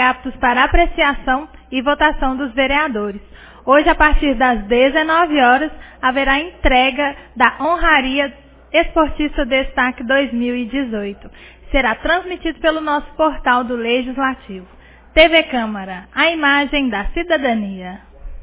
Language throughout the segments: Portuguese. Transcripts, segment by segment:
aptos para apreciação e votação dos vereadores. Hoje, a partir das 19 horas, haverá entrega da honraria Esportista Destaque 2018. Será transmitido pelo nosso portal do Legislativo. TV Câmara, a imagem da cidadania.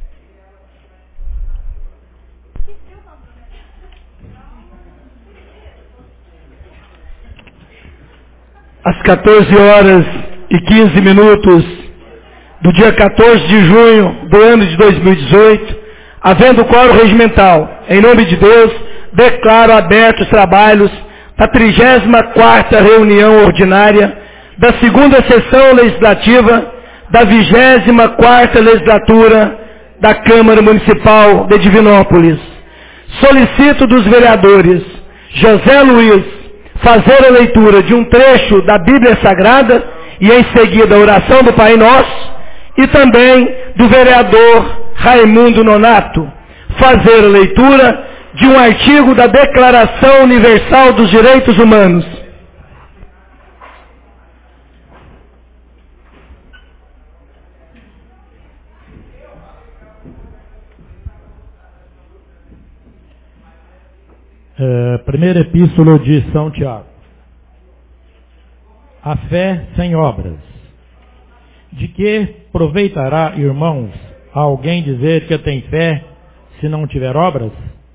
Às 14 horas e 15 minutos do dia 14 de junho do ano de 2018, havendo quórum regimental, em nome de Deus, declaro abertos os trabalhos da 34ª reunião ordinária da segunda sessão legislativa da 24ª legislatura da Câmara Municipal de Divinópolis. Solicito dos vereadores José Luiz fazer a leitura de um trecho da Bíblia Sagrada e em seguida a oração do Pai Nosso, e também do vereador Raimundo Nonato fazer a leitura de um artigo da Declaração Universal dos Direitos Humanos. Primeira epístola de São Tiago. A fé sem obras. De que aproveitará, irmãos, alguém dizer que tem fé se não tiver obras?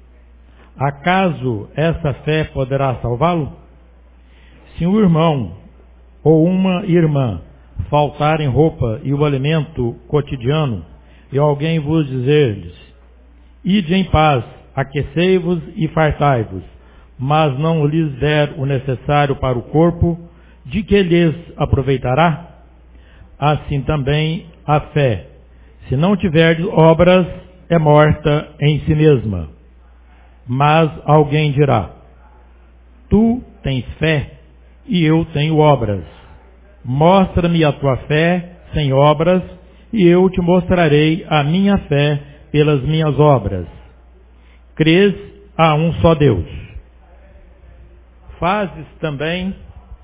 Acaso essa fé poderá salvá-lo? Se um irmão ou uma irmã faltarem roupa e o alimento cotidiano, e alguém vos dizer-lhes, ide em paz, aquecei-vos e fartai-vos, mas não lhes der o necessário para o corpo, de que lhes aproveitará? Assim também a fé, se não tiver obras, é morta em si mesma. Mas alguém dirá, tu tens fé e eu tenho obras. Mostra-me a tua fé sem obras e eu te mostrarei a minha fé pelas minhas obras. Crês a um só Deus. Fazes também.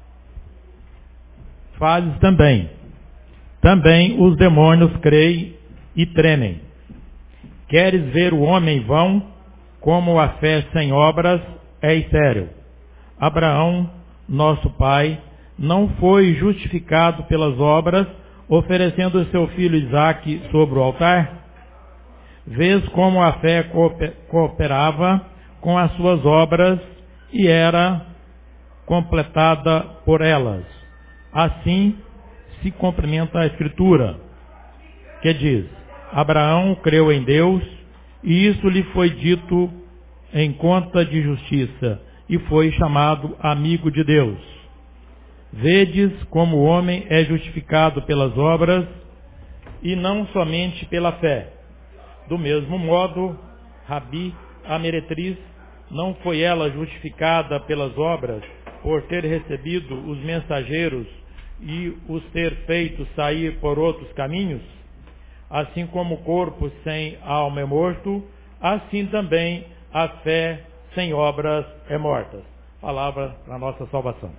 Também os demônios creem e tremem. Queres ver o homem vão, como a fé sem obras é estéril. Abraão, nosso pai, não foi justificado pelas obras, oferecendo seu filho Isaque sobre o altar? Vês como a fé cooperava com as suas obras e era completada por elas. Assim se cumprimenta a Escritura, que diz, Abraão creu em Deus, e isso lhe foi dito em conta de justiça, e foi chamado amigo de Deus. Vedes como o homem é justificado pelas obras, e não somente pela fé. Do mesmo modo, Rabi, a meretriz, não foi ela justificada pelas obras, por ter recebido os mensageiros e os ter feito sair por outros caminhos? Assim como o corpo sem alma é morto, assim também a fé sem obras é morta. Palavra para nossa salvação.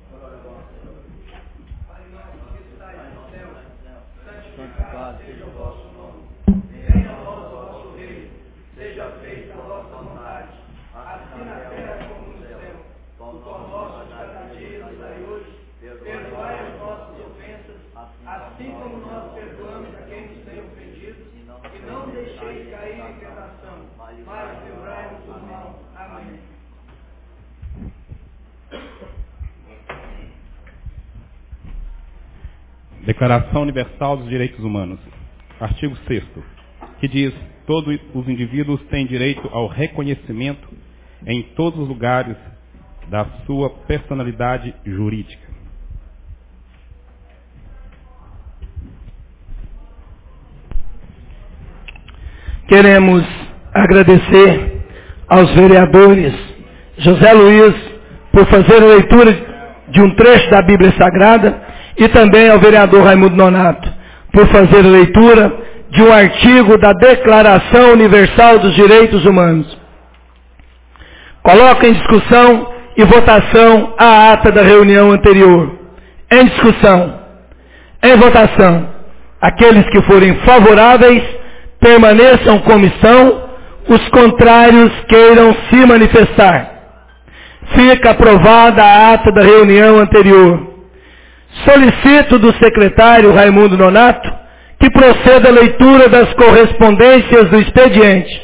Santificado seja o vosso nome. Venha a nós o vosso reino. Seja feita a vossa vontade, assim na terra como no céu. O pão nosso de cada dia nos dai hoje. Perdoai as nossas ofensas, assim como nós perdoamos a quem nos tem ofendido. E não deixeis cair em tentação, mas livrai-nos do mal. Amém. Declaração Universal dos Direitos Humanos. Artigo 6º, que diz, todos os indivíduos têm direito ao reconhecimento em todos os lugares da sua personalidade jurídica. Queremos agradecer aos vereadores José Luiz por fazer a leitura de um trecho da Bíblia Sagrada e também ao vereador Raimundo Nonato por fazer a leitura de um artigo da Declaração Universal dos Direitos Humanos. Coloco em discussão e votação a ata da reunião anterior. Em discussão. Em votação. Aqueles que forem favoráveis, permaneçam como estão. Os contrários queiram se manifestar. Fica aprovada a ata da reunião anterior. Solicito do secretário Raimundo Nonato que proceda a leitura das correspondências do expediente.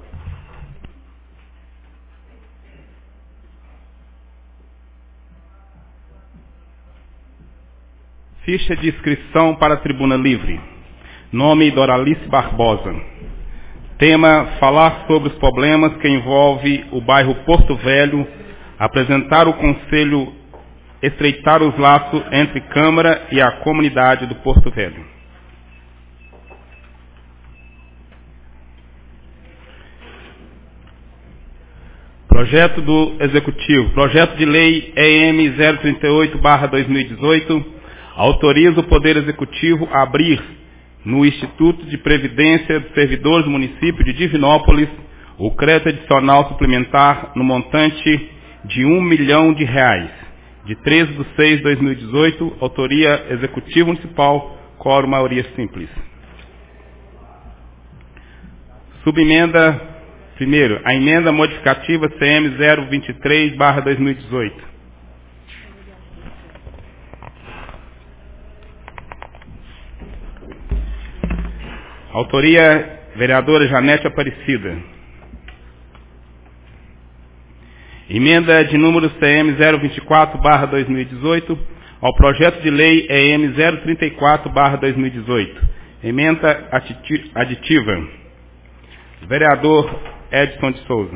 Ficha de inscrição para a tribuna livre. Nome: Doralice Barbosa. Tema: falar sobre os problemas que envolve o bairro Porto Velho, apresentar o conselho, estreitar os laços entre Câmara e a comunidade do Porto Velho. Projeto do Executivo. Projeto de Lei EM 038/2018 autoriza o Poder Executivo a abrir no Instituto de Previdência dos Servidores do Município de Divinópolis o crédito adicional suplementar no montante de R$1 milhão, de 13/6/2018, autoria Executivo Municipal, quórum maioria simples. Subemenda, primeiro, a emenda modificativa CM 023/2018. Autoria vereadora Janete Aparecida. Emenda de número CM 024/2018 ao projeto de lei EM 034/2018. Emenda aditiva. Vereador Edson de Souza.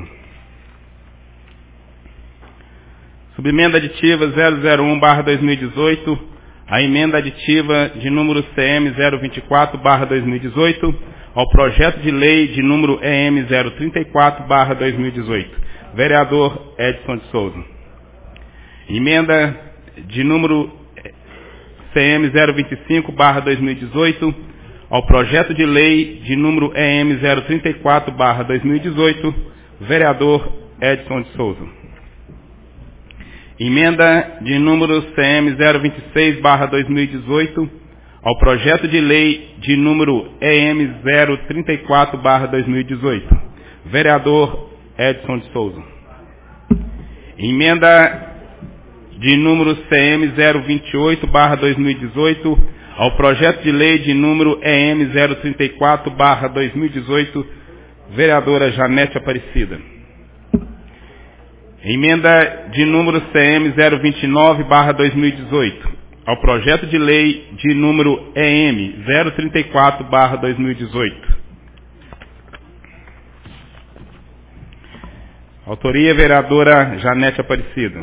Subemenda aditiva 001/2018. A emenda aditiva de número CM 024/2018 ao projeto de lei de número EM 034/2018. Vereador Edson de Souza. Emenda de número CM 025/2018 ao projeto de lei de número EM 034/2018. Vereador Edson de Souza. Emenda de número CM 026/2018 ao projeto de lei de número EM 034/2018. Vereador Edson de Souza. Emenda de número CM 028/2018 ao projeto de lei de número EM 034/2018. Vereadora Janete Aparecida. Emenda de número CM 029/2018 ao projeto de lei de número EM 034/2018. Autoria vereadora Janete Aparecida.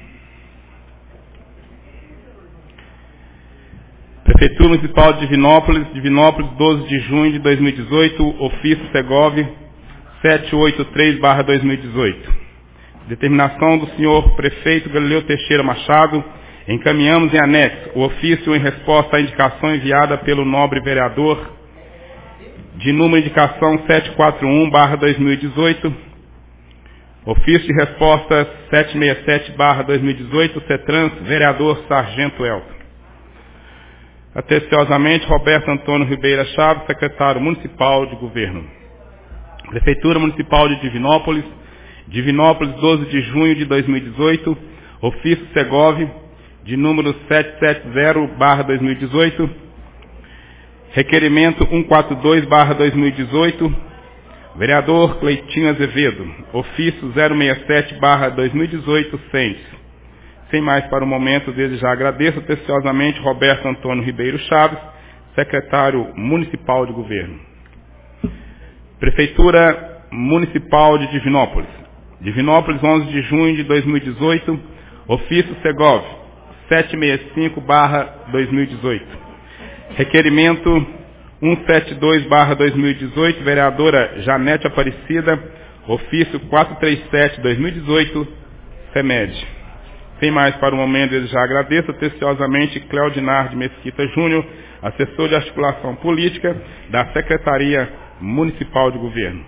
Prefeitura Municipal de Divinópolis, 12 de junho de 2018, ofício Segov 783/2018. Determinação do senhor prefeito Galileu Teixeira Machado, encaminhamos em anexo o ofício em resposta à indicação enviada pelo nobre vereador de número de indicação 741/2018, ofício de resposta 767/2018, CETRANS, vereador Sargento Elton. Atenciosamente, Roberto Antônio Ribeira Chaves, secretário municipal de governo. Prefeitura Municipal de Divinópolis, 12 de junho de 2018, ofício Segov, de número 770/2018, requerimento 142/2018, vereador Cleitinho Azevedo, ofício 067/2018, Sem mais para o momento, desde já agradeço atenciosamente Roberto Antônio Ribeiro Chaves, secretário municipal de governo. Prefeitura Municipal de Divinópolis, 11 de junho de 2018, ofício Segov, 765/2018. Requerimento 172/2018, vereadora Janete Aparecida, ofício 437/2018, CEMED. Sem mais para o momento, eu já agradeço atenciosamente Cleodinar de Mesquita Júnior, assessor de articulação política da Secretaria Municipal de Governo.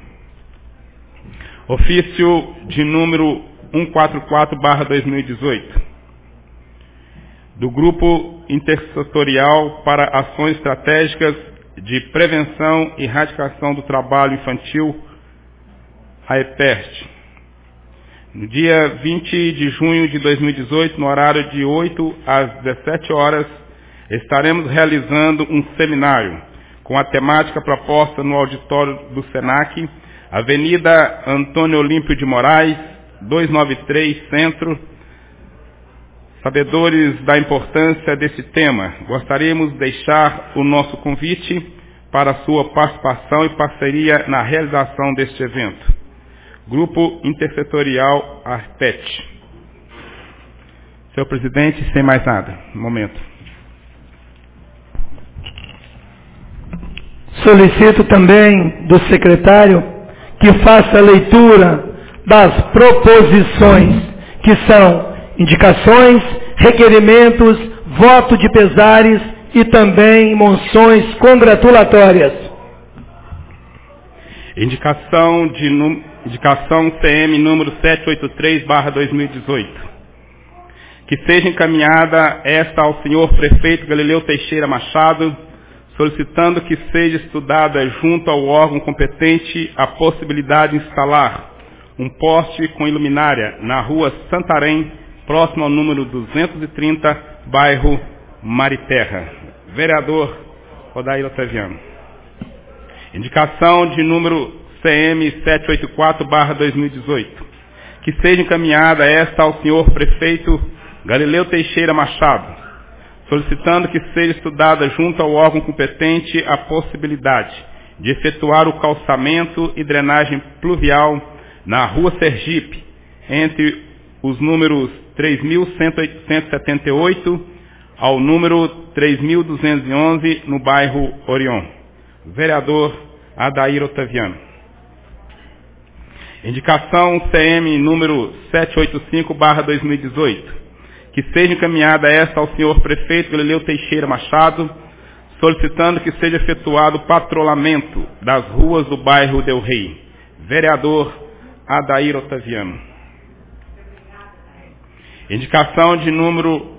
Ofício de número 144/2018. do Grupo Intersetorial para Ações Estratégicas de Prevenção e Erradicação do Trabalho Infantil, AEPERT. No dia 20 de junho de 2018, no horário de 8 às 17 horas, estaremos realizando um seminário com a temática proposta no auditório do SENAC, Avenida Antônio Olímpio de Moraes, 293, Centro. Sabedores da importância desse tema, gostaríamos de deixar o nosso convite para a sua participação e parceria na realização deste evento. Grupo Intersetorial ARPET. Senhor presidente, sem mais nada, no momento. Solicito também do secretário que faça a leitura das proposições, que são indicações, requerimentos, voto de pesares e também moções congratulatórias. Indicação CM número 783/2018. Que seja encaminhada esta ao senhor prefeito Galileu Teixeira Machado, solicitando que seja estudada junto ao órgão competente a possibilidade de instalar um poste com iluminária na rua Santarém, próximo ao número 230, bairro Mariterra. Vereador Odair Otaviano. Indicação de número CM 784/2018. Que seja encaminhada esta ao senhor prefeito Galileu Teixeira Machado, solicitando que seja estudada junto ao órgão competente a possibilidade de efetuar o calçamento e drenagem pluvial na rua Sergipe, entre os números 3.178 ao número 3.211, no bairro Orion. Vereador Adair Otaviano. Indicação CM número 785/2018. Que seja encaminhada esta ao senhor prefeito Galileu Teixeira Machado, solicitando que seja efetuado o patrulhamento das ruas do bairro Del Rey. Vereador Adair Otaviano. Indicação de número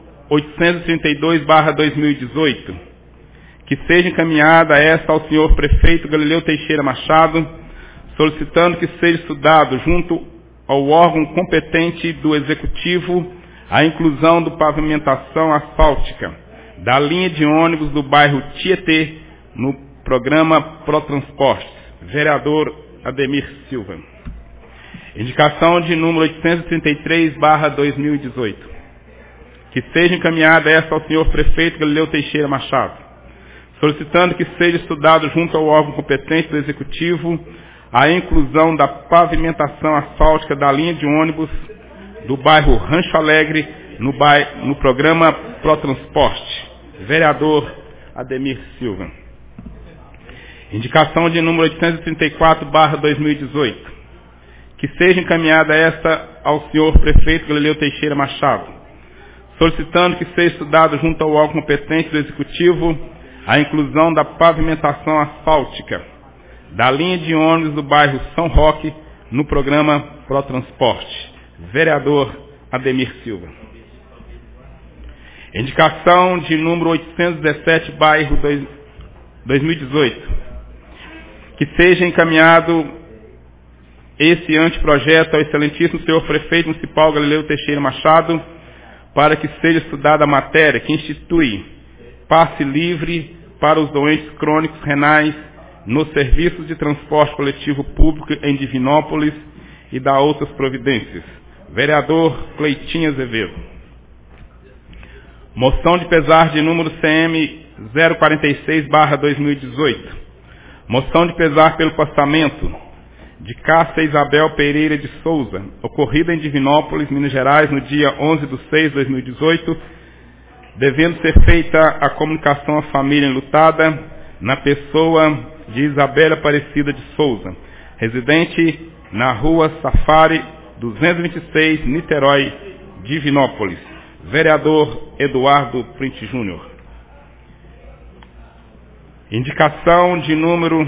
832/2018. Que seja encaminhada esta ao senhor prefeito Galileu Teixeira Machado, solicitando que seja estudado junto ao órgão competente do Executivo a inclusão do pavimentação asfáltica da linha de ônibus do bairro Tietê no programa Protransportes. Vereador Ademir Silva. Indicação de número 833/2018. Que seja encaminhada esta ao senhor prefeito Galileu Teixeira Machado, solicitando que seja estudado junto ao órgão competente do Executivo a inclusão da pavimentação asfáltica da linha de ônibus do bairro Rancho Alegre no programa Protransporte. Vereador Ademir Silva. Indicação de número 834/2018. Que seja encaminhada esta ao senhor prefeito Galileu Teixeira Machado, solicitando que seja estudado junto ao órgão competente do Executivo a inclusão da pavimentação asfáltica da linha de ônibus do bairro São Roque no programa Protransporte. Vereador Ademir Silva. Indicação de número 817/2018. Que seja encaminhado esse anteprojeto ao excelentíssimo senhor prefeito municipal Galileu Teixeira Machado, para que seja estudada a matéria que institui passe livre para os doentes crônicos renais nos serviços de transporte coletivo público em Divinópolis e da outras providências. Vereador Cleitinho Azevedo. Moção de pesar de número CM 046/2018. Moção de pesar pelo passamento de Cássia Isabel Pereira de Souza, ocorrida em Divinópolis, Minas Gerais, no dia 11/6/2018, devendo ser feita a comunicação à família enlutada na pessoa de Isabela Aparecida de Souza, residente na rua Safari 226, Niterói, Divinópolis. Vereador Eduardo Print Júnior. Indicação de número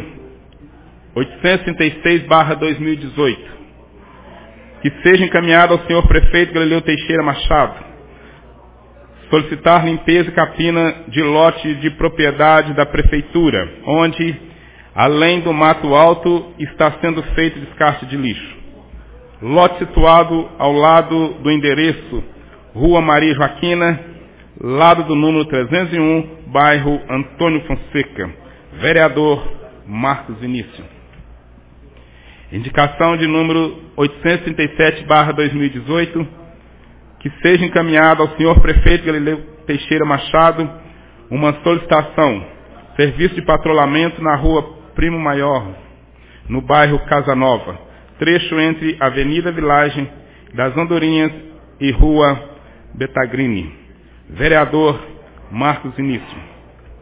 836/2018. Que seja encaminhado ao senhor prefeito Galileu Teixeira Machado, solicitar limpeza e capina de lote de propriedade da Prefeitura, onde, além do mato alto, está sendo feito descarte de lixo. Lote situado ao lado do endereço Rua Maria Joaquina, lado do número 301, bairro Antônio Fonseca. Vereador Marcos Vinícius. Indicação de número 837/2018, que seja encaminhado ao senhor prefeito Galileu Teixeira Machado uma solicitação, serviço de patrulhamento na rua Primo Maior, no bairro Casa Nova, trecho entre Avenida Vilagem das Andorinhas e Rua Betagrini. Vereador Marcos Vinícius.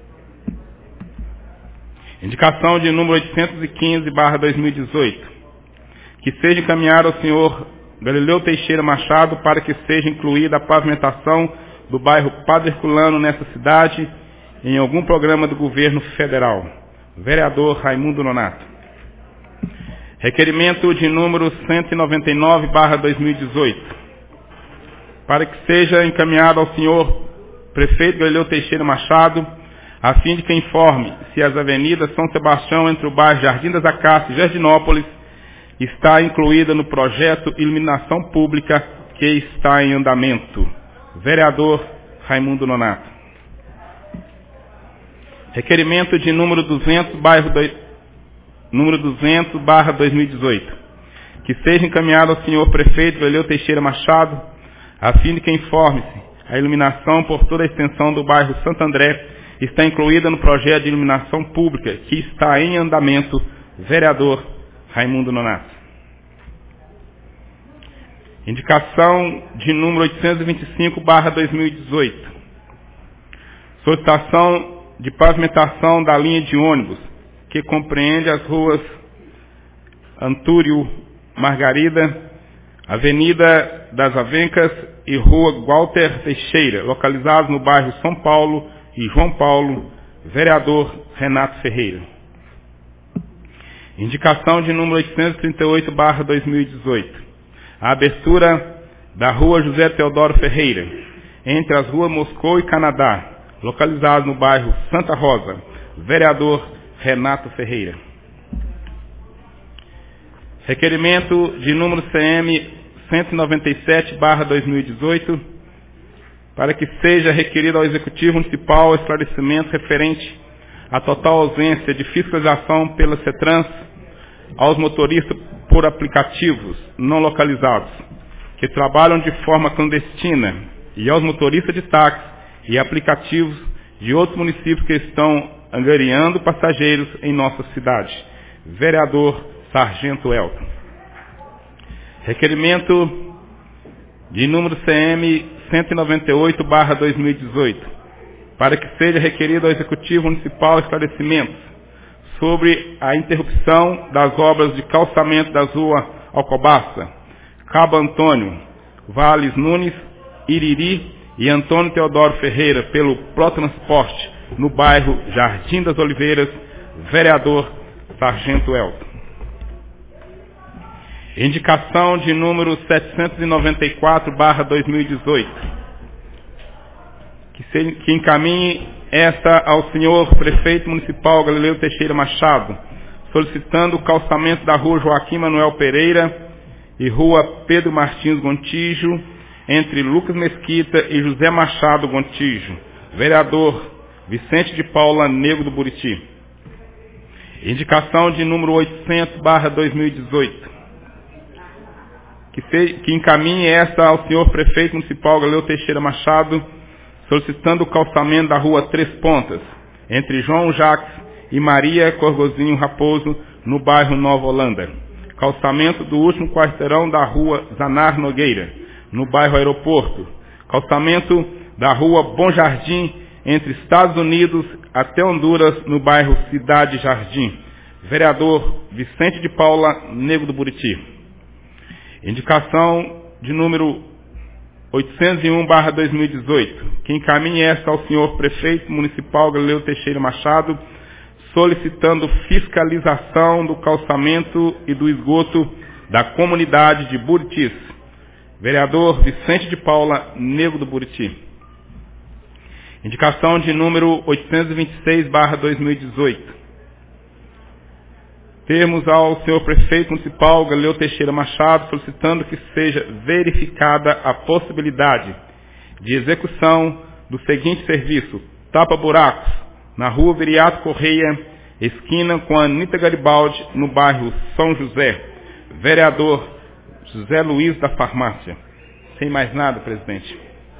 Indicação de número 815/2018, que seja encaminhado ao senhor Galileu Teixeira Machado para que seja incluída a pavimentação do bairro Padre Herculano nessa cidade em algum programa do governo federal. Vereador Raimundo Nonato. Requerimento de número 199/2018, para que seja encaminhado ao senhor prefeito Galileu Teixeira Machado, a fim de que informe se as avenidas São Sebastião entre o bairro Jardim das Acácias e Jardinópolis está incluída no projeto Iluminação Pública que está em andamento. Vereador Raimundo Nonato. Requerimento de número 200/2018, que seja encaminhado ao senhor prefeito Galileu Teixeira Machado, a fim de que informe-se a iluminação por toda a extensão do bairro Santo André está incluída no projeto de iluminação pública que está em andamento. Vereador Raimundo Nonato. Indicação de número 825/2018. Solicitação de pavimentação da linha de ônibus, que compreende as ruas Antúrio Margarida, Avenida das Avencas e Rua Walter Teixeira, localizados no bairro São Paulo e João Paulo. Vereador Renato Ferreira. Indicação de número 838/2018. A abertura da Rua José Teodoro Ferreira, entre as ruas Moscou e Canadá, localizado no bairro Santa Rosa. Vereador Renato Ferreira. Requerimento de número CM 197/2018, para que seja requerido ao Executivo Municipal esclarecimento referente à total ausência de fiscalização pela CETRANS aos motoristas por aplicativos não localizados, que trabalham de forma clandestina, e aos motoristas de táxi e aplicativos de outros municípios que estão angariando passageiros em nossa cidade. Vereador Sargento Elton. Requerimento de número CM 198/2018, para que seja requerido ao Executivo Municipal esclarecimentos sobre a interrupção das obras de calçamento das ruas Alcobaça, Cabo Antônio, Vales Nunes, Iriri e Antônio Teodoro Ferreira pelo Protransporte no bairro Jardim das Oliveiras. Vereador Sargento Elton. Indicação de número 794/2018, que encaminhe esta ao senhor prefeito municipal Galileu Teixeira Machado, solicitando o calçamento da rua Joaquim Manuel Pereira e rua Pedro Martins Gontijo, entre Lucas Mesquita e José Machado Gontijo. Vereador Vicente de Paula Negro do Buriti. Indicação de número 800/2018, que encaminhe esta ao senhor prefeito municipal Galileu Teixeira Machado, solicitando o calçamento da rua Três Pontas, entre João Jacques e Maria Corgozinho Raposo, no bairro Nova Holanda. Calçamento do último quarteirão da rua Zanar Nogueira, no bairro Aeroporto. Calçamento da rua Bom Jardim, entre Estados Unidos até Honduras, no bairro Cidade Jardim. Vereador Vicente de Paula Negro do Buriti. Indicação de número 801/2018, que encaminhe esta ao senhor prefeito municipal Galileu Teixeira Machado, solicitando fiscalização do calçamento e do esgoto da comunidade de Buritis. Vereador Vicente de Paula Negro do Buriti. Indicação de número 826/2018. Temos ao senhor prefeito municipal Galileu Teixeira Machado solicitando que seja verificada a possibilidade de execução do seguinte serviço: tapa-buracos na rua Viriato Correia, esquina com a Anita Garibaldi, no bairro São José. Vereador José Luiz da Farmácia. Sem mais nada, presidente.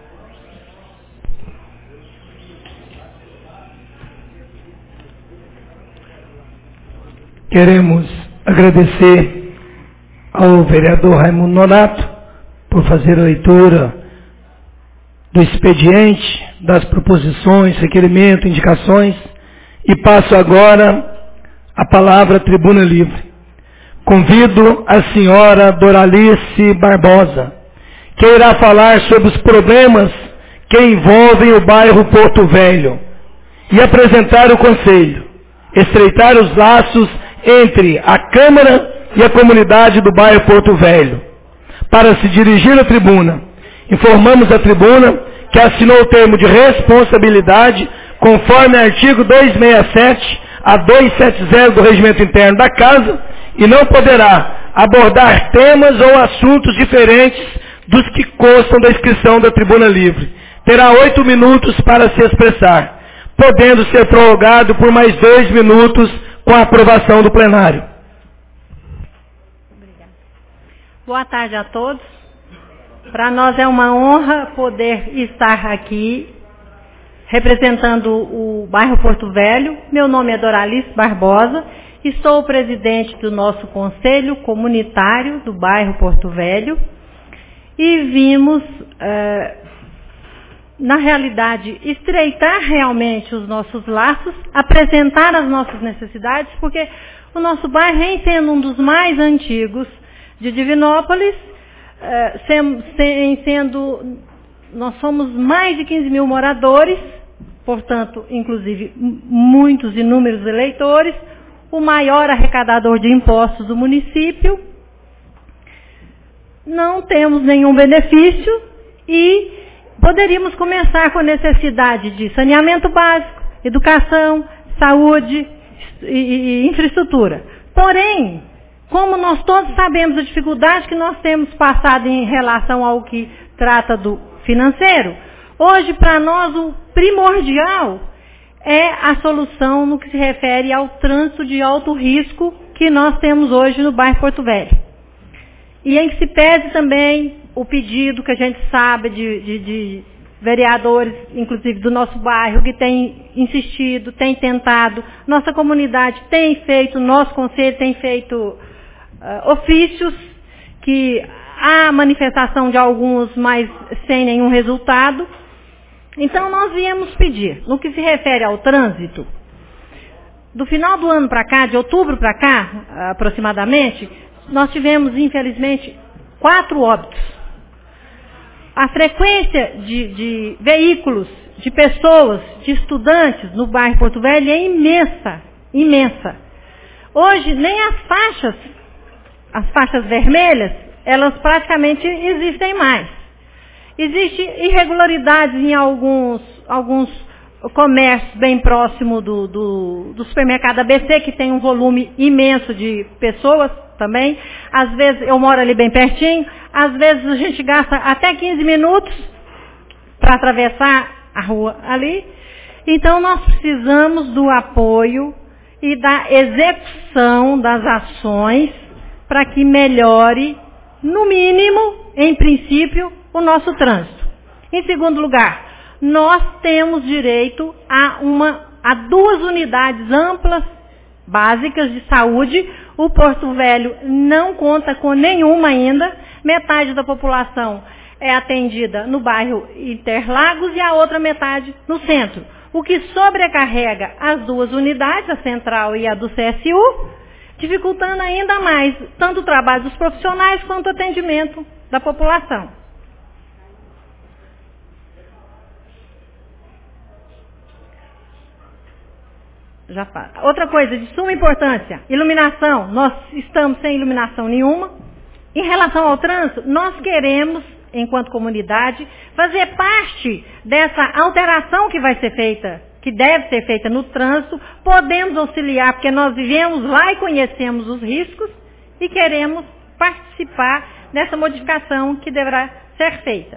Queremos agradecer ao vereador Raimundo Nonato por fazer a leitura do expediente, das proposições, requerimentos, indicações, e passo agora a palavra à Tribuna Livre. Convido a senhora Doralice Barbosa, que irá falar sobre os problemas que envolvem o bairro Porto Velho e apresentar o Conselho, estreitar os laços entre a Câmara e a comunidade do bairro Porto Velho. Para se dirigir à tribuna, informamos a tribuna que assinou o termo de responsabilidade conforme artigo 267 a 270 do Regimento Interno da Casa e não poderá abordar temas ou assuntos diferentes dos que constam da inscrição da Tribuna Livre. Terá 8 minutos para se expressar, podendo ser prorrogado por mais 2 minutos com a aprovação do plenário. Obrigada. Boa tarde a todos. Para nós é uma honra poder estar aqui representando o bairro Porto Velho. Meu nome é Doralice Barbosa e sou o presidente do nosso Conselho Comunitário do bairro Porto Velho. E vimos, na realidade, estreitar realmente os nossos laços, apresentar as nossas necessidades, porque o nosso bairro, em sendo um dos mais antigos de Divinópolis, nós somos mais de 15 mil moradores, portanto, inclusive, muitos inúmeros eleitores, o maior arrecadador de impostos do município. Não temos nenhum benefício e poderíamos começar com a necessidade de saneamento básico, educação, saúde e infraestrutura. Porém, como nós todos sabemos a dificuldade que nós temos passado em relação ao que trata do financeiro, hoje para nós o primordial é a solução no que se refere ao trânsito de alto risco que nós temos hoje no bairro Porto Velho. E em que se pede também o pedido que a gente sabe de vereadores, inclusive do nosso bairro, que tem insistido, tem tentado, nossa comunidade tem feito, nosso conselho tem feito ofícios, que há manifestação de alguns, mas sem nenhum resultado. Então nós viemos pedir, no que se refere ao trânsito, do final do ano para cá, de outubro para cá, aproximadamente, nós tivemos, infelizmente, 4 óbitos. A frequência de veículos, de pessoas, de estudantes no bairro Porto Velho é imensa, imensa. Hoje, nem as faixas vermelhas, elas praticamente existem mais. Existem irregularidades em alguns comércios bem próximo do supermercado ABC, que tem um volume imenso de pessoas também. Às vezes, eu moro ali bem pertinho, às vezes a gente gasta até 15 minutos para atravessar a rua ali. Então, nós precisamos do apoio e da execução das ações para que melhore, no mínimo, em princípio, o nosso trânsito. Em segundo lugar, nós temos direito a 2 unidades amplas, básicas de saúde. O Porto Velho não conta com nenhuma ainda. Metade da população é atendida no bairro Interlagos e a outra metade no centro. O que sobrecarrega as 2 unidades, a central e a do CSU, dificultando ainda mais tanto o trabalho dos profissionais quanto o atendimento da população. Já fala. Outra coisa de suma importância, iluminação. Nós estamos sem iluminação nenhuma. Em relação ao trânsito, nós queremos enquanto comunidade, fazer parte dessa alteração que vai ser feita, que deve ser feita no trânsito, podemos auxiliar, porque nós vivemos lá e conhecemos os riscos e queremos participar dessa modificação que deverá ser feita.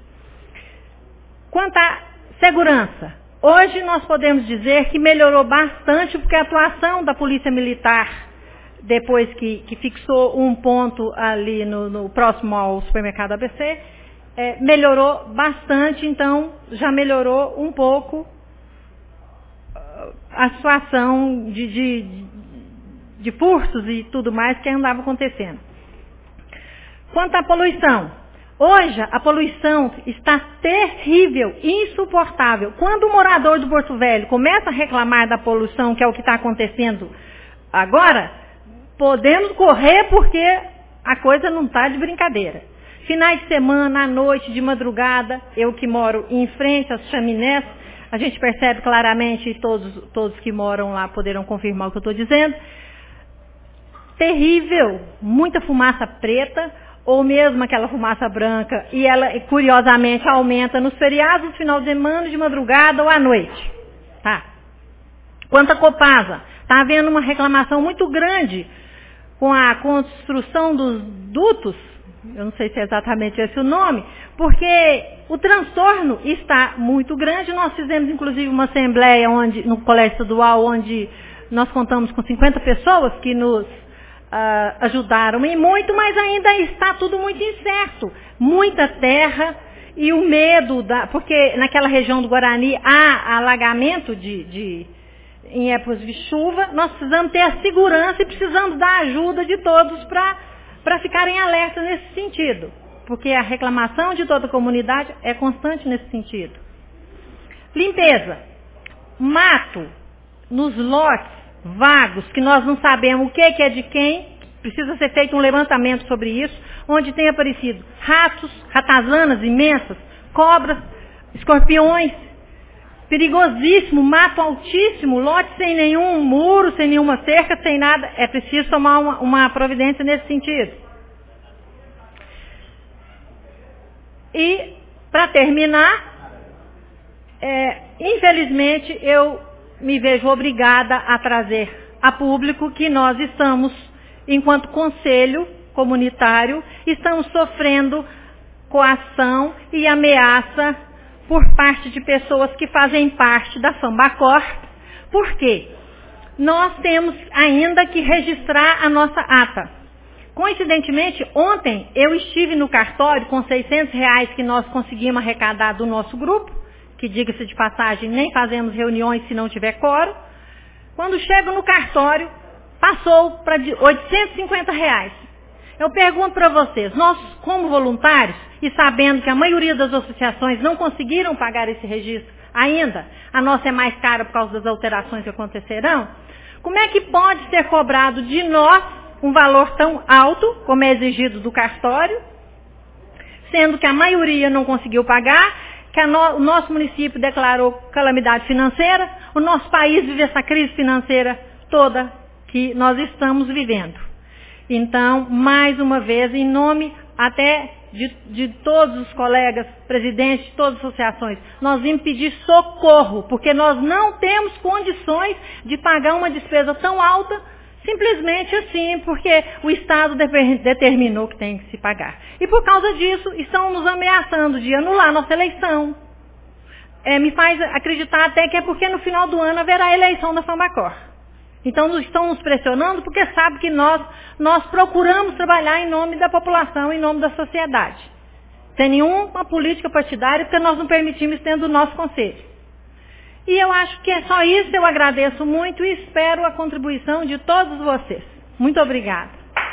Quanto à segurança, hoje nós podemos dizer que melhorou bastante, porque a atuação da Polícia Militar, depois que fixou um ponto ali no próximo ao supermercado ABC, melhorou bastante, então já melhorou um pouco a situação de furtos e tudo mais que andava acontecendo. Quanto à poluição, hoje a poluição está terrível, insuportável. Quando o morador do Porto Velho começa a reclamar da poluição, que é o que está acontecendo agora, podemos correr porque a coisa não está de brincadeira. Finais de semana, à noite, de madrugada, eu que moro em frente às chaminés, a gente percebe claramente, e todos que moram lá poderão confirmar o que eu estou dizendo, terrível, muita fumaça preta, ou mesmo aquela fumaça branca, e ela, curiosamente, aumenta nos feriados, no final de semana, de madrugada ou à noite. Tá? Quanto à Copasa, está havendo uma reclamação muito grande com a construção dos dutos, eu não sei se é exatamente esse o nome, porque o transtorno está muito grande. Nós fizemos, inclusive, uma assembleia no Colégio Estadual, onde nós contamos com 50 pessoas que nos ajudaram e muito, mas ainda está tudo muito incerto. Muita terra e o medo, porque naquela região do Guarani há alagamento em épocas de chuva. Nós precisamos ter a segurança e precisamos da ajuda de todos para ficarem alertas nesse sentido, porque a reclamação de toda a comunidade é constante nesse sentido. Limpeza. Mato nos lotes vagos, que nós não sabemos o que é de quem, precisa ser feito um levantamento sobre isso, onde tem aparecido ratos, ratazanas imensas, cobras, escorpiões, perigosíssimo, mato altíssimo, lote sem nenhum muro, sem nenhuma cerca, sem nada. É preciso tomar uma providência nesse sentido. E, para terminar, infelizmente, eu me vejo obrigada a trazer a público que nós estamos, enquanto conselho comunitário, estamos sofrendo coação e ameaça por parte de pessoas que fazem parte da Fambacor. Por quê? Nós temos ainda que registrar a nossa ata. Coincidentemente, ontem eu estive no cartório com R$600 que nós conseguimos arrecadar do nosso grupo, que, diga-se de passagem, nem fazemos reuniões se não tiver quórum. Quando chego no cartório, passou para R$850. Eu pergunto para vocês, nós como voluntários, e sabendo que a maioria das associações não conseguiram pagar esse registro ainda, a nossa é mais cara por causa das alterações que acontecerão, como é que pode ser cobrado de nós um valor tão alto, como é exigido do cartório, sendo que a maioria não conseguiu pagar, que o nosso município declarou calamidade financeira, o nosso país vive essa crise financeira toda que nós estamos vivendo. Então, mais uma vez, em nome até de todos os colegas, presidentes de todas as associações, nós vimos pedir socorro, porque nós não temos condições de pagar uma despesa tão alta, simplesmente assim, porque o Estado determinou que tem que se pagar. E por causa disso, estão nos ameaçando de anular nossa eleição. Me faz acreditar até que é porque no final do ano haverá a eleição da Fambacor. Então estão nos pressionando porque sabem que nós procuramos trabalhar em nome da população, em nome da sociedade. Sem nenhuma política partidária, porque nós não permitimos dentro do nosso conselho. E eu acho que é só isso, eu agradeço muito e espero a contribuição de todos vocês. Muito obrigada.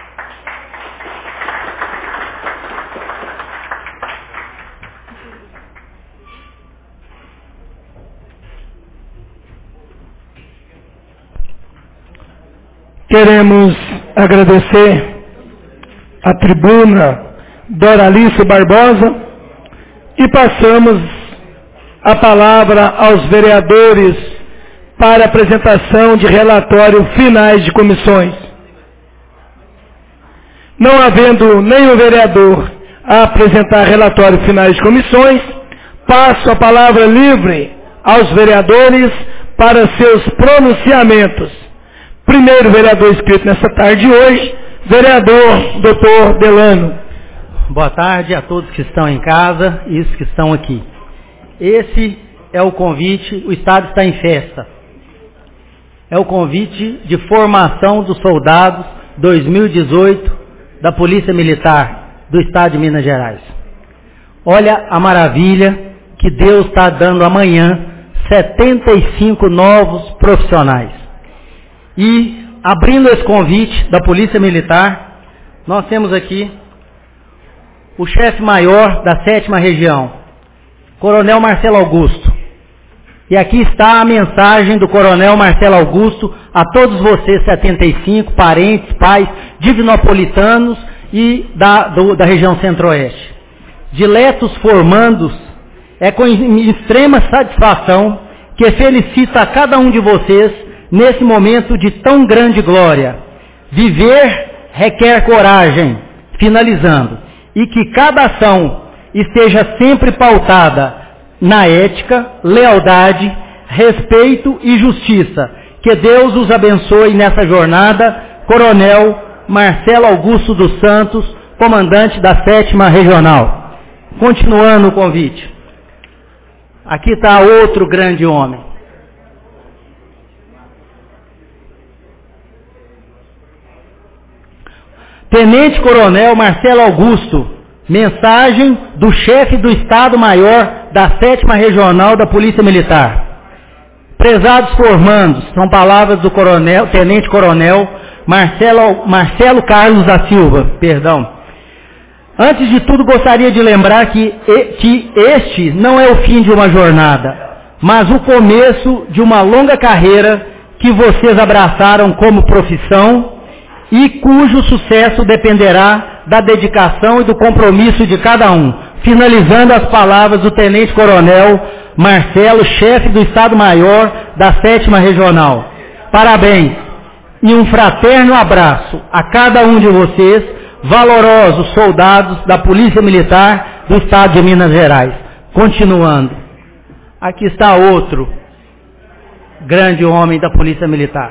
Queremos agradecer a tribuna Doralice Barbosa e passamos a palavra aos vereadores para apresentação de relatório finais de comissões. Não havendo nenhum vereador a apresentar relatório finais de comissões. Passo a palavra livre aos vereadores para seus pronunciamentos. Primeiro vereador inscrito nessa tarde de hoje, vereador Dr. Delano. Boa tarde a todos que estão em casa e os que estão aqui. Esse é o convite, o Estado está em festa. É o convite de formação dos soldados 2018 da Polícia Militar do Estado de Minas Gerais. Olha a maravilha que Deus está dando amanhã, 75 novos profissionais. E, abrindo esse convite da Polícia Militar, nós temos aqui o chefe-maior da 7ª Região, Coronel Marcelo Augusto. E aqui está a mensagem do Coronel Marcelo Augusto a todos vocês, 75, parentes, pais, divinopolitanos e da região centro-oeste. Diletos formandos, é com extrema satisfação que felicito a cada um de vocês nesse momento de tão grande glória. Viver requer coragem, finalizando, e que cada ação esteja sempre pautada na ética, lealdade, respeito e justiça. Que Deus os abençoe nessa jornada. Coronel Marcelo Augusto dos Santos, comandante da 7ª Regional. Continuando o convite. Aqui está outro grande homem. Tenente Coronel Marcelo Augusto, mensagem do chefe do Estado-Maior da 7ª Regional da Polícia Militar. Prezados formandos, são palavras do Tenente Coronel Marcelo Carlos da Silva, perdão. Antes de tudo, gostaria de lembrar que este não é o fim de uma jornada, mas o começo de uma longa carreira que vocês abraçaram como profissão e cujo sucesso dependerá da dedicação e do compromisso de cada um. Finalizando as palavras do Tenente Coronel Marcelo, chefe do Estado-Maior da 7ª Regional. Parabéns e um fraterno abraço a cada um de vocês, valorosos soldados da Polícia Militar do Estado de Minas Gerais. Continuando, aqui está outro grande homem da Polícia Militar.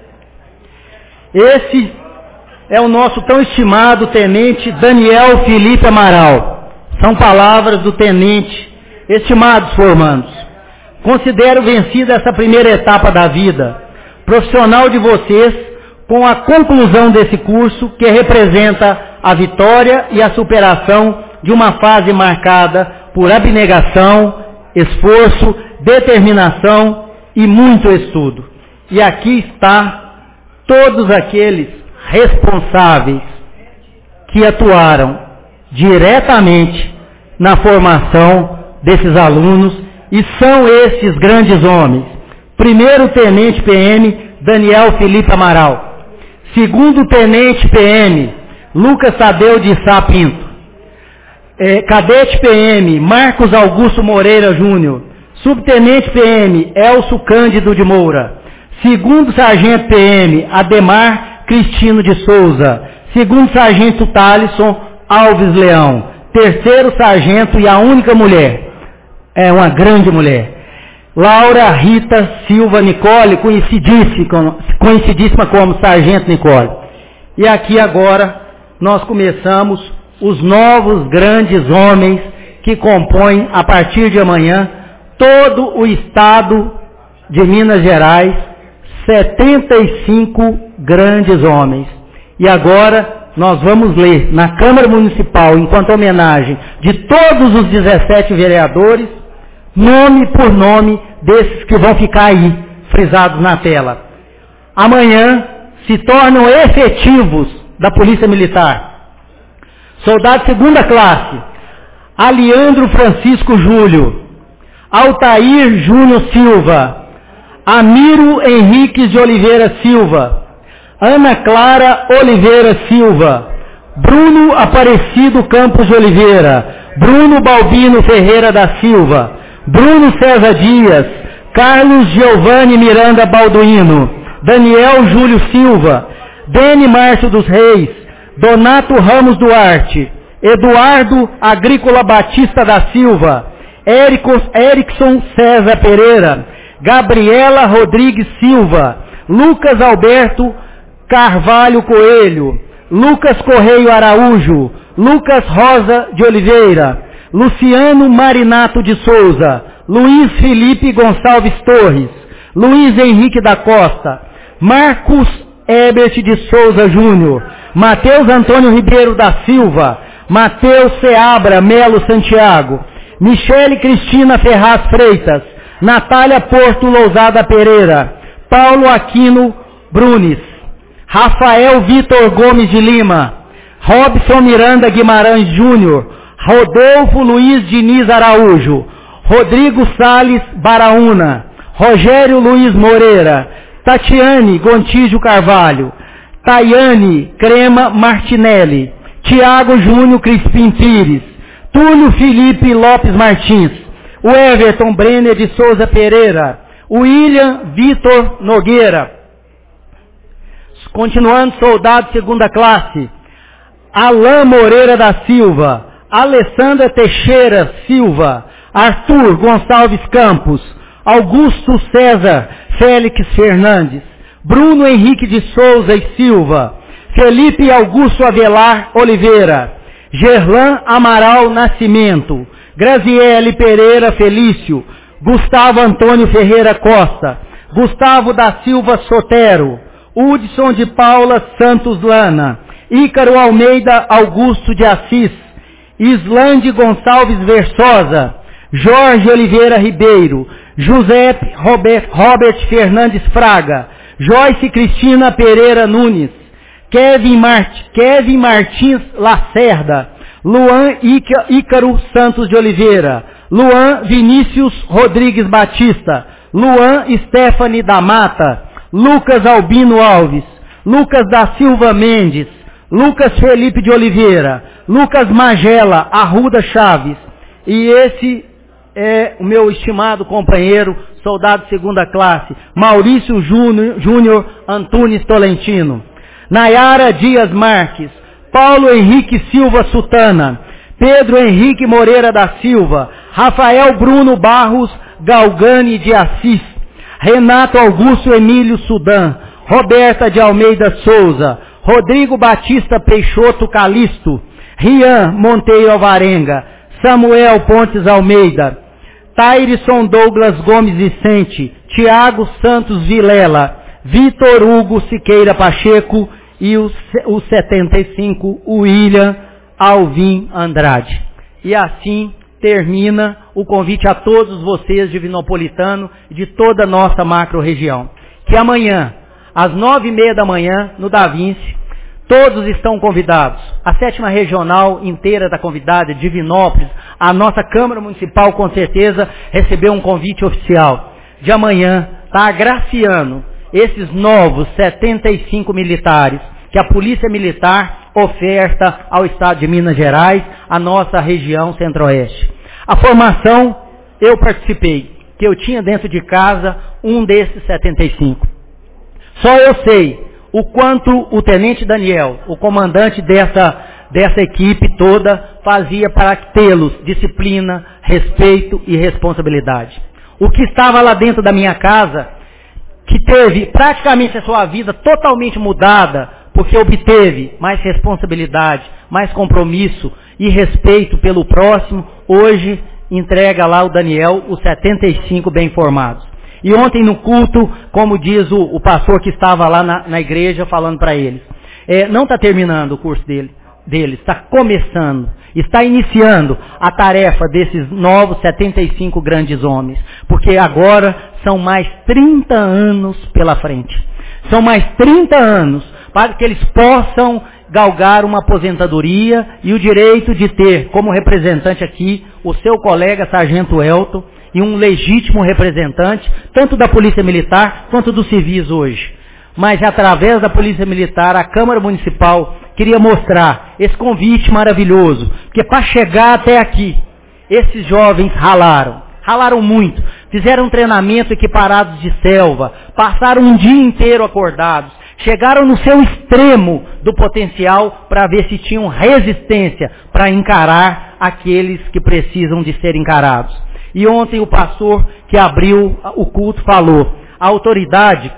Esse é o nosso tão estimado Tenente Daniel Felipe Amaral. São palavras do Tenente. Estimados formandos, considero vencida essa primeira etapa da vida profissional de vocês com a conclusão desse curso, que representa a vitória e a superação de uma fase marcada por abnegação, esforço, determinação e muito estudo. E aqui está todos aqueles responsáveis que atuaram diretamente na formação desses alunos, e são estes grandes homens. Primeiro Tenente PM Daniel Felipe Amaral. Segundo Tenente PM, Lucas Tadeu de Sá Pinto. Cadete PM, Marcos Augusto Moreira Júnior. Subtenente PM, Elcio Cândido de Moura. Segundo Sargento PM, Ademar Cristino de Souza. Segundo Sargento Thalisson Alves Leão. Terceiro Sargento e a única mulher, é uma grande mulher, Laura Rita Silva Nicole, conhecidíssima como Sargento Nicole. E aqui agora nós começamos os novos grandes homens que compõem, a partir de amanhã, todo o Estado de Minas Gerais, 75 grandes homens. E agora nós vamos ler na Câmara Municipal, enquanto homenagem de todos os 17 vereadores, nome por nome desses que vão ficar aí, frisados na tela. Amanhã se tornam efetivos da Polícia Militar. Soldado de segunda classe, Aliandro Francisco Júlio, Altair Júnior Silva, Amiro Henriques de Oliveira Silva, Ana Clara Oliveira Silva, Bruno Aparecido Campos de Oliveira, Bruno Balbino Ferreira da Silva, Bruno César Dias, Carlos Giovanni Miranda Balduino, Daniel Júlio Silva, Dene Márcio dos Reis, Donato Ramos Duarte, Eduardo Agrícola Batista da Silva, Erickson César Pereira, Gabriela Rodrigues Silva, Lucas Alberto Carvalho Coelho, Lucas Correio Araújo, Lucas Rosa de Oliveira, Luciano Marinato de Souza, Luiz Felipe Gonçalves Torres, Luiz Henrique da Costa, Marcos Ebert de Souza Júnior, Mateus Antônio Ribeiro da Silva, Mateus Seabra Melo Santiago, Michele Cristina Ferraz Freitas, Natália Porto Lousada Pereira, Paulo Aquino Brunes, Rafael Vitor Gomes de Lima, Robson Miranda Guimarães Júnior, Rodolfo Luiz Diniz Araújo, Rodrigo Salles Baraúna, Rogério Luiz Moreira, Tatiane Gontijo Carvalho, Tayane Crema Martinelli, Tiago Júnior Crispim Pires, Túlio Felipe Lopes Martins, o Everton Brenner de Souza Pereira, o William Vitor Nogueira. Continuando, soldado segunda classe, Alain Moreira da Silva, Alessandra Teixeira Silva, Arthur Gonçalves Campos, Augusto César Félix Fernandes, Bruno Henrique de Souza e Silva, Felipe Augusto Avelar Oliveira, Gerlan Amaral Nascimento, Graziele Pereira Felício, Gustavo Antônio Ferreira Costa, Gustavo da Silva Sotero, Hudson de Paula Santos Lana, Ícaro Almeida Augusto de Assis, Islande Gonçalves Versosa, Jorge Oliveira Ribeiro, José Robert Fernandes Fraga, Joyce Cristina Pereira Nunes, Kevin Martins Lacerda, Luan Ícaro Santos de Oliveira, Luan Vinícius Rodrigues Batista, Luan Stephanie da Mata, Lucas Albino Alves, Lucas da Silva Mendes, Lucas Felipe de Oliveira, Lucas Magela Arruda Chaves, e esse é o meu estimado companheiro, soldado segunda classe, Maurício Júnior Antunes Tolentino, Nayara Dias Marques, Paulo Henrique Silva Sutana, Pedro Henrique Moreira da Silva, Rafael Bruno Barros Galgani de Assis, Renato Augusto Emílio Sudan, Roberta de Almeida Souza, Rodrigo Batista Peixoto Calisto, Rian Monteiro Alvarenga, Samuel Pontes Almeida, Tairson Douglas Gomes Vicente, Tiago Santos Vilela, Vitor Hugo Siqueira Pacheco e o 75, William Alvim Andrade. E assim termina o convite a todos vocês de Divinopolitano e de toda a nossa macro-região. Que amanhã, às 9h30 da manhã, no Da Vinci, todos estão convidados. A 7ª Regional inteira está convidada, Divinópolis, a nossa Câmara Municipal com certeza recebeu um convite oficial. De amanhã está agraciando esses novos 75 militares que a Polícia Militar oferta ao Estado de Minas Gerais, a nossa região centro-oeste. A formação, eu participei, que eu tinha dentro de casa um desses 75. Só eu sei o quanto o Tenente Daniel, o comandante dessa equipe toda, fazia para tê-los disciplina, respeito e responsabilidade. O que estava lá dentro da minha casa, que teve praticamente a sua vida totalmente mudada, porque obteve mais responsabilidade, mais compromisso e respeito pelo próximo, hoje entrega lá o Daniel, os 75 bem formados. E ontem no culto, como diz o pastor que estava lá na igreja falando para eles, não está terminando o curso deles, está começando, está iniciando a tarefa desses novos 75 grandes homens, porque agora são mais 30 anos pela frente. São mais 30 anos para que eles possam galgar uma aposentadoria e o direito de ter como representante aqui o seu colega Sargento Elton e um legítimo representante, tanto da Polícia Militar quanto dos civis hoje. Mas através da Polícia Militar, a Câmara Municipal queria mostrar esse convite maravilhoso, porque para chegar até aqui, esses jovens ralaram muito, fizeram um treinamento equiparados de selva, passaram um dia inteiro acordados, chegaram no seu extremo do potencial para ver se tinham resistência para encarar aqueles que precisam de ser encarados. E ontem o pastor que abriu o culto falou, a autoridade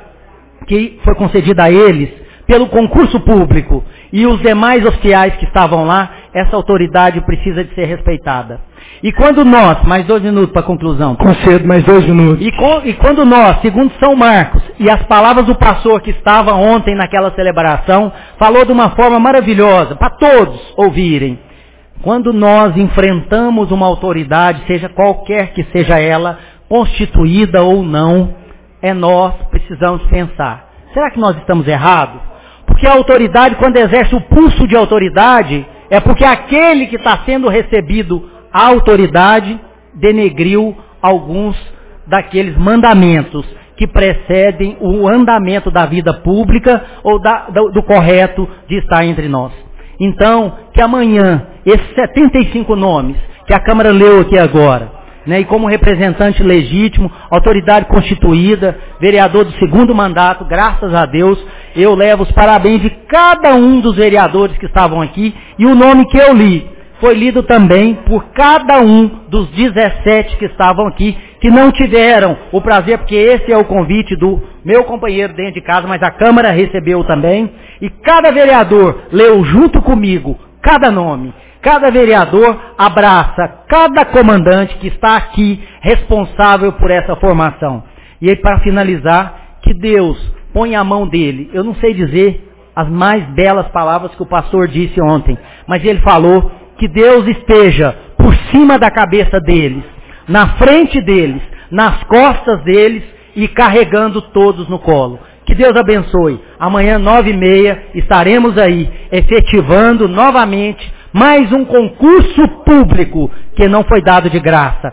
que foi concedida a eles pelo concurso público e os demais oficiais que estavam lá, essa autoridade precisa de ser respeitada. E quando nós, mais 2 minutos para a conclusão. Concedo mais 2 minutos. E quando nós, segundo São Marcos, e as palavras do pastor que estava ontem naquela celebração, falou de uma forma maravilhosa, para todos ouvirem. Quando nós enfrentamos uma autoridade, seja qualquer que seja ela, constituída ou não, nós precisamos pensar. Será que nós estamos errados? Porque a autoridade, quando exerce o pulso de autoridade, é porque aquele que está sendo recebido a autoridade denegriu alguns daqueles mandamentos que precedem o andamento da vida pública ou do correto de estar entre nós. Então, que amanhã, esses 75 nomes que a Câmara leu aqui agora, né, e como representante legítimo, autoridade constituída, vereador do 2º mandato, graças a Deus, eu levo os parabéns de cada um dos vereadores que estavam aqui, e o nome que eu li foi lido também por cada um dos 17 que estavam aqui, que não tiveram o prazer, porque esse é o convite do meu companheiro dentro de casa, mas a Câmara recebeu também, e cada vereador leu junto comigo cada nome. Cada vereador abraça cada comandante que está aqui responsável por essa formação. E aí, para finalizar, que Deus ponha a mão dele. Eu não sei dizer as mais belas palavras que o pastor disse ontem, mas ele falou que Deus esteja por cima da cabeça deles, na frente deles, nas costas deles e carregando todos no colo. Que Deus abençoe. Amanhã, 9h30, estaremos aí efetivando novamente mais um concurso público que não foi dado de graça.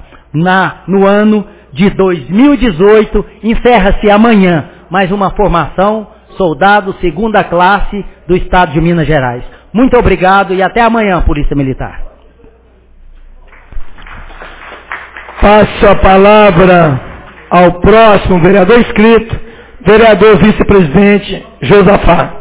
No ano de 2018, encerra-se amanhã mais uma formação, soldado 2ª classe do Estado de Minas Gerais. Muito obrigado e até amanhã, Polícia Militar. Passo a palavra ao próximo vereador inscrito, vereador vice-presidente Josafá.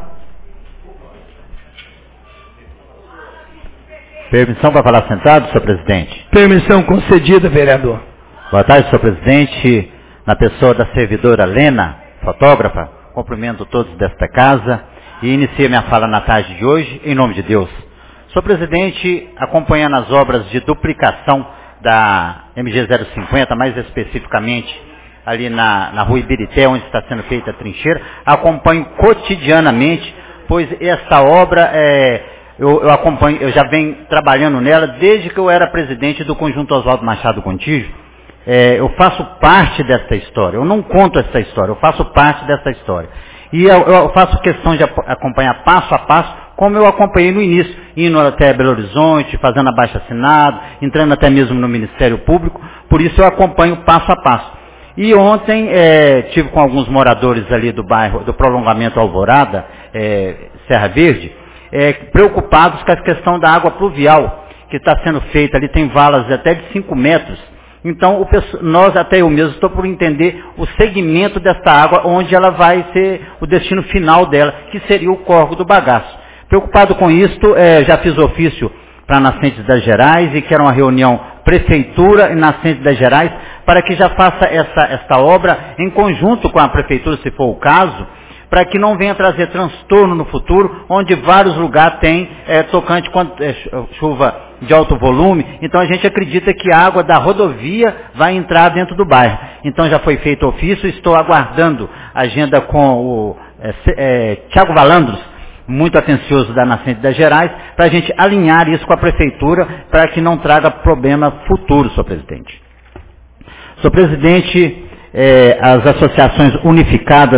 Permissão para falar sentado, senhor presidente? Permissão concedida, vereador. Boa tarde, senhor presidente. Na pessoa da servidora Lena, fotógrafa, cumprimento todos desta casa e inicio minha fala na tarde de hoje, em nome de Deus. Senhor presidente, acompanhando as obras de duplicação da MG 050, mais especificamente ali na rua Ibirité, onde está sendo feita a trincheira, acompanho cotidianamente, pois essa obra eu acompanho, eu já venho trabalhando nela desde que eu era presidente do Conjunto Oswaldo Machado Contígio. Eu faço parte dessa história, eu não conto essa história, eu faço parte dessa história. E eu faço questão de acompanhar passo a passo, como eu acompanhei no início, indo até Belo Horizonte, fazendo abaixo-assinado, entrando até mesmo no Ministério Público, por isso eu acompanho passo a passo. E ontem tive com alguns moradores ali do bairro, do prolongamento Alvorada, Serra Verde, preocupados com a questão da água pluvial, que está sendo feita ali, tem valas até de 5 metros. Então, nós, até eu mesmo, estou por entender o segmento desta água, onde ela vai ser o destino final dela, que seria o córrego do bagaço. Preocupado com isto, já fiz ofício para Nascentes das Gerais e quero uma reunião Prefeitura e Nascentes das Gerais, para que já faça esta obra em conjunto com a Prefeitura, se for o caso, para que não venha trazer transtorno no futuro, onde vários lugares tem tocante com chuva de alto volume. Então a gente acredita que a água da rodovia vai entrar dentro do bairro. Então já foi feito ofício, estou aguardando a agenda com o Tiago Valandros, muito atencioso da Nascente das Gerais, para a gente alinhar isso com a Prefeitura, para que não traga problema futuro, senhor presidente. Senhor presidente, as associações unificadas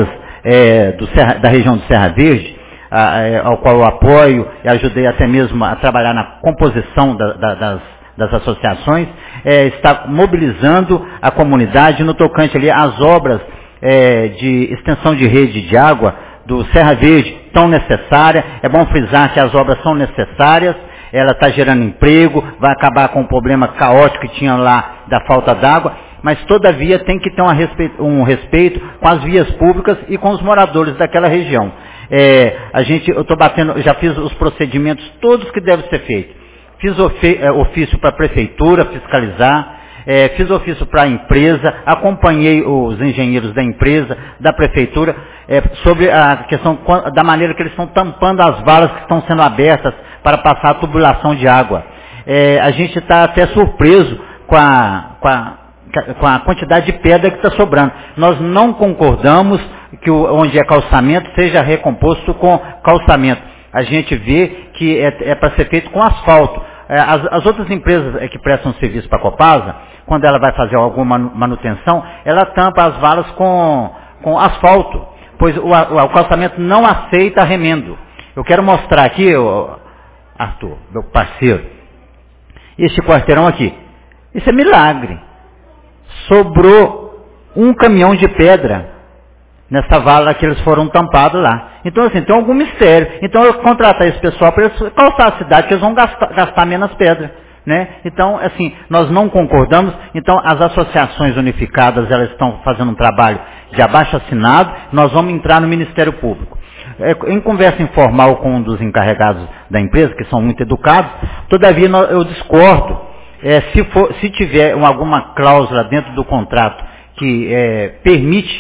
da região do Serra Verde, ao qual eu apoio e ajudei até mesmo a trabalhar na composição das associações, está mobilizando a comunidade no tocante ali às obras de extensão de rede de água do Serra Verde, tão necessária. É bom frisar que as obras são necessárias, ela está gerando emprego, vai acabar com o problema caótico que tinha lá da falta d'água, mas todavia tem que ter um respeito com as vias públicas e com os moradores daquela região. Eu estou batendo, já fiz os procedimentos todos que devem ser feitos. Fiz ofício para a prefeitura fiscalizar, fiz ofício para a empresa, acompanhei os engenheiros da empresa, da prefeitura, sobre a questão da maneira que eles estão tampando as valas que estão sendo abertas para passar a tubulação de água. A gente está até surpreso com a quantidade de pedra que está sobrando. Nós não concordamos que onde é calçamento seja recomposto com calçamento. A gente vê que é para ser feito com asfalto. As outras empresas que prestam serviço para a Copasa, quando ela vai fazer alguma manutenção, ela tampa as valas com asfalto, pois o calçamento não aceita remendo. Eu quero mostrar aqui, Arthur, meu parceiro, este quarteirão aqui. Isso é milagre. Sobrou um caminhão de pedra nessa vala que eles foram tampados lá. Então, assim, tem algum mistério. Então, eu contratar esse pessoal para eles calçar a cidade, que eles vão gastar menos pedra, né? Então, assim, nós não concordamos. Então, as associações unificadas, elas estão fazendo um trabalho de abaixo-assinado. Nós vamos entrar no Ministério Público. Em conversa informal com um dos encarregados da empresa, que são muito educados, todavia eu discordo. Se tiver alguma cláusula dentro do contrato que permite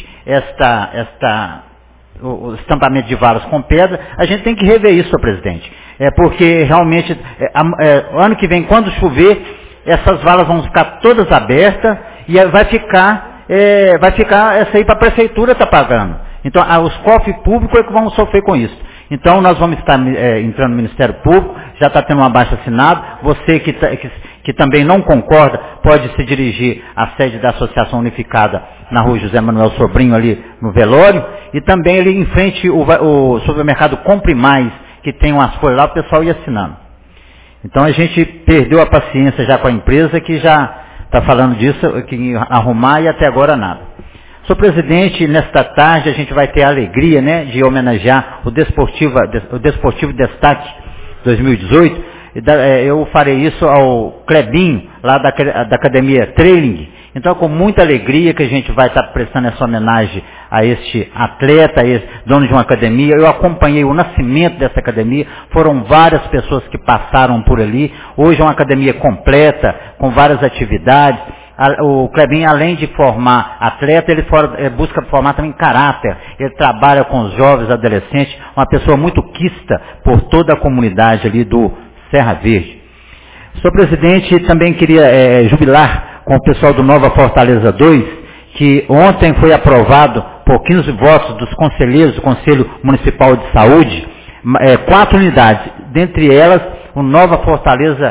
o estampamento de valas com pedra, a gente tem que rever isso, senhor presidente. Porque realmente, ano que vem, quando chover, essas valas vão ficar todas abertas e vai ficar essa aí para a prefeitura estar pagando. Então, os cofres públicos é que vão sofrer com isso. Então, nós vamos estar entrando no Ministério Público, já está tendo um abaixo-assinado. Você que também não concorda, pode se dirigir à sede da Associação Unificada na rua José Manuel Sobrinho, ali no Velório, e também ali em frente o supermercado Compre Mais, que tem umas folhas lá, o pessoal ia assinando. Então, a gente perdeu a paciência já com a empresa, que já está falando disso, que arrumar, e até agora nada. Senhor presidente, nesta tarde a gente vai ter a alegria, né, de homenagear o Desportivo Destaque 2018. Eu farei isso ao Clebinho, lá da Academia Trailing. Então é com muita alegria que a gente vai estar prestando essa homenagem a este atleta, a esse dono de uma academia. Eu acompanhei o nascimento dessa academia, foram várias pessoas que passaram por ali. Hoje é uma academia completa, com várias atividades. O Clebinho, além de formar atleta, ele busca formar também caráter. Ele trabalha com os jovens, adolescentes, uma pessoa muito quista por toda a comunidade ali do Serra Verde. Senhor presidente, também queria jubilar com o pessoal do Nova Fortaleza 2, que ontem foi aprovado por 15 votos dos conselheiros do Conselho Municipal de Saúde, 4 unidades, dentre elas o Nova Fortaleza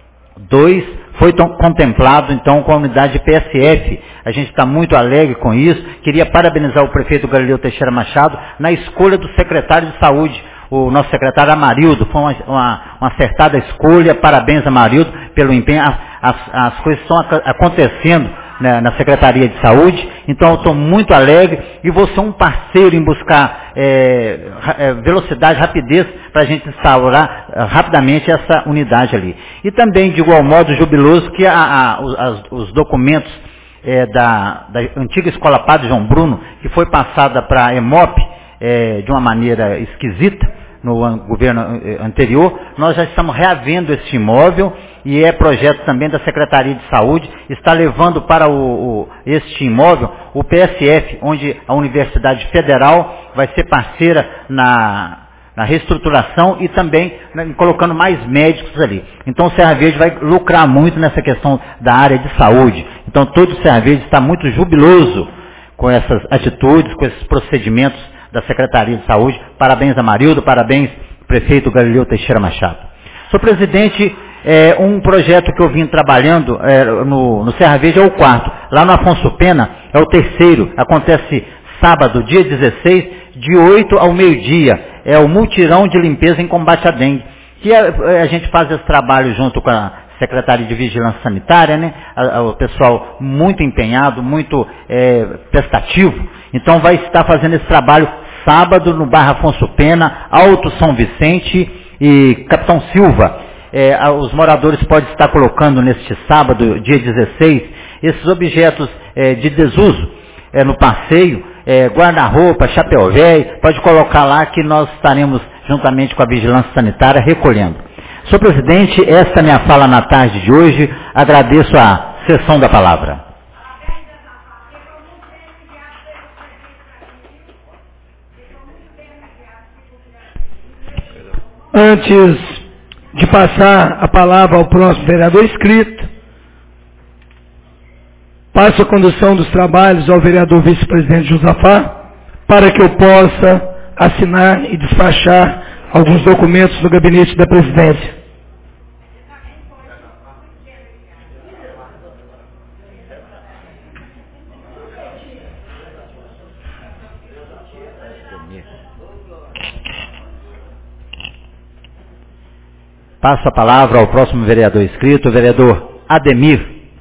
2, foi contemplado, então, com a unidade de PSF. A gente está muito alegre com isso. Queria parabenizar o prefeito Galileu Teixeira Machado na escolha do secretário de saúde, o nosso secretário Amarildo. Foi uma acertada escolha. Parabéns, Amarildo, pelo empenho. As coisas estão acontecendo, né, na Secretaria de Saúde. Então, eu estou muito alegre e vou ser um parceiro em buscar velocidade, rapidez, para a gente instaurar rapidamente essa unidade ali. E também, de igual modo, jubiloso que os documentos da antiga Escola Padre João Bruno, que foi passada para a EMOP de uma maneira esquisita no governo anterior, nós já estamos reavendo este imóvel e é projeto também da Secretaria de Saúde, está levando para este imóvel o PSF, onde a Universidade Federal vai ser parceira na reestruturação e também colocando mais médicos ali. Então o Serra Verde vai lucrar muito nessa questão da área de saúde. Então todo o Serra Verde está muito jubiloso com essas atitudes, com esses procedimentos da Secretaria de Saúde. Parabéns, Amarildo, parabéns, prefeito Galileu Teixeira Machado. Senhor presidente, um projeto que eu vim trabalhando no Serra Verde é o 4. Lá no Afonso Pena é o 3º. Acontece sábado, dia 16, de 8 ao meio-dia. É o mutirão de limpeza em combate à dengue. Que a gente faz esse trabalho junto com a Secretaria de Vigilância Sanitária, né? O pessoal muito empenhado, muito prestativo. Então vai estar fazendo esse trabalho sábado no bairro Afonso Pena, Alto São Vicente e Capitão Silva. Os moradores podem estar colocando neste sábado, dia 16, esses objetos de desuso no passeio, guarda-roupa, chapéu velho, pode colocar lá que nós estaremos juntamente com a vigilância sanitária recolhendo. Senhor presidente, esta é a minha fala na tarde de hoje, agradeço a sessão da palavra. Antes de passar a palavra ao próximo vereador inscrito, passo a condução dos trabalhos ao vereador vice-presidente Josafá, para que eu possa assinar e despachar alguns documentos do gabinete da presidência. Passo a palavra ao próximo vereador inscrito, o vereador Ademir.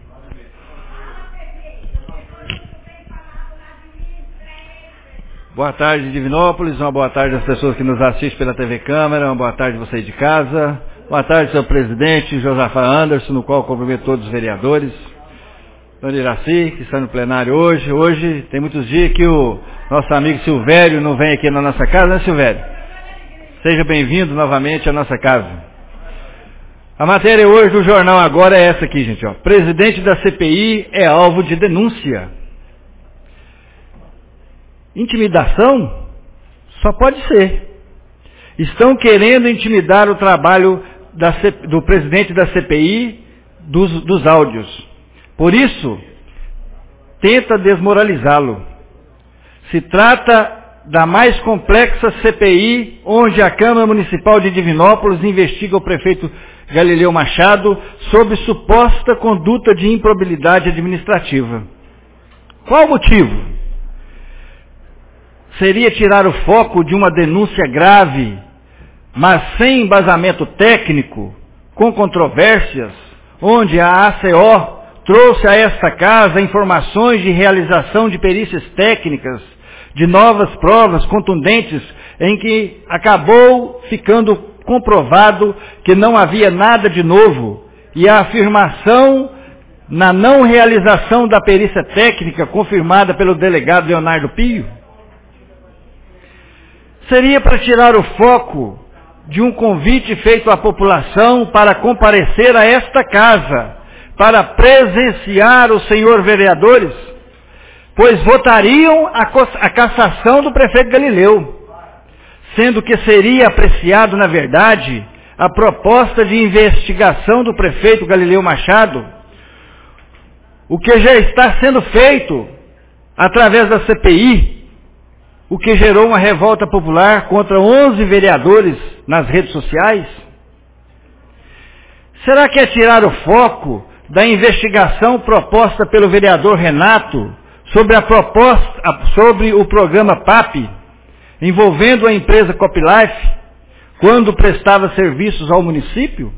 Boa tarde, Divinópolis, uma boa tarde às pessoas que nos assistem pela TV Câmara, uma boa tarde a vocês de casa, boa tarde, senhor presidente Josafá Anderson, no qual cumprimento todos os vereadores, Dona Iraci, que está no plenário hoje. Hoje tem muitos dias que o nosso amigo Silvério não vem aqui na nossa casa, né, Silvério? Seja bem-vindo novamente à nossa casa. A matéria hoje do jornal agora é essa aqui, gente, ó. Presidente da CPI é alvo de denúncia. Intimidação? Só pode ser. Estão querendo intimidar o trabalho do presidente da CPI dos áudios. Por isso, tenta desmoralizá-lo. Se trata da mais complexa CPI, onde a Câmara Municipal de Divinópolis investiga o prefeito Galileu Machado sobre suposta conduta de improbidade administrativa. Qual o motivo? Seria tirar o foco de uma denúncia grave, mas sem embasamento técnico, com controvérsias, onde a ACO trouxe a esta casa informações de realização de perícias técnicas, de novas provas contundentes, em que acabou ficando comprovado que não havia nada de novo, e a afirmação na não realização da perícia técnica confirmada pelo delegado Leonardo Pio? Seria para tirar o foco de um convite feito à população para comparecer a esta casa, para presenciar os senhores vereadores, pois votariam a cassação do prefeito Galileu, sendo que seria apreciado, na verdade, a proposta de investigação do prefeito Galileu Machado, o que já está sendo feito através da CPI, o que gerou uma revolta popular contra 11 vereadores nas redes sociais? Será que é tirar o foco da investigação proposta pelo vereador Renato sobre o programa PAP, envolvendo a empresa Coplife, quando prestava serviços ao município?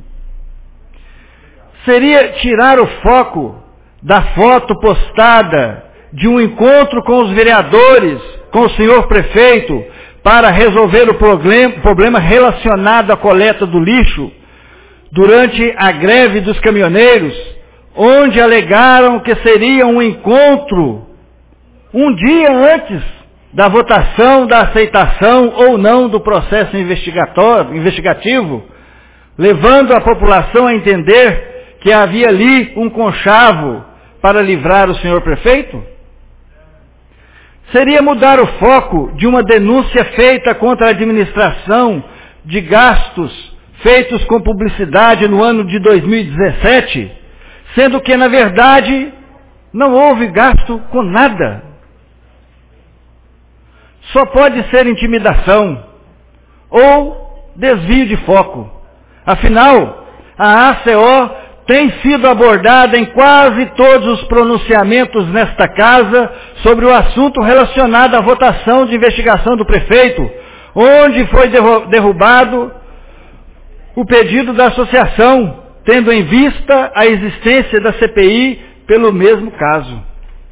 Seria tirar o foco da foto postada de um encontro com os vereadores, com o senhor prefeito, para resolver o problema relacionado à coleta do lixo, durante a greve dos caminhoneiros, onde alegaram que seria um encontro um dia antes da votação, da aceitação ou não do processo investigativo, levando a população a entender que havia ali um conchavo para livrar o senhor prefeito? Seria mudar o foco de uma denúncia feita contra a administração de gastos feitos com publicidade no ano de 2017, sendo que, na verdade, não houve gasto com nada. Só pode ser intimidação ou desvio de foco. Afinal, a ACO tem sido abordada em quase todos os pronunciamentos nesta casa sobre o assunto relacionado à votação de investigação do prefeito, onde foi derrubado o pedido da associação, tendo em vista a existência da CPI pelo mesmo caso.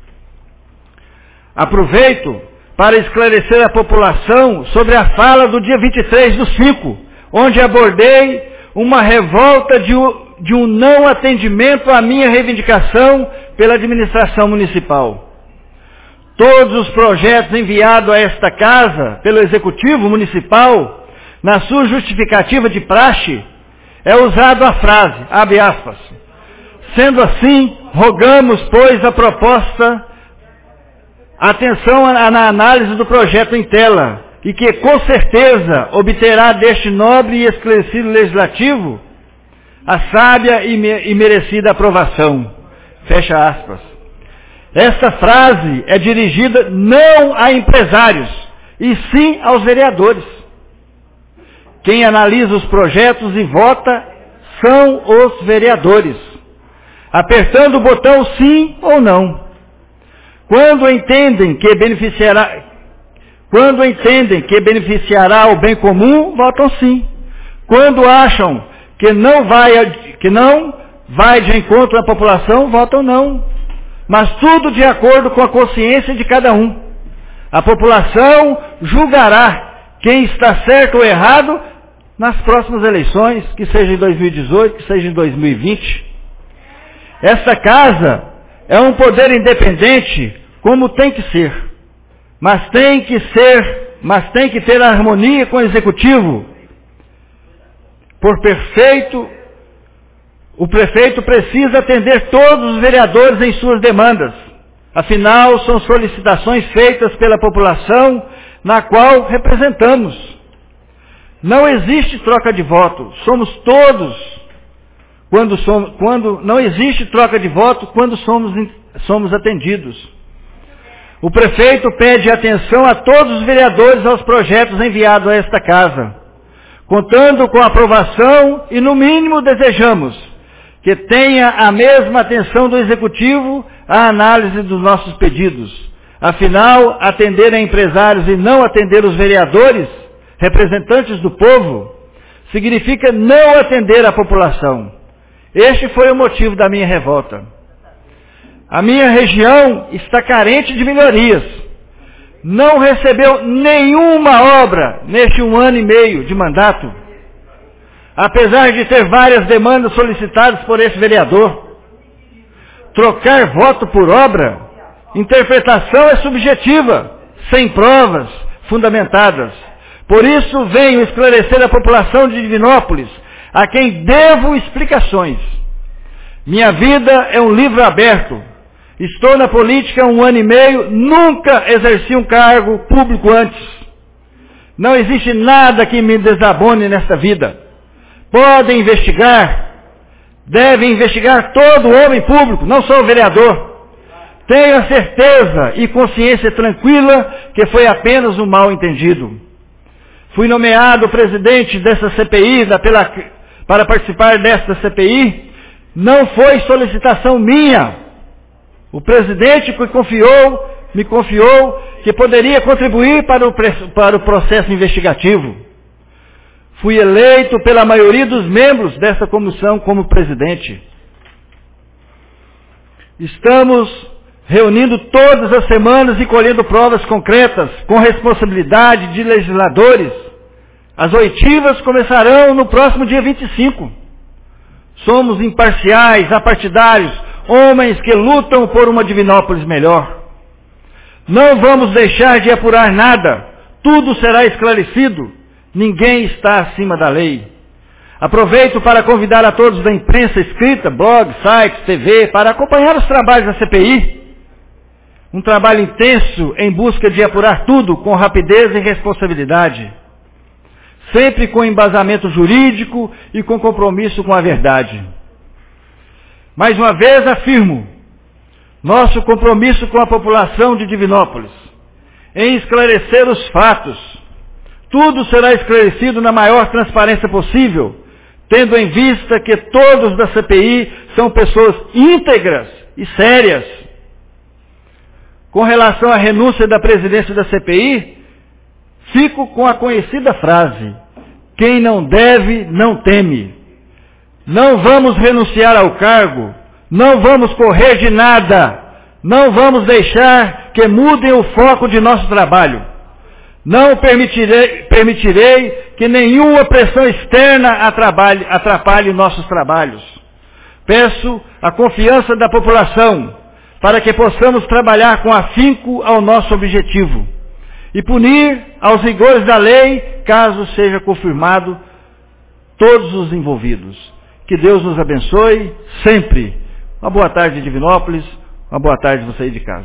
Aproveito para esclarecer a população sobre a fala do dia 23/5, onde abordei uma revolta de um não atendimento à minha reivindicação pela administração municipal. todos os projetos enviados a esta casa pelo Executivo Municipal, na sua justificativa de praxe, é usado a frase, abre aspas, sendo assim, rogamos, pois, a proposta, atenção na análise do projeto em tela, e que com certeza obterá deste nobre e esclarecido legislativo a sábia e merecida aprovação. Fecha aspas. Esta frase é dirigida não a empresários, e sim aos vereadores. Quem analisa os projetos e vota são os vereadores, apertando o botão sim ou não. Quando entendem que beneficiará o bem comum, votam sim. Quando acham que não vai de encontro à população, votam não. Mas tudo de acordo com a consciência de cada um. A população julgará quem está certo ou errado nas próximas eleições, que seja em 2018, que seja em 2020. Esta casa é um poder independente, como tem que ser. Mas tem que ter harmonia com o Executivo. O prefeito precisa atender todos os vereadores em suas demandas. Afinal, são solicitações feitas pela população na qual representamos. Não existe troca de voto. Somos todos. Não existe troca de voto quando somos atendidos. O prefeito pede atenção a todos os vereadores aos projetos enviados a esta casa, contando com a aprovação e, no mínimo, desejamos que tenha a mesma atenção do Executivo à análise dos nossos pedidos. Afinal, atender a empresários e não atender os vereadores, representantes do povo, significa não atender a população. Este foi o motivo da minha revolta. A minha região está carente de melhorias. Não recebeu nenhuma obra neste 1 ano e meio de mandato, apesar de ter várias demandas solicitadas por esse vereador. Trocar voto por obra, interpretação é subjetiva, sem provas fundamentadas. Por isso venho esclarecer a população de Divinópolis, a quem devo explicações. Minha vida é um livro aberto. Estou na política há 1 ano e meio, nunca exerci um cargo público antes. Não existe nada que me desabone nesta vida. Podem investigar, devem investigar todo homem público, não só o vereador. Tenho a certeza e consciência tranquila que foi apenas um mal entendido. Fui nomeado presidente dessa CPI, para participar desta CPI, não foi solicitação minha. O presidente me confiou que poderia contribuir para o processo investigativo. Fui eleito pela maioria dos membros dessa comissão como presidente. Estamos reunindo todas as semanas e colhendo provas concretas, com responsabilidade de legisladores. As oitivas começarão no próximo dia 25. Somos imparciais, apartidários, homens que lutam por uma Divinópolis melhor. Não vamos deixar de apurar nada. Tudo será esclarecido. Ninguém está acima da lei. Aproveito para convidar a todos da imprensa escrita, blogs, sites, TV, para acompanhar os trabalhos da CPI. Um trabalho intenso em busca de apurar tudo com rapidez e responsabilidade. Sempre com embasamento jurídico e com compromisso com a verdade. Mais uma vez afirmo, nosso compromisso com a população de Divinópolis, em esclarecer os fatos. Tudo será esclarecido na maior transparência possível, tendo em vista que todos da CPI são pessoas íntegras e sérias. Com relação à renúncia da presidência da CPI, fico com a conhecida frase, quem não deve, não teme. Não vamos renunciar ao cargo, não vamos correr de nada, não vamos deixar que mudem o foco de nosso trabalho. Não permitirei que nenhuma pressão externa atrapalhe nossos trabalhos. Peço a confiança da população, para que possamos trabalhar com afinco ao nosso objetivo e punir aos rigores da lei, caso seja confirmado todos os envolvidos. Que Deus nos abençoe sempre. Uma boa tarde, Divinópolis. Uma boa tarde, você aí de casa.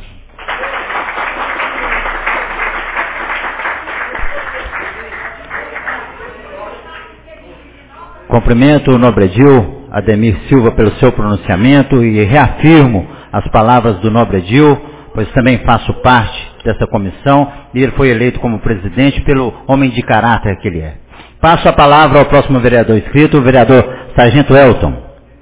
Cumprimento o nobre edil Ademir Silva pelo seu pronunciamento e reafirmo as palavras do nobre edil, pois também faço parte dessa comissão e ele foi eleito como presidente pelo homem de caráter que ele é. Passo a palavra ao próximo vereador inscrito, o vereador Sargento Elton.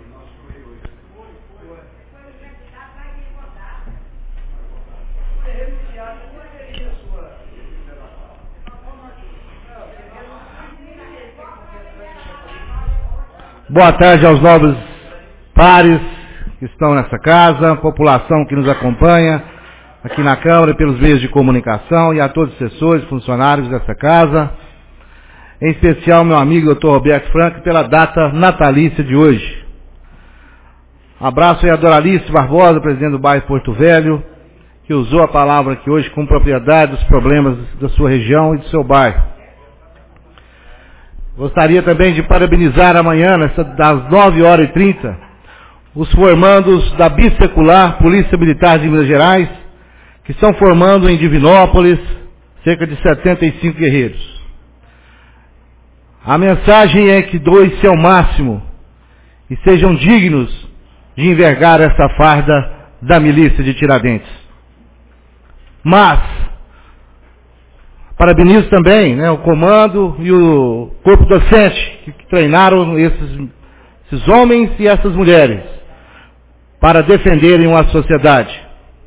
Boa tarde aos nobres pares que estão nessa casa, população que nos acompanha aqui na Câmara e pelos meios de comunicação e a todos os assessores e funcionários dessa casa, em especial meu amigo Dr. Roberto Franco pela data natalícia de hoje. Abraço aí a Doralice Barbosa, presidente do bairro Porto Velho, que usou a palavra aqui hoje com propriedade dos problemas da sua região e do seu bairro. Gostaria também de parabenizar amanhã, das 9h30, os formandos da Bissecular Polícia Militar de Minas Gerais, que estão formando em Divinópolis cerca de 75 guerreiros. A mensagem é que doem-se ao máximo e sejam dignos de envergar essa farda da milícia de Tiradentes. Mas parabenizo também, o comando e o corpo docente que treinaram esses homens e essas mulheres para defenderem uma sociedade.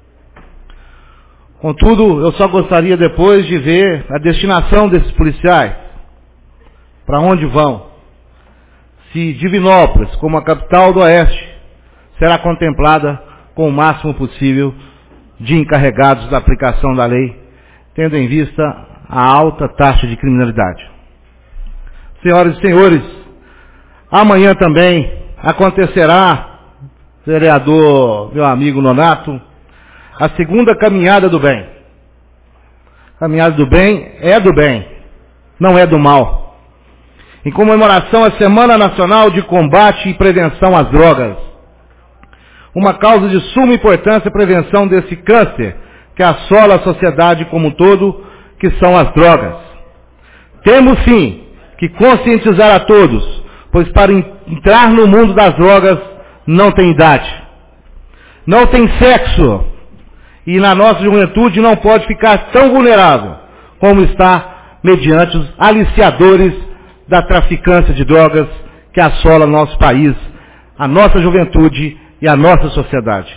Contudo, eu só gostaria depois de ver a destinação desses policiais, para onde vão. Se Divinópolis, como a capital do Oeste, será contemplada com o máximo possível de encarregados da aplicação da lei, tendo em vista a alta taxa de criminalidade. Senhoras e senhores, amanhã também acontecerá, vereador, meu amigo Nonato, a segunda caminhada do bem. Caminhada do bem, não é do mal. Em comemoração à Semana Nacional de Combate e Prevenção às Drogas. Uma causa de suma importância a prevenção desse câncer que assola a sociedade como um todo, que são as drogas. Temos sim que conscientizar a todos, pois para entrar no mundo das drogas não tem idade, não tem sexo, e na nossa juventude não pode ficar tão vulnerável como está mediante os aliciadores da traficância de drogas que assola nosso país, a nossa juventude e a nossa sociedade.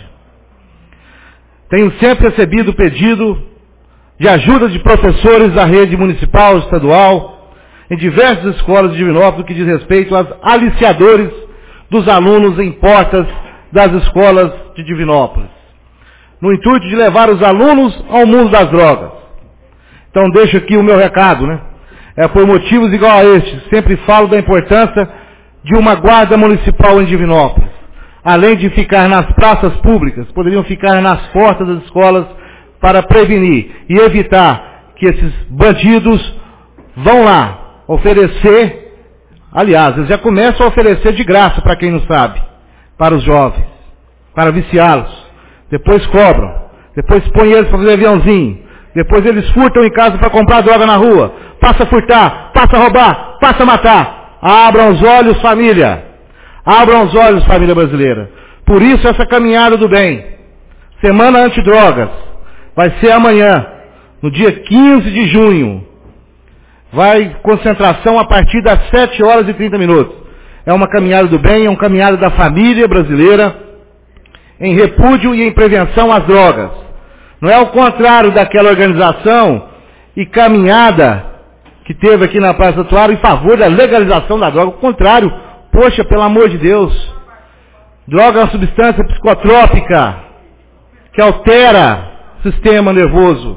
Tenho sempre recebido pedido de ajuda de professores da rede municipal, estadual, em diversas escolas de Divinópolis, que diz respeito aos aliciadores dos alunos em portas das escolas de Divinópolis, no intuito de levar os alunos ao mundo das drogas. Então deixo aqui o meu recado, É por motivos igual a este, sempre falo da importância de uma guarda municipal em Divinópolis. Além de ficar nas praças públicas, poderiam ficar nas portas das escolas para prevenir e evitar que esses bandidos vão lá oferecer, aliás, eles já começam a oferecer de graça, para quem não sabe, para os jovens, para viciá-los. Depois cobram, depois põem eles para fazer aviãozinho, depois eles furtam em casa para comprar droga na rua, passa a furtar, passa a roubar, passa a matar. Abram os olhos, família. Abram os olhos, família brasileira. Por isso essa caminhada do bem, Semana Antidrogas, vai ser amanhã, no dia 15 de junho. Vai concentração a partir das 7h30. É uma caminhada do bem, é uma caminhada da família brasileira, em repúdio e em prevenção às drogas. Não é o contrário daquela organização e caminhada que teve aqui na Praça do Santuário em favor da legalização da droga. O contrário, poxa, pelo amor de Deus. Droga é uma substância psicotrópica que altera o sistema nervoso.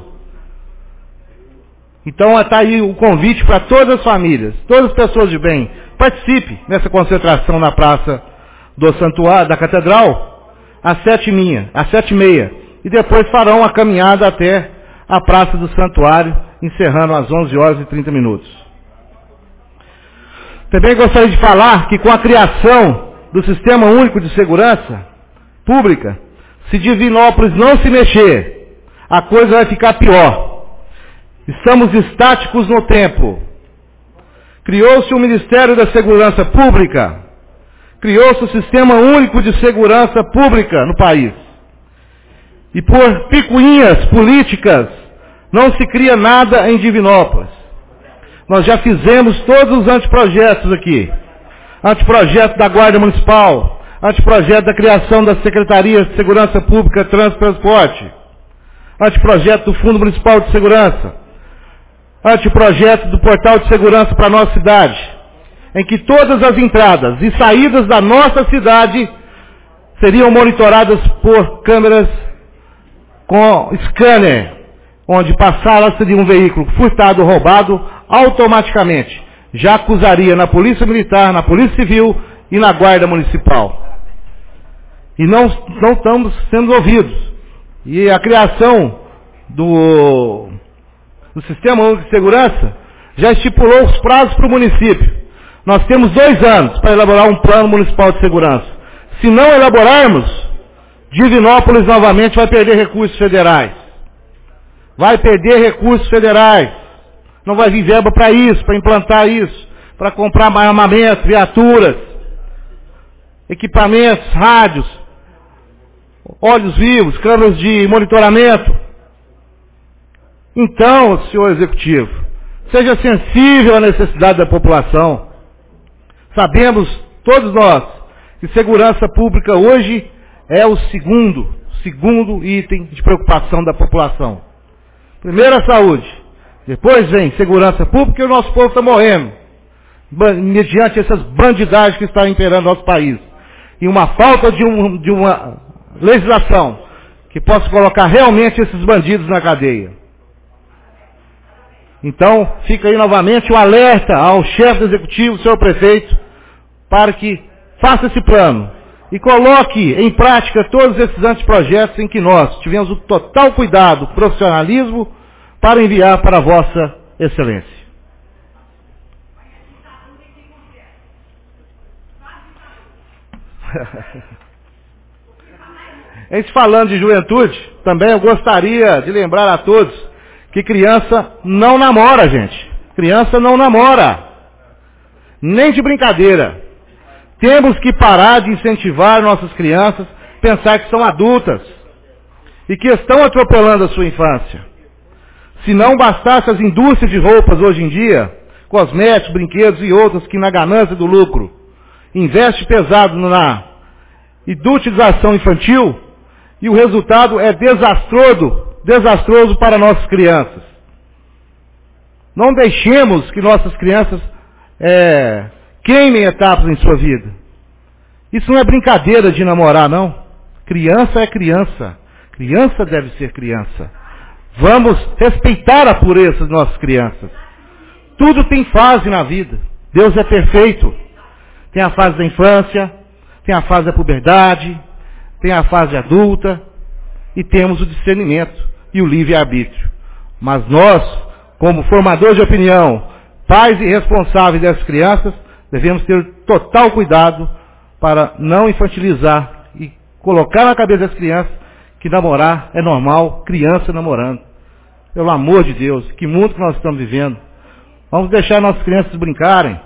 Então está aí o convite para todas as famílias, todas as pessoas de bem. Participe nessa concentração na Praça do Santuário, da Catedral, às 7h30, e depois farão a caminhada até a Praça do Santuário, encerrando às 11h30. Também gostaria de falar que com a criação do Sistema Único de Segurança Pública, se Divinópolis não se mexer, a coisa vai ficar pior. Estamos estáticos no tempo. Criou-se o Ministério da Segurança Pública, criou-se o Sistema Único de Segurança Pública no país. E por picuinhas políticas, não se cria nada em Divinópolis. Nós já fizemos todos os anteprojetos aqui. Anteprojeto da Guarda Municipal, anteprojeto da criação da Secretaria de Segurança Pública, Trânsito e Transporte, anteprojeto do Fundo Municipal de Segurança, anteprojeto do Portal de Segurança para a nossa cidade, em que todas as entradas e saídas da nossa cidade seriam monitoradas por câmeras com scanner, onde passar seria um veículo furtado ou roubado, automaticamente já acusaria na Polícia Militar, na Polícia Civil e na Guarda Municipal. E não estamos sendo ouvidos. E a criação do Sistema Único de Segurança já estipulou os prazos para o município. Nós temos 2 anos para elaborar um plano municipal de segurança. Se não elaborarmos, Divinópolis novamente vai perder recursos federais. Vai perder recursos federais. Não vai vir verba para isso, para implantar isso, para comprar armamento, viaturas, equipamentos, rádios, olhos vivos, câmeras de monitoramento. Então, senhor executivo, seja sensível à necessidade da população. Sabemos, todos nós, que segurança pública hoje é o segundo item de preocupação da população. Primeiro a saúde, depois vem segurança pública e o nosso povo está morrendo, mediante essas bandidagens que estão imperando no nosso país. E uma falta de uma legislação que possa colocar realmente esses bandidos na cadeia. Então, fica aí novamente o alerta ao chefe do executivo, senhor prefeito, para que faça esse plano e coloque em prática todos esses anteprojetos em que nós tivemos o total cuidado, profissionalismo, para enviar para a vossa excelência. Em se falando de juventude, também eu gostaria de lembrar a todos que criança não namora, gente. Criança não namora. Nem de brincadeira. Temos que parar de incentivar nossas crianças a pensar que são adultas e que estão atropelando a sua infância. Se não bastasse as indústrias de roupas hoje em dia, cosméticos, brinquedos e outras que na ganância do lucro investe pesado na adultização infantil, e o resultado é desastroso para nossas crianças. Não deixemos que nossas crianças queimem etapas em sua vida. Isso não é brincadeira de namorar, não. Criança é criança. Criança deve ser criança. Vamos respeitar a pureza das nossas crianças. Tudo tem fase na vida. Deus é perfeito. Tem a fase da infância, tem a fase da puberdade, tem a fase adulta, e temos o discernimento e o livre-arbítrio. Mas nós, como formadores de opinião, pais e responsáveis dessas crianças, devemos ter total cuidado para não infantilizar e colocar na cabeça das crianças que namorar é normal, criança namorando. Pelo amor de Deus, que mundo que nós estamos vivendo. Vamos deixar nossas crianças brincarem.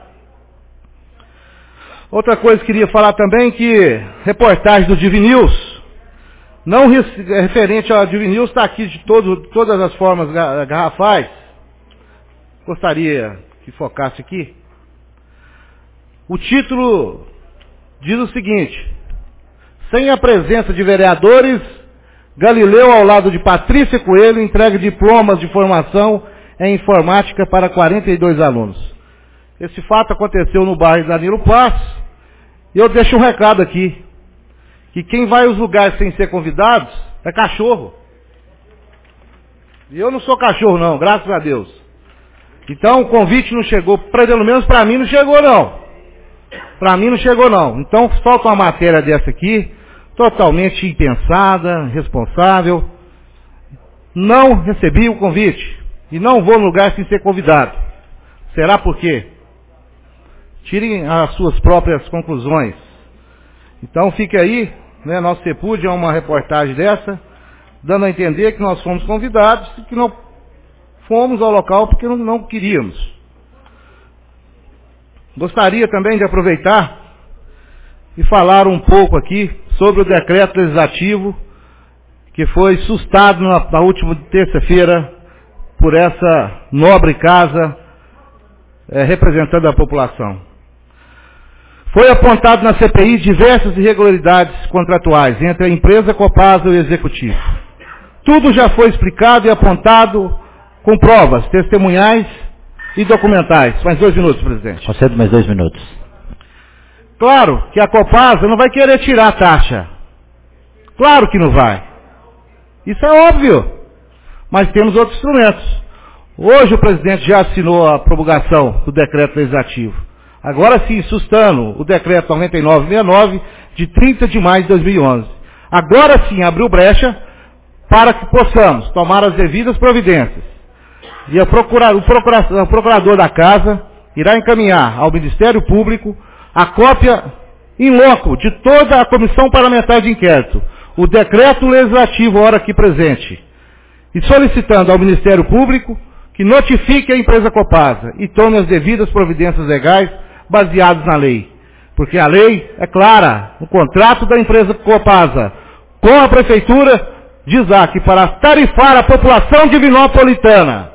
Outra coisa que queria falar também, que reportagem do DivNews, não referente ao DivNews, está aqui de todas as formas garrafais. Gostaria que focasse aqui. O título diz o seguinte: sem a presença de vereadores, Galileu, ao lado de Patrícia Coelho, entrega diplomas de formação em informática para 42 alunos. Esse fato aconteceu no bairro Danilo Passos, e eu deixo um recado aqui, que quem vai aos lugares sem ser convidados é cachorro. E eu não sou cachorro não, graças a Deus. Então o convite não chegou, pelo menos para mim não chegou não. Para mim não chegou não. Então solta uma matéria dessa aqui, totalmente impensada, responsável. Não recebi o convite e não vou no lugar sem ser convidado. Será por quê? Tirem as suas próprias conclusões. Então fique aí, né, nosso repúdio a uma reportagem dessa, dando a entender que nós fomos convidados e que não fomos ao local porque não queríamos. Gostaria também de aproveitar e falar um pouco aqui sobre o decreto legislativo que foi sustado na última terça-feira por essa nobre casa representando a população. Foi apontado na CPI diversas irregularidades contratuais entre a empresa Copasa e o Executivo. Tudo já foi explicado e apontado com provas testemunhais e documentais. Mais 2 minutos, presidente. Concedo mais 2 minutos. Claro que a Copasa não vai querer tirar a taxa. Claro que não vai. Isso é óbvio. Mas temos outros instrumentos. Hoje o presidente já assinou a promulgação do decreto legislativo. Agora sim, sustando o decreto 9969 de 30 de maio de 2011. Agora sim abriu brecha para que possamos tomar as devidas providências. E o procurador da casa irá encaminhar ao Ministério Público a cópia em loco de toda a comissão parlamentar de inquérito, o decreto legislativo ora aqui presente, e solicitando ao Ministério Público que notifique a empresa Copasa e tome as devidas providências legais baseadas na lei. Porque a lei é clara, o contrato da empresa Copasa com a Prefeitura diz lá que para tarifar a população divinopolitana,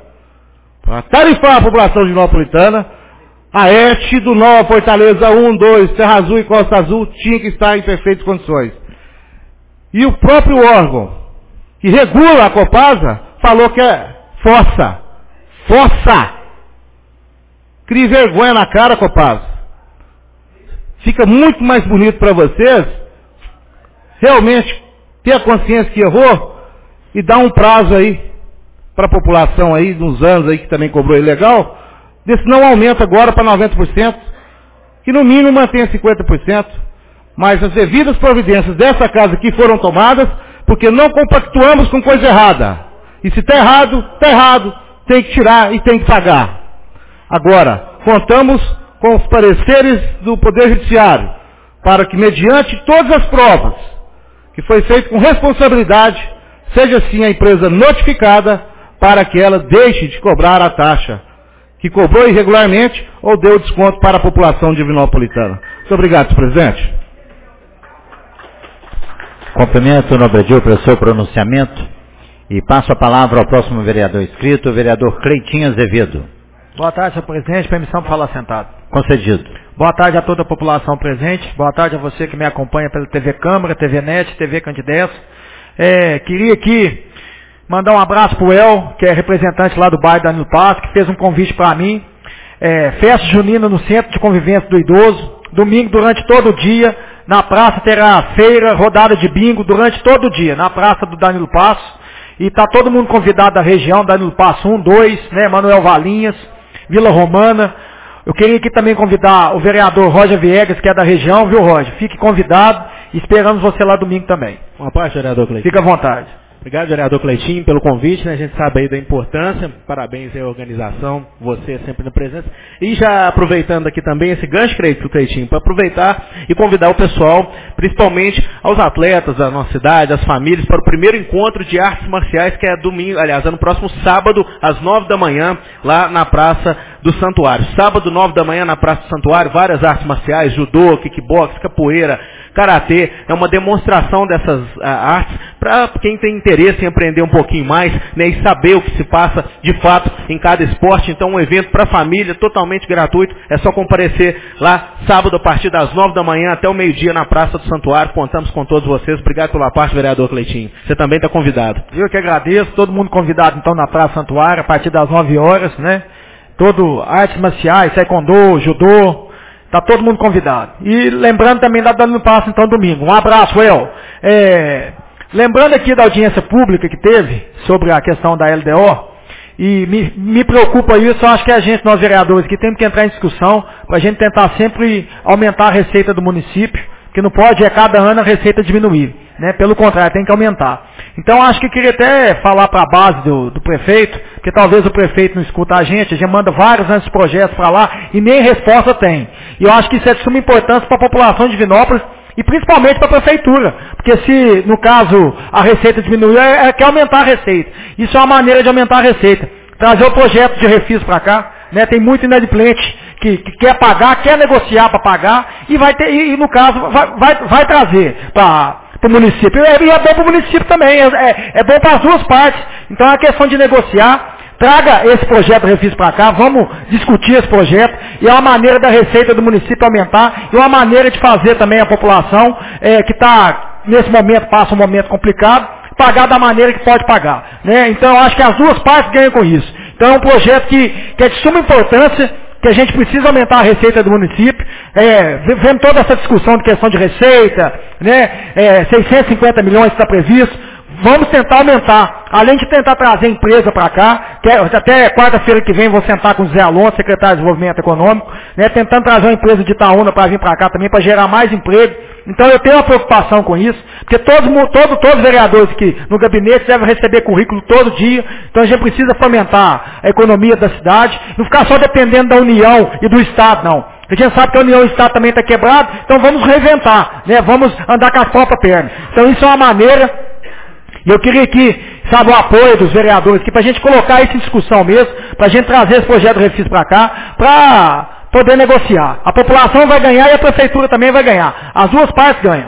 a ERT do Nova Fortaleza 1, 2, Terra Azul e Costa Azul tinha que estar em perfeitas condições. E o próprio órgão que regula a Copasa falou que é fossa. Crie vergonha na cara, Copasa. Fica muito mais bonito para vocês realmente ter a consciência que errou e dar um prazo aí para a população aí, uns anos aí que também cobrou ilegal, desse não aumenta agora para 90%, que no mínimo mantenha 50%, mas as devidas providências dessa casa aqui foram tomadas, porque não compactuamos com coisa errada. E se está errado, tem que tirar e tem que pagar. Agora, contamos com os pareceres do Poder Judiciário, para que mediante todas as provas, que foi feito com responsabilidade, seja assim a empresa notificada, para que ela deixe de cobrar a taxa que cobrou irregularmente ou deu desconto para a população divinopolitana. Muito obrigado, senhor presidente. Cumprimento o nobre Edil pelo seu pronunciamento e passo a palavra ao próximo vereador inscrito, o vereador Cleitinho Azevedo. Boa tarde, senhor presidente. Permissão para falar sentado. Concedido. Boa tarde a toda a população presente. Boa tarde a você que me acompanha pela TV Câmara, TV NET, TV Candidesso. Queria aqui mandar um abraço para o El, que é representante lá do bairro Danilo Passo, que fez um convite para mim. Festa junina no Centro de Convivência do Idoso. Domingo, durante todo o dia, na praça terá feira, rodada de bingo, durante todo o dia, na praça do Danilo Passo. E está todo mundo convidado da região, Danilo Passo 1, 2, né, Manuel Valinhas, Vila Romana. Eu queria aqui também convidar o vereador Roger Viegas, que é da região, viu, Roger? Fique convidado e esperamos você lá domingo também. Uma parte, vereador Cleitinho. Fique à vontade. Obrigado, vereador Cleitinho, pelo convite, né? A gente sabe aí da importância. Parabéns aí à organização, você sempre na presença. E já aproveitando aqui também esse gancho, Cleitinho, para aproveitar e convidar o pessoal, principalmente aos atletas da nossa cidade, as famílias, para o primeiro encontro de artes marciais, que é domingo, aliás, é no próximo sábado, às 9 da manhã, lá na Praça do Santuário. Sábado, 9 da manhã, na Praça do Santuário, várias artes marciais, judô, kickbox, capoeira, karatê, é uma demonstração dessas artes para quem tem interesse em aprender um pouquinho mais, né, e saber o que se passa de fato em cada esporte. Então, um evento para a família, totalmente gratuito, é só comparecer lá sábado a partir das 9 da manhã até o meio-dia na Praça do Santuário. Contamos com todos vocês. Obrigado pela parte, vereador Cleitinho. Você também está convidado. Eu que agradeço, todo mundo convidado então na Praça do Santuário a partir das 9 horas, né? Todo artes marciais, taekwondo, judô. Está todo mundo convidado. E lembrando também da Danilo Passo, então, domingo. Um abraço, El. Lembrando aqui da audiência pública que teve sobre a questão da LDO, e me preocupa isso, eu acho que a gente, nós vereadores, que temos que entrar em discussão para a gente tentar sempre aumentar a receita do município, que não pode cada ano a receita diminuir, né? Pelo contrário, tem que aumentar. Então acho que queria até falar para a base do prefeito, porque talvez o prefeito não escuta a gente manda vários anos de projetos para lá e nem resposta tem. E eu acho que isso é de suma importância para a população de Divinópolis e principalmente para a prefeitura, porque se no caso a receita diminuir, quer aumentar a receita. Isso é uma maneira de aumentar a receita. Trazer o projeto de refis para cá, né? Tem muito inadimplente que quer pagar, quer negociar para pagar e vai ter, e no caso vai trazer para o município. E é bom para o município também, é bom para as duas partes. Então é uma questão de negociar. Traga esse projeto de refis para cá, vamos discutir esse projeto, e é uma maneira da receita do município aumentar, e uma maneira de fazer também a população, que está, nesse momento, passa um momento complicado, pagar da maneira que pode pagar. Né? Então eu acho que as duas partes ganham com isso. Então é um projeto que é de suma importância, que a gente precisa aumentar a receita do município, vendo toda essa discussão de questão de receita, né? 650 milhões está previsto, vamos tentar aumentar, além de tentar trazer empresa para cá, até quarta-feira que vem vou sentar com o Zé Alonso, secretário de Desenvolvimento Econômico, né, tentando trazer uma empresa de Itaúna para vir para cá também, para gerar mais emprego. Então eu tenho uma preocupação com isso, porque todos os vereadores aqui no gabinete devem receber currículo todo dia, então a gente precisa fomentar a economia da cidade, não ficar só dependendo da União e do Estado, não. A gente sabe que a União e o Estado também está quebrado, então vamos reinventar, né, vamos andar com as próprias pernas. Então isso é uma maneira. E eu queria aqui, sabe, o apoio dos vereadores aqui, para a gente colocar isso em discussão mesmo, para a gente trazer esse projeto de refis para cá, para poder negociar. A população vai ganhar e a prefeitura também vai ganhar. As duas partes ganham.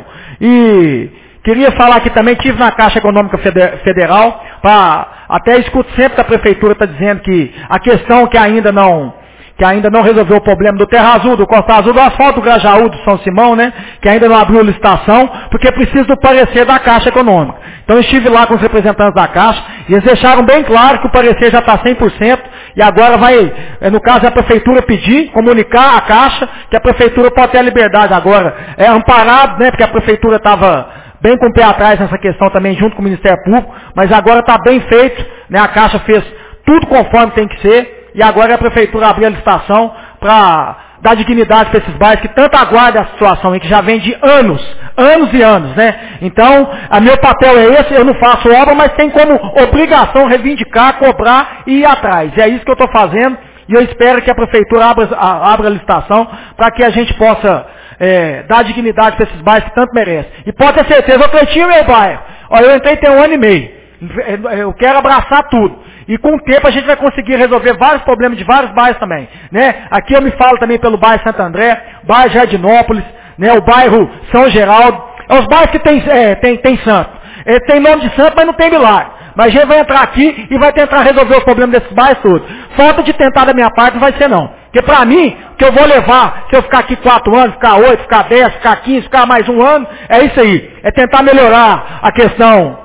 E queria falar aqui também, estive na Caixa Econômica Federal, até escuto sempre que a prefeitura está dizendo que a questão que ainda não resolveu o problema do Terra Azul, do Costa Azul, do asfalto do Grajaú, do São Simão, né? Que ainda não abriu licitação, porque precisa do parecer da Caixa Econômica. Então eu estive lá com os representantes da Caixa, e eles deixaram bem claro que o parecer já está 100%, e agora vai, no caso a Prefeitura pedir, comunicar à Caixa, que a Prefeitura pode ter a liberdade agora, amparado, né? Porque a Prefeitura estava bem com o pé atrás nessa questão também, junto com o Ministério Público, mas agora está bem feito, né? A Caixa fez tudo conforme tem que ser, e agora a Prefeitura abriu a licitação para dar dignidade para esses bairros que tanto aguardam a situação aí, que já vem de anos e anos, né? Então, meu papel é esse, eu não faço obra, mas tem como obrigação reivindicar, cobrar e ir atrás. E é isso que eu estou fazendo, e eu espero que a Prefeitura abra a licitação para que a gente possa dar dignidade para esses bairros que tanto merecem. E pode ter certeza, eu Cleitinho, meu bairro, eu entrei tem 1 ano e meio, eu quero abraçar tudo. E com o tempo a gente vai conseguir resolver vários problemas de vários bairros também, né? Aqui eu me falo também pelo bairro Santo André, bairro Jardinópolis, né? O bairro São Geraldo. É os bairros que tem santo. Tem nome de santo, mas não tem milagre. Mas a gente vai entrar aqui e vai tentar resolver os problemas desses bairros todos. Falta de tentar da minha parte não vai ser não. Porque para mim, que eu vou levar, se eu ficar aqui 4 anos, ficar 8, ficar 10, ficar 15, ficar mais 1 ano, é isso aí. É tentar melhorar a questão.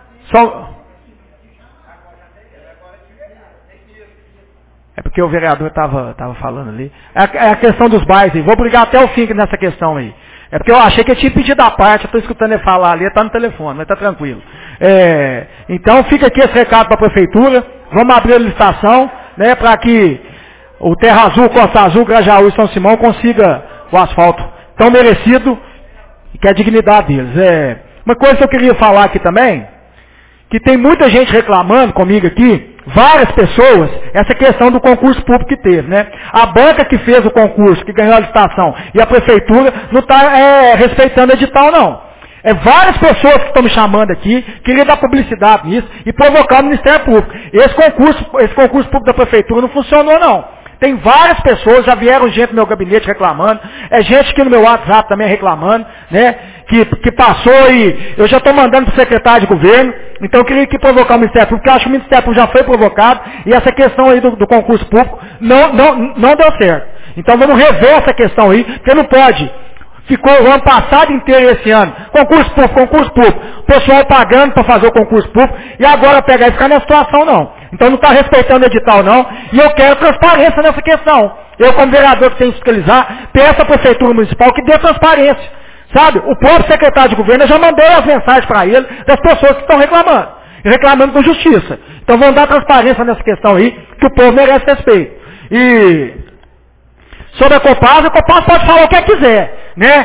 É porque o vereador estava falando ali. É a questão dos bairros. Vou brigar até o fim nessa questão aí. É porque eu achei que eu tinha pedido a parte. Eu estou escutando ele falar ali. Está no telefone, mas está tranquilo. Então fica aqui esse recado para a prefeitura. Vamos abrir a licitação, né, para que o Terra Azul, Costa Azul, Grajaú e São Simão consiga o asfalto tão merecido, que é a dignidade deles. Uma coisa que eu queria falar aqui também, que tem muita gente reclamando comigo aqui, várias pessoas, essa questão do concurso público que teve, né? A banca que fez o concurso, que ganhou a licitação, e a prefeitura não está respeitando o edital, não. Várias pessoas que estão me chamando aqui, queria dar publicidade nisso e provocar o Ministério Público. Esse concurso público da prefeitura não funcionou, não. Tem várias pessoas, já vieram gente no meu gabinete reclamando, gente aqui no meu WhatsApp também reclamando, né? Que passou e eu já estou mandando para o secretário de governo, então eu queria aqui provocar o Ministério Público, porque eu acho que o Ministério Público já foi provocado, e essa questão aí do concurso público não deu certo. Então vamos rever essa questão aí, porque não pode. Ficou o ano passado inteiro esse ano. Concurso público. O pessoal pagando para fazer o concurso público, e agora pegar e ficar nessa situação não. Então não está respeitando o edital não, e eu quero transparência nessa questão. Eu como vereador que tenho que fiscalizar, peço à Prefeitura Municipal que dê transparência. Sabe, o próprio secretário de governo, eu já mandei as mensagens para ele, das pessoas que estão reclamando com justiça. Então vamos dar transparência nessa questão aí, que o povo merece respeito. E sobre a Copasa pode falar o que quiser, né?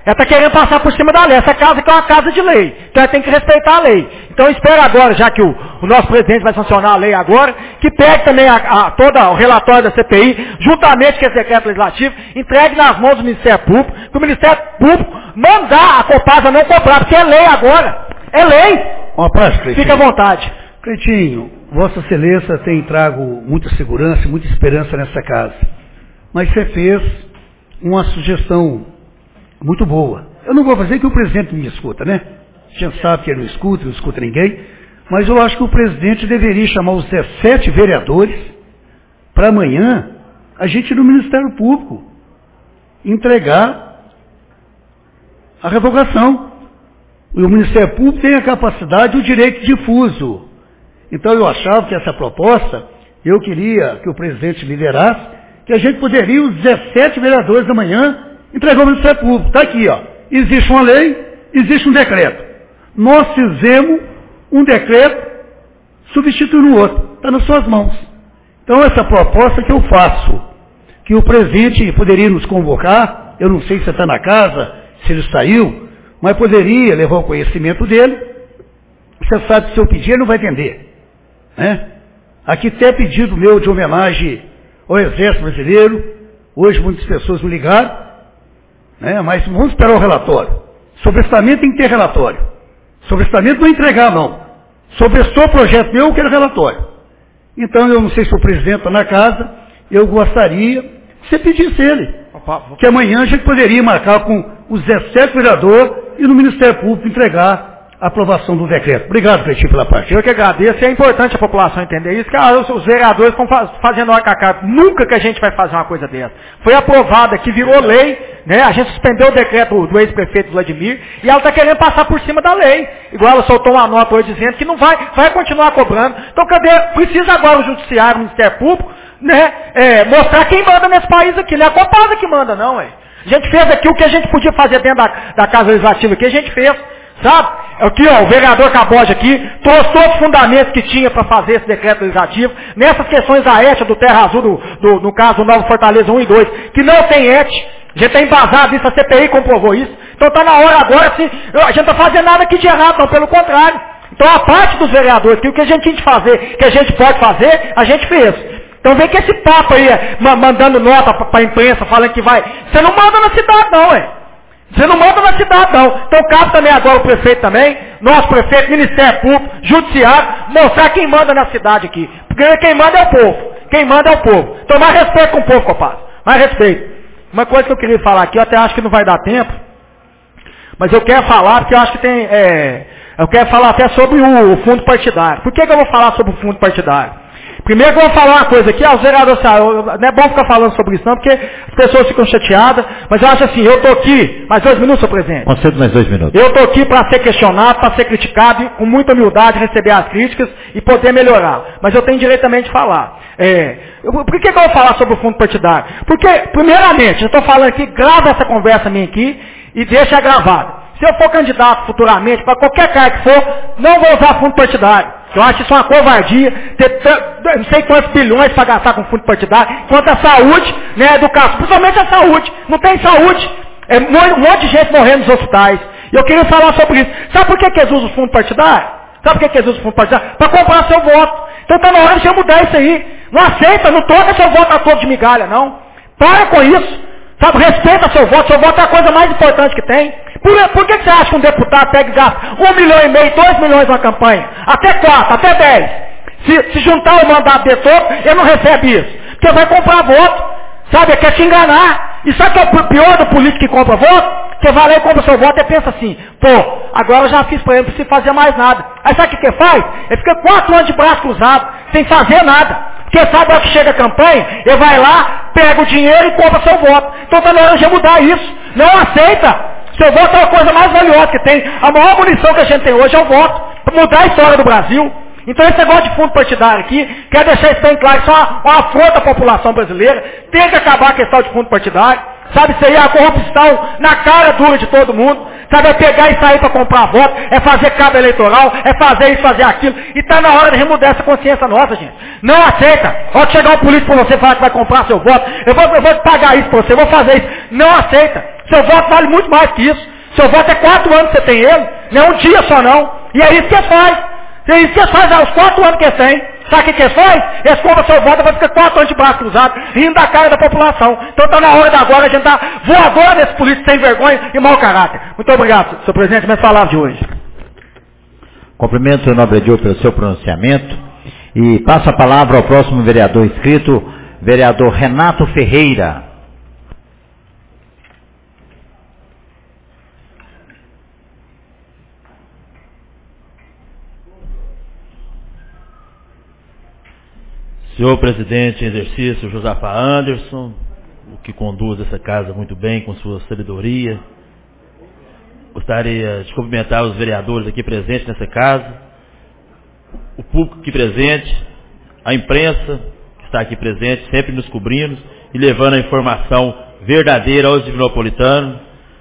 Ela está querendo passar por cima da lei. Essa casa aqui é uma casa de lei. Então ela tem que respeitar a lei. Então eu espero agora, já que o nosso presidente vai sancionar a lei agora, que pegue também todo o relatório da CPI, juntamente com esse decreto legislativo, entregue nas mãos do Ministério Público, que o Ministério Público mandar a Copasa não cobrar, porque é lei agora. É lei. Uma parte, Cleitinho. Fica à vontade. Cleitinho, Vossa Excelência tem trago muita segurança e muita esperança nessa casa. Mas você fez uma sugestão muito boa. Eu não vou fazer que o presidente me escuta, né? A gente sabe que ele não escuta ninguém, mas eu acho que o presidente deveria chamar os 17 vereadores para amanhã a gente ir no Ministério Público entregar a revogação. E o Ministério Público tem a capacidade e o direito difuso. Então eu achava que essa proposta, eu queria que o presidente liderasse, que a gente poderia, os 17 vereadores da manhã, entregar ao Ministério Público. Está aqui, ó. Existe uma lei, existe um decreto. Nós fizemos um decreto substituindo o outro. Está nas suas mãos. Então essa proposta que eu faço, que o presidente poderia nos convocar, eu não sei se está na casa, se ele saiu, mas poderia levar o conhecimento dele. Você sabe que se eu pedir, ele não vai atender. Né? Aqui tem pedido meu de homenagem ao Exército Brasileiro. Hoje muitas pessoas me ligaram, né? Mas vamos esperar o relatório. Sobre orçamento tem que ter relatório. Sobre orçamento não entregar, não. Sobre o seu projeto meu, eu quero relatório. Então eu não sei se o presidente está na casa, eu gostaria que você pedisse ele. Que amanhã a gente poderia marcar com os 17 vereadores e no Ministério Público entregar a aprovação do decreto. Obrigado, Cleitinho, pela parte. Eu que agradeço. É importante a população entender isso, que os vereadores estão fazendo hora com a cara. Nunca que a gente vai fazer uma coisa dessa. Foi aprovada aqui, virou lei, né? A gente suspendeu o decreto do ex-prefeito Vladimir e ela está querendo passar por cima da lei. Igual ela soltou uma nota hoje dizendo que não vai continuar cobrando. Então cadê? Precisa agora o Judiciário, o Ministério Público, né? Mostrar quem manda nesse país aqui. Não é a Copasa que manda, não, ué. A gente fez aqui o que a gente podia fazer dentro da Casa Legislativa aqui, a gente fez. Sabe? Aqui, ó, o vereador Caboge aqui trouxe todos os fundamentos que tinha para fazer esse decreto legislativo. Nessas questões da ET, do Terra Azul, no caso do Nova Fortaleza 1 e 2, que não tem ET, a gente está embasado isso, a CPI comprovou isso. Então está na hora agora, assim, a gente não está fazendo nada aqui de errado, não, pelo contrário. Então a parte dos vereadores, que o que a gente tinha de fazer, que a gente pode fazer, a gente fez. Então vem que esse papo aí, mandando nota para a imprensa, falando que vai. Você não manda na cidade, não, ué. Você não manda na cidade, não. Então cabe também agora o prefeito também, nosso prefeito, Ministério Público, Judiciário, mostrar quem manda na cidade aqui. Porque quem manda é o povo. Quem manda é o povo. Então mais respeito com o povo, compadre. Mais respeito. Uma coisa que eu queria falar aqui, eu até acho que não vai dar tempo, mas eu quero falar, porque eu acho que tem... eu quero falar até sobre o fundo partidário. Por que eu vou falar sobre o fundo partidário? Primeiro que eu vou falar uma coisa aqui, os vereadores, não é bom ficar falando sobre isso não, porque as pessoas ficam chateadas, mas eu acho assim, eu estou aqui, mais 2 minutos, senhor presidente. Concedo mais 2 minutos. Eu estou aqui para ser questionado, para ser criticado, e com muita humildade receber as críticas e poder melhorar. Mas eu tenho direito também de falar. Por que eu vou falar sobre o fundo partidário? Porque, primeiramente, eu estou falando aqui, grava essa conversa minha aqui e deixa gravada. Se eu for candidato futuramente, para qualquer cargo que for, não vou usar fundo partidário. Eu acho isso uma covardia, ter não sei quantos bilhões para gastar com fundo partidário, quanto a saúde, né, a educação, principalmente a saúde. Não tem saúde. Um monte de gente morrendo nos hospitais. E eu queria falar sobre isso. Sabe por que eles usam o fundo partidário? Sabe por que eles usam o fundo partidário? Para comprar seu voto. Então está na hora de eu mudar isso aí. Não aceita, não toca seu voto a todo de migalha, não. Para com isso. Sabe, respeita seu voto é a coisa mais importante que tem. Por que você acha que um deputado pega e gasta 1,5 milhão, 2 milhões na campanha? Até 4, até 10. Se juntar o mandato de todo, ele não recebe isso. Porque vai comprar voto. Sabe, quer te enganar. E sabe o que é o pior do político que compra voto? Você vai lá e compra seu voto e pensa assim, pô, agora eu já fiz para ele, não preciso fazer mais nada. Aí sabe o que ele faz? Ele fica 4 anos de braço cruzado, sem fazer nada. Porque sabe a hora que chega a campanha, ele vai lá, pega o dinheiro e compra seu voto. Então está na hora de mudar isso. Não aceita. Seu voto é a coisa mais valiosa que tem. A maior munição que a gente tem hoje é o voto. Para mudar a história do Brasil. Então esse negócio de fundo partidário aqui, quero deixar isso bem claro, isso é uma afronta à população brasileira. Tem que acabar a questão de fundo partidário. Sabe, isso aí é a corrupção na cara dura de todo mundo. Sabe, é pegar e sair para comprar voto, é fazer cabo eleitoral, é fazer isso, fazer aquilo. E está na hora de remudar essa consciência nossa, gente. Não aceita. Pode chegar um político para você falar que vai comprar seu voto, eu vou pagar isso para você, eu vou fazer isso. Não aceita. Seu voto vale muito mais que isso. Seu voto é 4 anos que você tem ele, não é um dia só não. E é isso que eles fazem. É isso que eles fazem aos 4 anos que eles têm. Sabe o que eles fazem? Eles compram seu voto e vai ficar 4 anos de braço cruzado, rindo da cara da população. Então está na hora da agora a gente dar voadora nesse político sem vergonha e mau caráter. Muito obrigado, senhor presidente, minhas palavras de hoje. Cumprimento o nobre Diogo pelo seu pronunciamento e passo a palavra ao próximo vereador inscrito, vereador Renato Ferreira. Senhor presidente em exercício, Josafá Anderson, o que conduz essa casa muito bem com sua sabedoria. Gostaria de cumprimentar os vereadores aqui presentes nessa casa, o público aqui presente, a imprensa que está aqui presente, sempre nos cobrindo e levando a informação verdadeira aos divinopolitanos.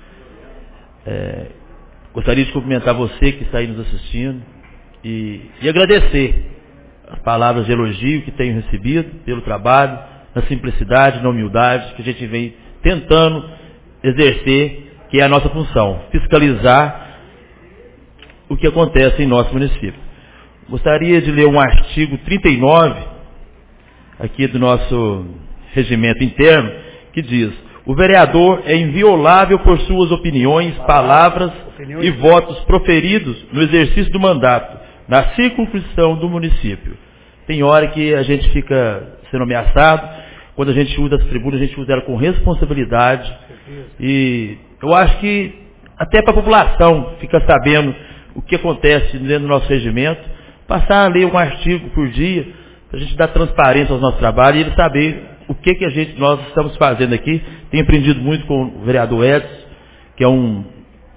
Gostaria de cumprimentar você que está aí nos assistindo e agradecer as palavras de elogio que tenho recebido pelo trabalho, na simplicidade, na humildade que a gente vem tentando exercer, que é a nossa função, fiscalizar o que acontece em nosso município. Gostaria de ler um artigo 39 aqui do nosso regimento interno, que diz: o vereador é inviolável por suas opiniões, palavras e votos proferidos no exercício do mandato, na circunscrição do município. Tem hora que a gente fica sendo ameaçado, quando a gente usa as tribunas, a gente usa ela com responsabilidade, e eu acho que até para a população ficar sabendo o que acontece dentro do nosso regimento, passar a ler um artigo por dia, para a gente dar transparência aos nossos trabalhos, e ele saber o que nós estamos fazendo aqui. Tenho aprendido muito com o vereador Edson, que é um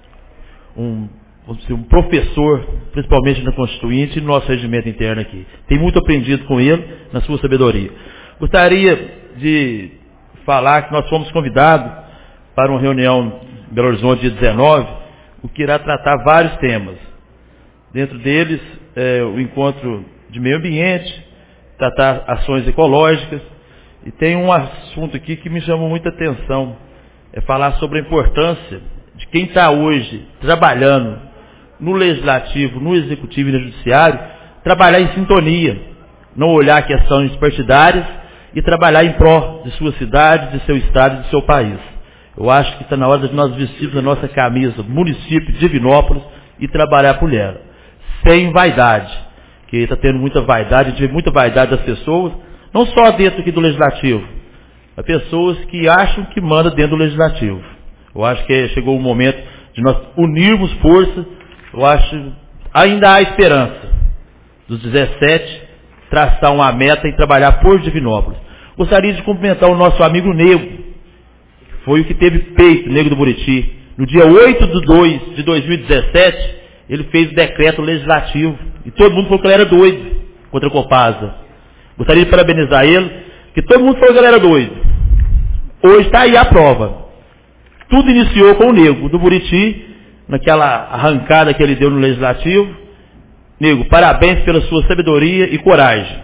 professor, principalmente na Constituinte e no nosso regimento interno aqui. Tenho muito aprendido com ele, na sua sabedoria. Gostaria de falar que nós fomos convidados para uma reunião em Belo Horizonte, dia 19, o que irá tratar vários temas. Dentro deles, o encontro de meio ambiente, tratar ações ecológicas, e tem um assunto aqui que me chamou muita atenção, é falar sobre a importância de quem está hoje trabalhando no legislativo, no executivo e no judiciário, trabalhar em sintonia, não olhar questões partidárias e trabalhar em prol de sua cidade, de seu estado e de seu país. Eu acho que está na hora de nós vestirmos a nossa camisa, município de Divinópolis, e trabalhar por ela, sem vaidade, que está tendo muita vaidade, a gente vê muita vaidade das pessoas, não só dentro aqui do legislativo, mas pessoas que acham que mandam dentro do legislativo. Eu acho que chegou o momento de nós unirmos forças. Eu acho ainda há esperança dos 17 traçar uma meta e trabalhar por Divinópolis. Gostaria de cumprimentar o nosso amigo Nego, que foi o que teve peito, Nego do Buriti. No dia 8/2 de 2017, ele fez o decreto legislativo e todo mundo falou que ele era doido contra a Copasa. Gostaria de parabenizar ele, que todo mundo falou que ele era doido. Hoje está aí a prova. Tudo iniciou com o Nego do Buriti, naquela arrancada que ele deu no legislativo. Nego, parabéns pela sua sabedoria e coragem.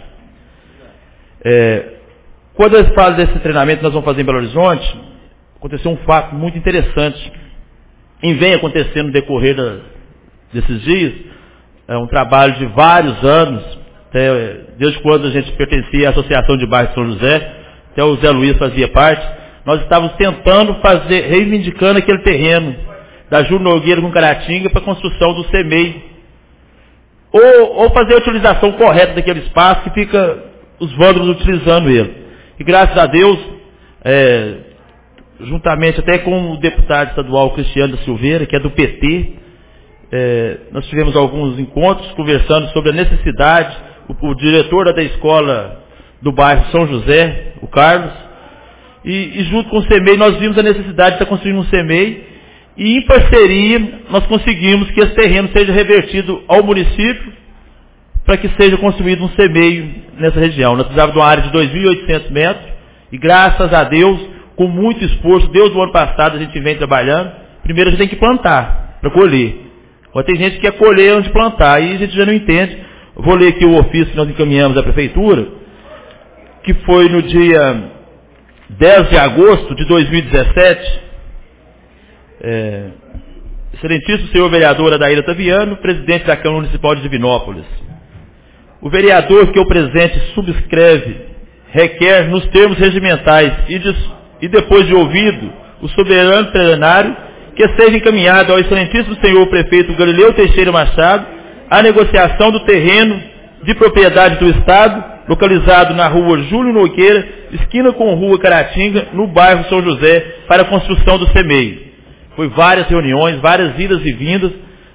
Quando eles falam desse treinamento que nós vamos fazer em Belo Horizonte, aconteceu um fato muito interessante, e vem acontecendo no decorrer desses dias. É um trabalho de vários anos, desde quando a gente pertencia à Associação de Bairros de São José, até o Zé Luiz fazia parte. Nós estávamos tentando reivindicando aquele terreno da Júlio Nogueira com Caratinga para a construção do CEMEI, ou fazer a utilização correta daquele espaço que fica os vândalos utilizando ele. E graças a Deus, juntamente até com o deputado estadual Cristiano da Silveira, que é do PT, nós tivemos alguns encontros conversando sobre a necessidade. O diretor da escola do bairro São José, o Carlos, e junto com o CEMEI nós vimos a necessidade de estar construindo um CEMEI, e em parceria nós conseguimos que esse terreno seja revertido ao município para que seja construído um CEMEI nessa região. Nós precisávamos de uma área de 2.800 metros e graças a Deus, com muito esforço, desde o ano passado a gente vem trabalhando. Primeiro a gente tem que plantar para colher. Agora tem gente que quer colher onde plantar, aí a gente já não entende. Eu vou ler aqui o ofício que nós encaminhamos à prefeitura, que foi no dia 10 de agosto de 2017, Excelentíssimo senhor vereador Adair Otaviano, presidente da Câmara Municipal de Divinópolis. O vereador que o presente subscreve requer, nos termos regimentais e depois de ouvido o soberano plenário, que seja encaminhado ao excelentíssimo senhor prefeito Galileu Teixeira Machado a negociação do terreno de propriedade do Estado, localizado na rua Júlio Nogueira, esquina com rua Caratinga, no bairro São José, para a construção do CEMEI. Foi várias reuniões, várias idas e vindas,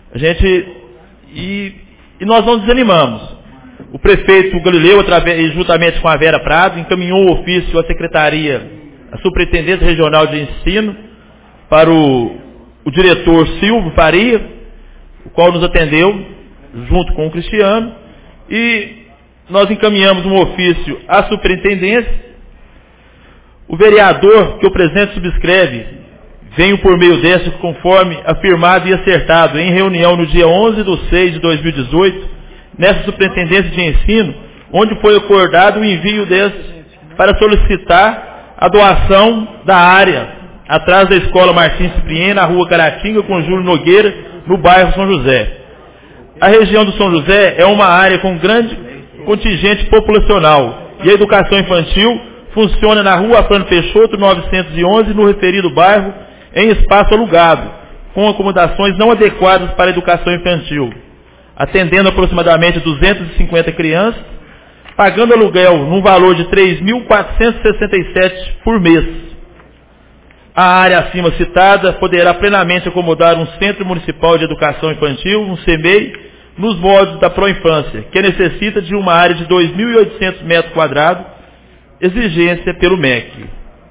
e nós não desanimamos. O prefeito Galileu, juntamente com a Vera Prado, encaminhou o ofício à secretaria, à Superintendência Regional de Ensino, para o diretor Silvio Faria, o qual nos atendeu, junto com o Cristiano, e nós encaminhamos um ofício à superintendência. O vereador que o presente subscreve, venho por meio deste, conforme afirmado e acertado, em reunião no dia 11/6/2018, nessa superintendência de ensino, onde foi acordado o envio deste para solicitar a doação da área atrás da escola Martins Cipriano, na rua Caratinga, com Júlio Nogueira, no bairro São José. A região do São José é uma área com grande contingente populacional e a educação infantil funciona na rua Afrânio Peixoto, 911, no referido bairro, em espaço alugado, com acomodações não adequadas para a educação infantil, atendendo aproximadamente 250 crianças, pagando aluguel num valor de R$ 3.467 por mês. A área acima citada poderá plenamente acomodar um Centro Municipal de Educação Infantil, um CEMEI, nos moldes da Proinfância, que necessita de uma área de 2.800 metros quadrados, exigência pelo MEC.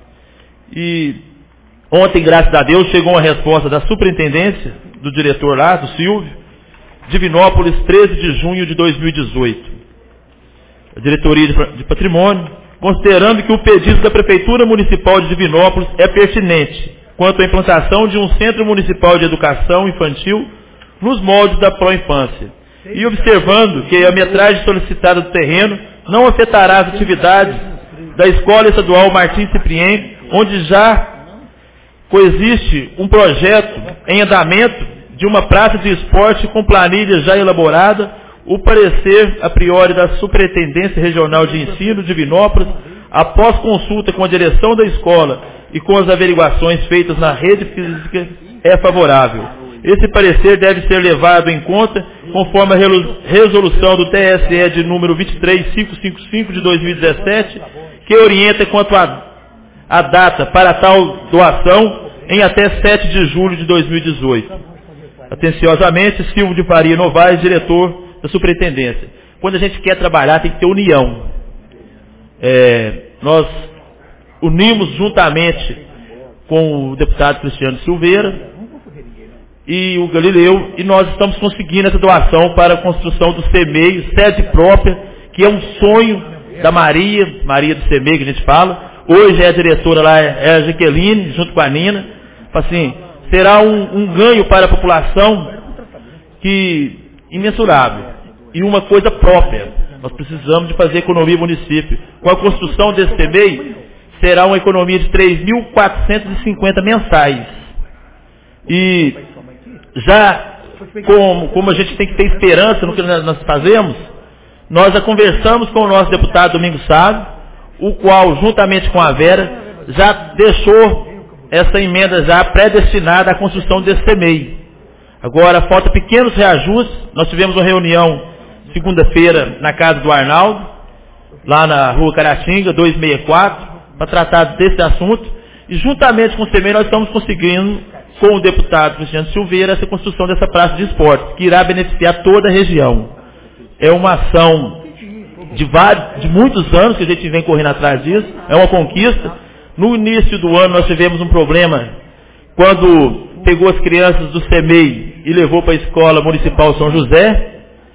E ontem, graças a Deus, chegou uma resposta da superintendência, do diretor lá, do Silvio, Divinópolis, 13 de junho de 2018. A diretoria de patrimônio, considerando que o pedido da Prefeitura Municipal de Divinópolis é pertinente quanto à implantação de um Centro Municipal de Educação Infantil nos moldes da Proinfância, e observando que a metragem solicitada do terreno não afetará as atividades da Escola Estadual Martins Cipriano, onde já coexiste um projeto em andamento de uma praça de esporte com planilha já elaborada, o parecer a priori da Superintendência Regional de Ensino de Divinópolis, após consulta com a direção da escola e com as averiguações feitas na rede física, é favorável. Esse parecer deve ser levado em conta conforme a resolução do TSE de número 23555 de 2017, que orienta quanto à data para tal doação em até 7 de julho de 2018. Atenciosamente, Silvio de Faria Novaes, diretor da superintendência. Quando a gente quer trabalhar, tem que ter união. Nós unimos juntamente com o deputado Cristiano Silveira e o Galileu, e nós estamos conseguindo essa doação para a construção do CEMEI, sede própria, que é um sonho da Maria do CEMEI, que a gente fala. Hoje é a diretora lá, é a Jaqueline, junto com a Nina. Assim, será um ganho para a população que imensurável. E uma coisa própria. Nós precisamos de fazer economia no município. Com a construção desse CEMEI, será uma economia de 3.450 mensais. E já, como a gente tem que ter esperança no que nós fazemos, nós já conversamos com o nosso deputado Domingos Sávio, o qual, juntamente com a Vera, já deixou essa emenda já predestinada à construção desse CEMEI. Agora, falta pequenos reajustes. Nós tivemos uma reunião segunda-feira na casa do Arnaldo, lá na rua Caratinga, 264, para tratar desse assunto. E juntamente com o CEMEI nós estamos conseguindo, com o deputado Cristiano Silveira, essa construção dessa praça de esportes, que irá beneficiar toda a região. É uma ação de muitos anos que a gente vem correndo atrás disso, é uma conquista. No início do ano nós tivemos um problema, quando pegou as crianças do CEMEI e levou para a Escola Municipal São José.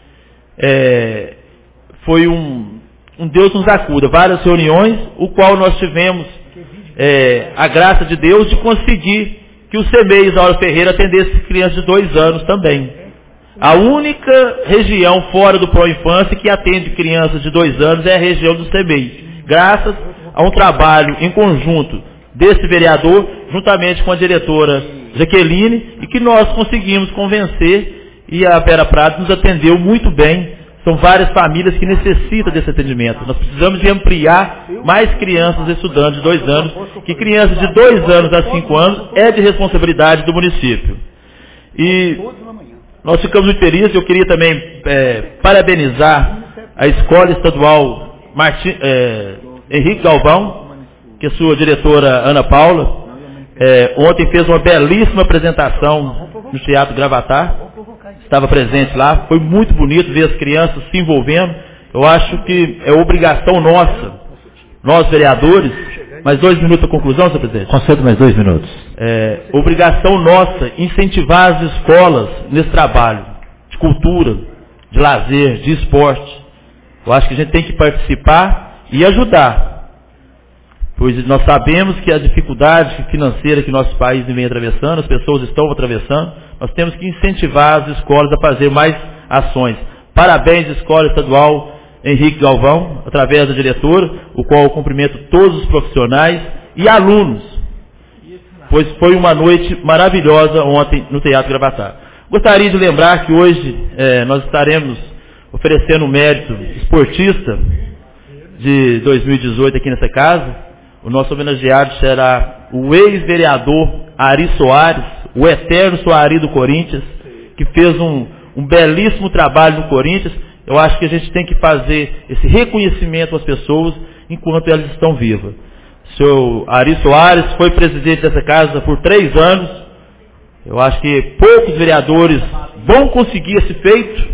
Foi um Deus nos acuda, várias reuniões, o qual nós tivemos a graça de Deus de conseguir que o CEMEI Isaura Ferreira atendesse crianças de 2 anos também. A única região fora do Proinfância que atende crianças de 2 anos é a região do CEMEI, graças a um trabalho em conjunto desse vereador, juntamente com a diretora Jaqueline, e que nós conseguimos convencer, e a Vera Prado nos atendeu muito bem. São várias famílias que necessitam desse atendimento. Nós precisamos de ampliar mais crianças estudantes de 2 anos, que crianças de 2 anos a 5 anos é de responsabilidade do município. E nós ficamos muito felizes. Eu queria também parabenizar a Escola Estadual Henrique Galvão, que a sua diretora Ana Paula, ontem fez uma belíssima apresentação no Teatro Gravatar. Estava presente lá, foi muito bonito ver as crianças se envolvendo. Eu acho que é obrigação nossa, nós vereadores, mais 2 minutos para conclusão, senhor presidente? Concedo mais 2 minutos. Obrigação nossa incentivar as escolas nesse trabalho de cultura, de lazer, de esporte. Eu acho que a gente tem que participar e ajudar, pois nós sabemos que a dificuldade financeira que nosso país vem atravessando, as pessoas estão atravessando, nós temos que incentivar as escolas a fazer mais ações. Parabéns, Escola Estadual Henrique Galvão, através da diretora, o qual eu cumprimento todos os profissionais e alunos, pois foi uma noite maravilhosa ontem no Teatro Gravatar. Gostaria de lembrar que hoje nós estaremos oferecendo um mérito esportista de 2018 aqui nessa casa. O nosso homenageado será o ex-vereador Ari Soares, o eterno Soari do Corinthians, que fez um belíssimo trabalho no Corinthians. Eu acho que a gente tem que fazer esse reconhecimento às pessoas enquanto elas estão vivas. O senhor Ari Soares foi presidente dessa casa por 3 anos. Eu acho que poucos vereadores vão conseguir esse feito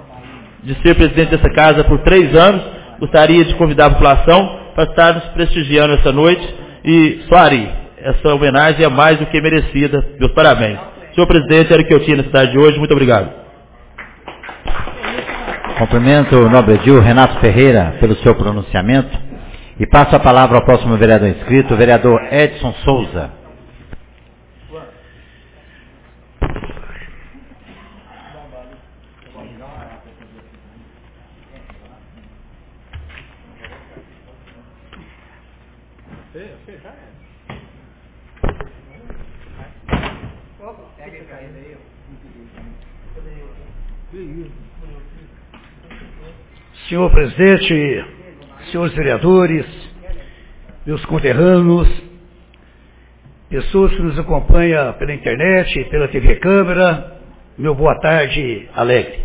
de ser presidente dessa casa por 3 anos. Gostaria de convidar a população para estar nos prestigiando essa noite. E, Soari, essa homenagem é mais do que merecida. Meus parabéns. Senhor presidente, era o que eu tinha nessa tarde de hoje. Muito obrigado. Cumprimento o nobre edil Renato Ferreira pelo seu pronunciamento e passo a palavra ao próximo vereador inscrito, o vereador Edson Souza. Senhor presidente, senhores vereadores, meus conterrâneos, pessoas que nos acompanham pela internet, pela TV Câmara, meu boa tarde alegre.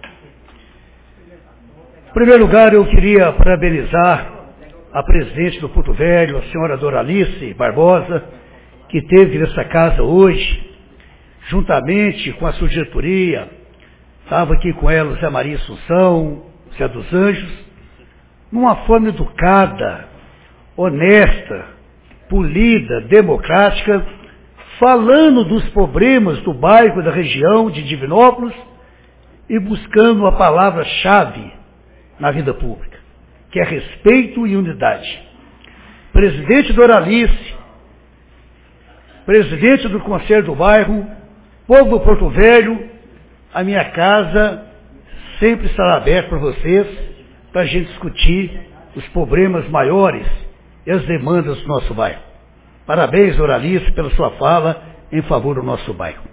Em primeiro lugar, eu queria parabenizar a presidente do Porto Velho, a senhora Doralice Barbosa, que esteve nessa casa hoje, juntamente com a sua diretoria. Estava aqui com ela o Zé Maria Assunção, Zé dos Anjos, numa forma educada, honesta, polida, democrática, falando dos problemas do bairro, da região de Divinópolis e buscando a palavra-chave na vida pública, que é respeito e unidade. Presidente Doralice, presidente do Conselho do Bairro, povo do Porto Velho, a minha casa sempre estará aberta para vocês, para a gente discutir os problemas maiores e as demandas do nosso bairro. Parabéns, Doralice, pela sua fala em favor do nosso bairro.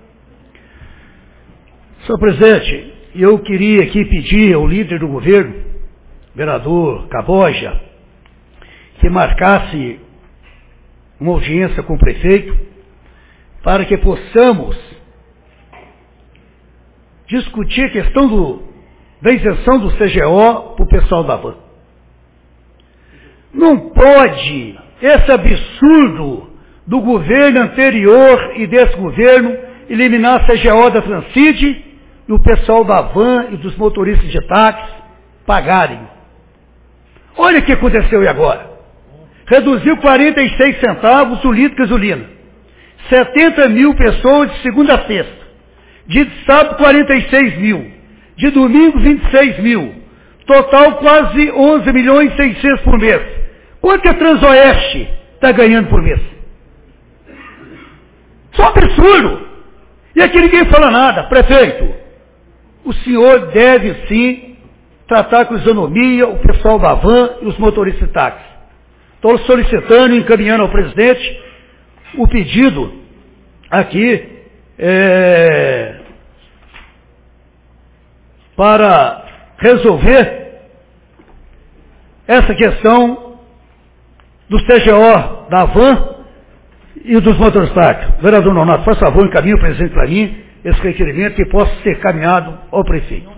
Senhor presidente, eu queria aqui pedir ao líder do governo, vereador Caboja, que marcasse uma audiência com o prefeito para que possamos discutir a questão da isenção do CGO para o pessoal da van. Não pode esse absurdo do governo anterior e desse governo eliminar a CGO da Transcid e o pessoal da van e dos motoristas de táxi pagarem. Olha o que aconteceu agora. Reduziu 46 centavos o litro de gasolina. 70 mil pessoas de segunda a sexta. De sábado, 46 mil. De domingo, 26 mil. Total, quase 11 milhões e 600 por mês. Quanto que a Transoeste está ganhando por mês? Só um absurdo. E aqui ninguém fala nada. Prefeito, o senhor deve sim tratar com isonomia o pessoal da van e os motoristas de táxi. Estou solicitando e encaminhando ao presidente o pedido aqui para resolver essa questão do CGO da Van e dos motoristas. Vereador Nonato, faz favor, encaminhe o presente para mim, esse requerimento que possa ser caminhado ao prefeito.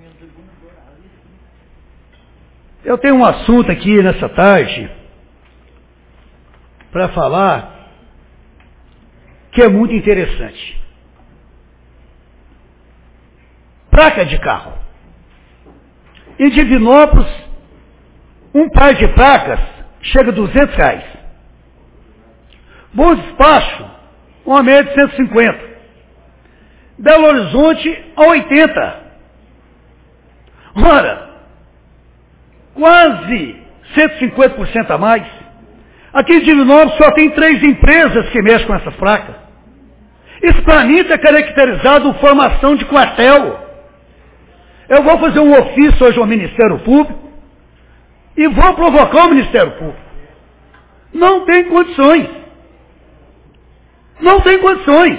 Eu tenho um assunto aqui nessa tarde para falar que é muito interessante. Placa de carro. Em Divinópolis, um par de placas chega a R$200. Bom Despacho, uma média de 150. Belo Horizonte, a 80. Ora, quase 150% a mais. Aqui em Divinópolis só tem 3 empresas que mexem com essas placas. Isso para mim está caracterizado como formação de quartel. Eu vou fazer um ofício hoje ao Ministério Público e vou provocar o Ministério Público. Não tem condições. Não tem condições.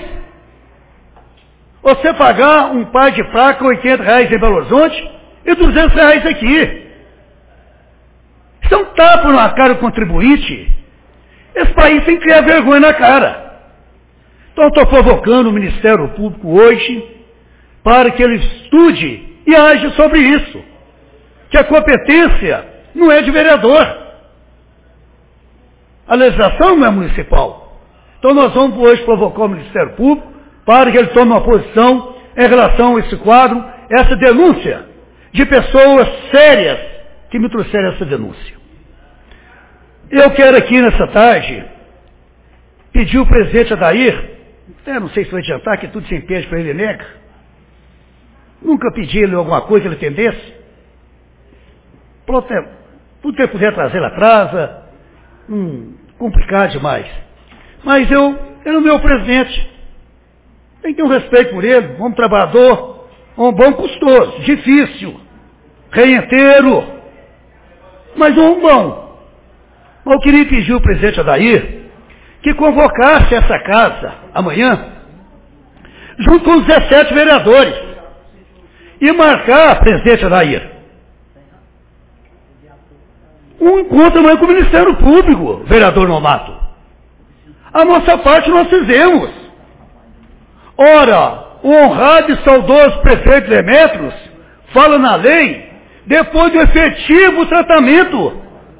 Você pagar um par de placa R$80 em Belo Horizonte e R$200 aqui. Isso é um tapa na cara do contribuinte. Esse país tem que criar vergonha na cara. Então estou provocando o Ministério Público hoje para que ele estude e age sobre isso. Que a competência não é de vereador. A legislação não é municipal. Então nós vamos hoje provocar o Ministério Público para que ele tome uma posição em relação a esse quadro, essa denúncia de pessoas sérias que me trouxeram essa denúncia. Eu quero aqui nessa tarde pedir o presidente Adair, não sei se vai adiantar, que tudo se impede para ele nega. Nunca pedi ele alguma coisa que ele entendesse. Tudo que ele puder trazer, ele atrasa. Complicado demais. Mas ele é o meu presidente. Tem que ter um respeito por ele, um homem trabalhador, um bom custoso, difícil, reenteiro, mas um bom. Mas eu queria pedir ao presidente Adair que convocasse essa casa amanhã, junto com os 17 vereadores, e marcar, presidente Adair, um encontro amanhã com o Ministério Público, vereador Nonato. A nossa parte nós fizemos. Ora, o honrado e saudoso prefeito Demétrios fala na lei depois do efetivo tratamento.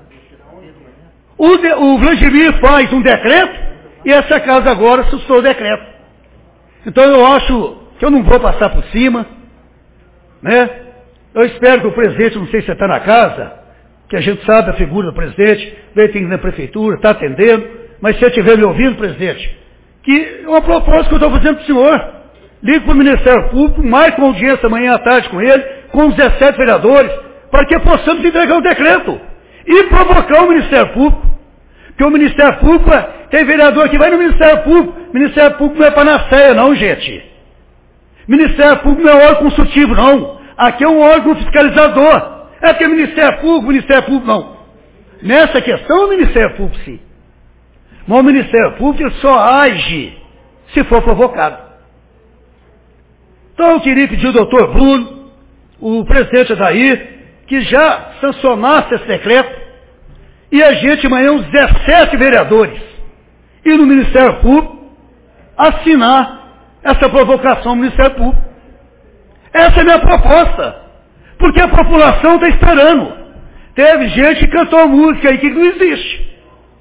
O Vladimir faz um decreto e essa casa agora suscitou o decreto. Então eu acho que eu não vou passar por cima, né? Eu espero que o presidente, não sei se você está na casa, que a gente sabe a figura do presidente, veio na prefeitura, está atendendo, mas se você estiver me ouvindo, presidente, que é uma proposta que eu estou fazendo para o senhor. Ligue para o Ministério Público, marque uma audiência amanhã à tarde com ele, com os 17 vereadores, para que possamos entregar o decreto e provocar o Ministério Público. Porque o Ministério Público, tem vereador que vai no Ministério Público. Ministério Público não é panaceia não, gente. Ministério Público não é órgão consultivo, não. Aqui é um órgão fiscalizador. É porque Ministério Público não. Nessa questão, o Ministério Público sim. Mas o Ministério Público só age se for provocado. Então eu queria pedir ao doutor Bruno, o presidente Adair, que já sancionasse esse decreto e a gente amanhã, os 17 vereadores, e no Ministério Público, assinar essa provocação no Ministério Público. Essa é a minha proposta, porque a população está esperando. Teve gente que cantou música aí que não existe.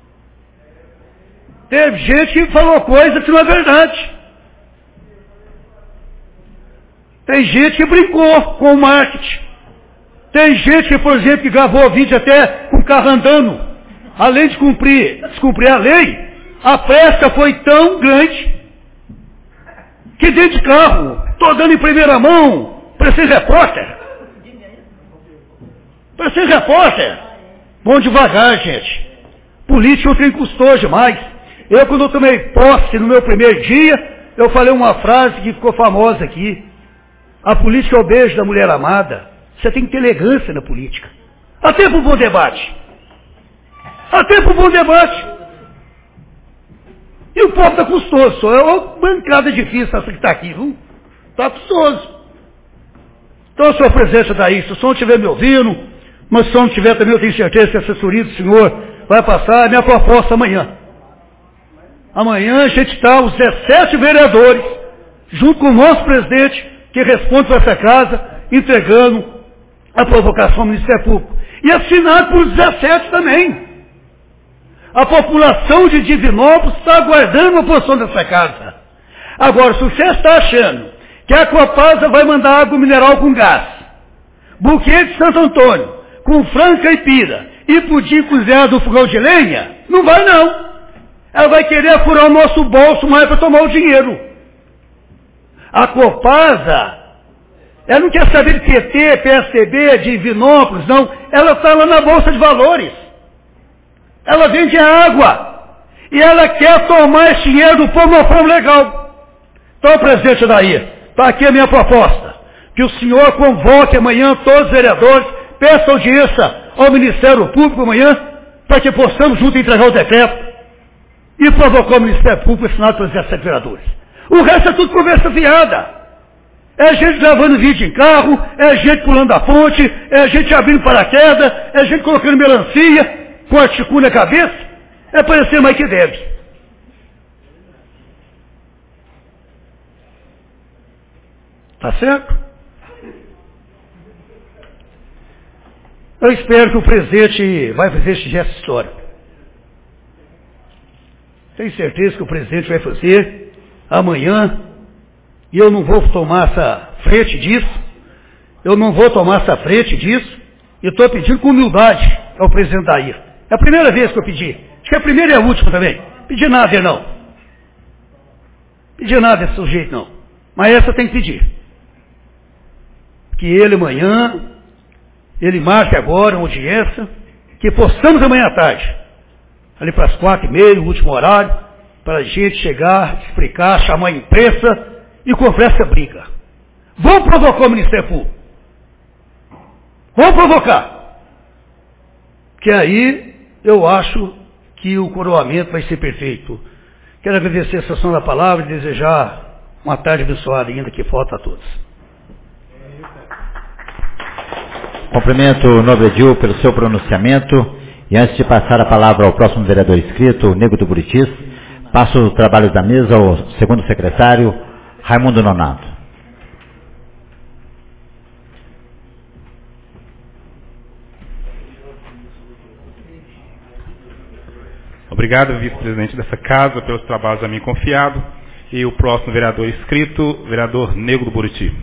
Teve gente que falou coisa que não é verdade. Tem gente que brincou com o marketing. Tem gente que, por exemplo, que gravou vídeo até com o carro andando. Além de descumprir a lei, a festa foi tão grande que dentro de carro, estou dando em primeira mão, precisa repórter. Precisa repórter. Vamos devagar, gente. Política é um trem custoso demais. Eu, quando eu tomei posse no meu primeiro dia, eu falei uma frase que ficou famosa aqui. A política é o beijo da mulher amada. Você tem que ter elegância na política. Até para um bom debate. Até para um bom debate. E o povo está custoso, só é uma bancada difícil essa que está aqui, viu? Está custoso. Então, senhor presidente daí, se o senhor estiver me ouvindo, mas se o senhor não estiver também, eu tenho certeza que a assessoria do senhor vai passar a minha proposta amanhã. Amanhã a gente está, os 17 vereadores, junto com o nosso presidente, que responde para essa casa, entregando a provocação ao Ministério Público. E assinado por 17 também. A população de Divinópolis está aguardando a posição dessa casa. Agora, se você está achando que a Copasa vai mandar água mineral com gás, buquê de Santo Antônio, com frango caipira e pudim cozinhado do fogão de lenha, não vai não. Ela vai querer furar o nosso bolso mais para tomar o dinheiro. A Copasa, ela não quer saber de PT, PSDB, de Divinópolis, não. Ela está lá na Bolsa de Valores. Ela vende água. E ela quer tomar esse dinheiro do povo de uma forma legal. Então, presidente daí, está aqui a minha proposta. Que o senhor convoque amanhã todos os vereadores, peça audiência ao Ministério Público amanhã, para que possamos juntos entregar o decreto e provocar o Ministério Público assinado pelos 17 vereadores. O resto é tudo conversa fiada. É gente gravando vídeo em carro, é gente pulando da ponte, é gente abrindo paraquedas, é gente colocando melancia, com a ticu na cabeça, é parecer mais que deve. Tá certo? Eu espero que o presidente vai fazer esse gesto histórico. Tenho certeza que o presidente vai fazer amanhã, e eu não vou tomar essa frente disso, e estou pedindo com humildade ao presidente Dair. É a primeira vez que eu pedi. Acho que é a primeira e a última também. Pedi nada dele não. Pedi nada desse sujeito não. Mas essa tem que pedir. Que ele amanhã, ele marque agora uma audiência, que possamos amanhã à tarde, ali para as 4h30, o último horário, para a gente chegar, explicar, chamar a imprensa e comprar essa briga. Vamos provocar o Ministério Público. Vamos provocar. Que aí eu acho que o coroamento vai ser perfeito. Quero agradecer a sessão da palavra e desejar uma tarde abençoada ainda que falta a todos. Cumprimento o nobre Edil pelo seu pronunciamento e antes de passar a palavra ao próximo vereador inscrito, o Nego do Buritis, passo o trabalho da mesa ao segundo secretário, Raimundo Nonato. Obrigado, vice-presidente dessa casa, pelos trabalhos a mim confiado. E o próximo vereador inscrito, vereador Nego do Buriti.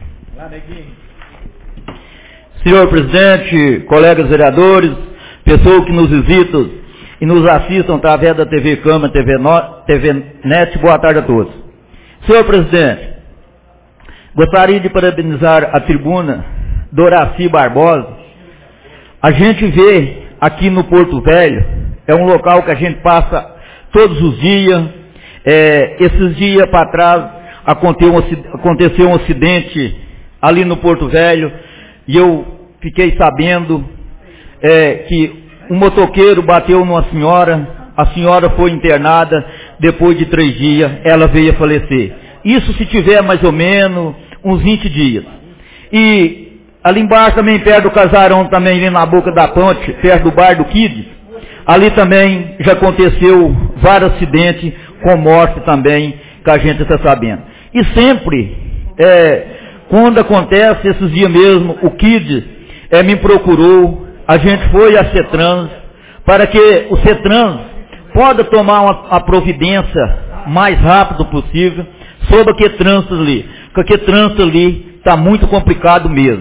Senhor presidente, colegas vereadores, pessoas que nos visitam e nos assistam através da TV Câmara, TV Net, boa tarde a todos. Senhor presidente, gostaria de parabenizar a tribuna Doraci Barbosa. A gente vê aqui no Porto Velho, é um local que a gente passa todos os dias. Esses dias para trás aconteceu um acidente ali no Porto Velho e eu fiquei sabendo que um motoqueiro bateu numa senhora, a senhora foi internada, depois de 3 dias ela veio a falecer. Isso se tiver mais ou menos uns 20 dias. E ali embaixo também, perto do casarão, também ali na boca da ponte, perto do bar do Kids, ali também já aconteceu vários acidentes com morte também, que a gente está sabendo. E sempre, quando acontece, esses dias mesmo, o Kids me procurou, a gente foi a CETRANS, para que o CETRANS possa tomar a providência mais rápido possível sobre aquele trânsito ali. Porque aquele trânsito ali está muito complicado mesmo.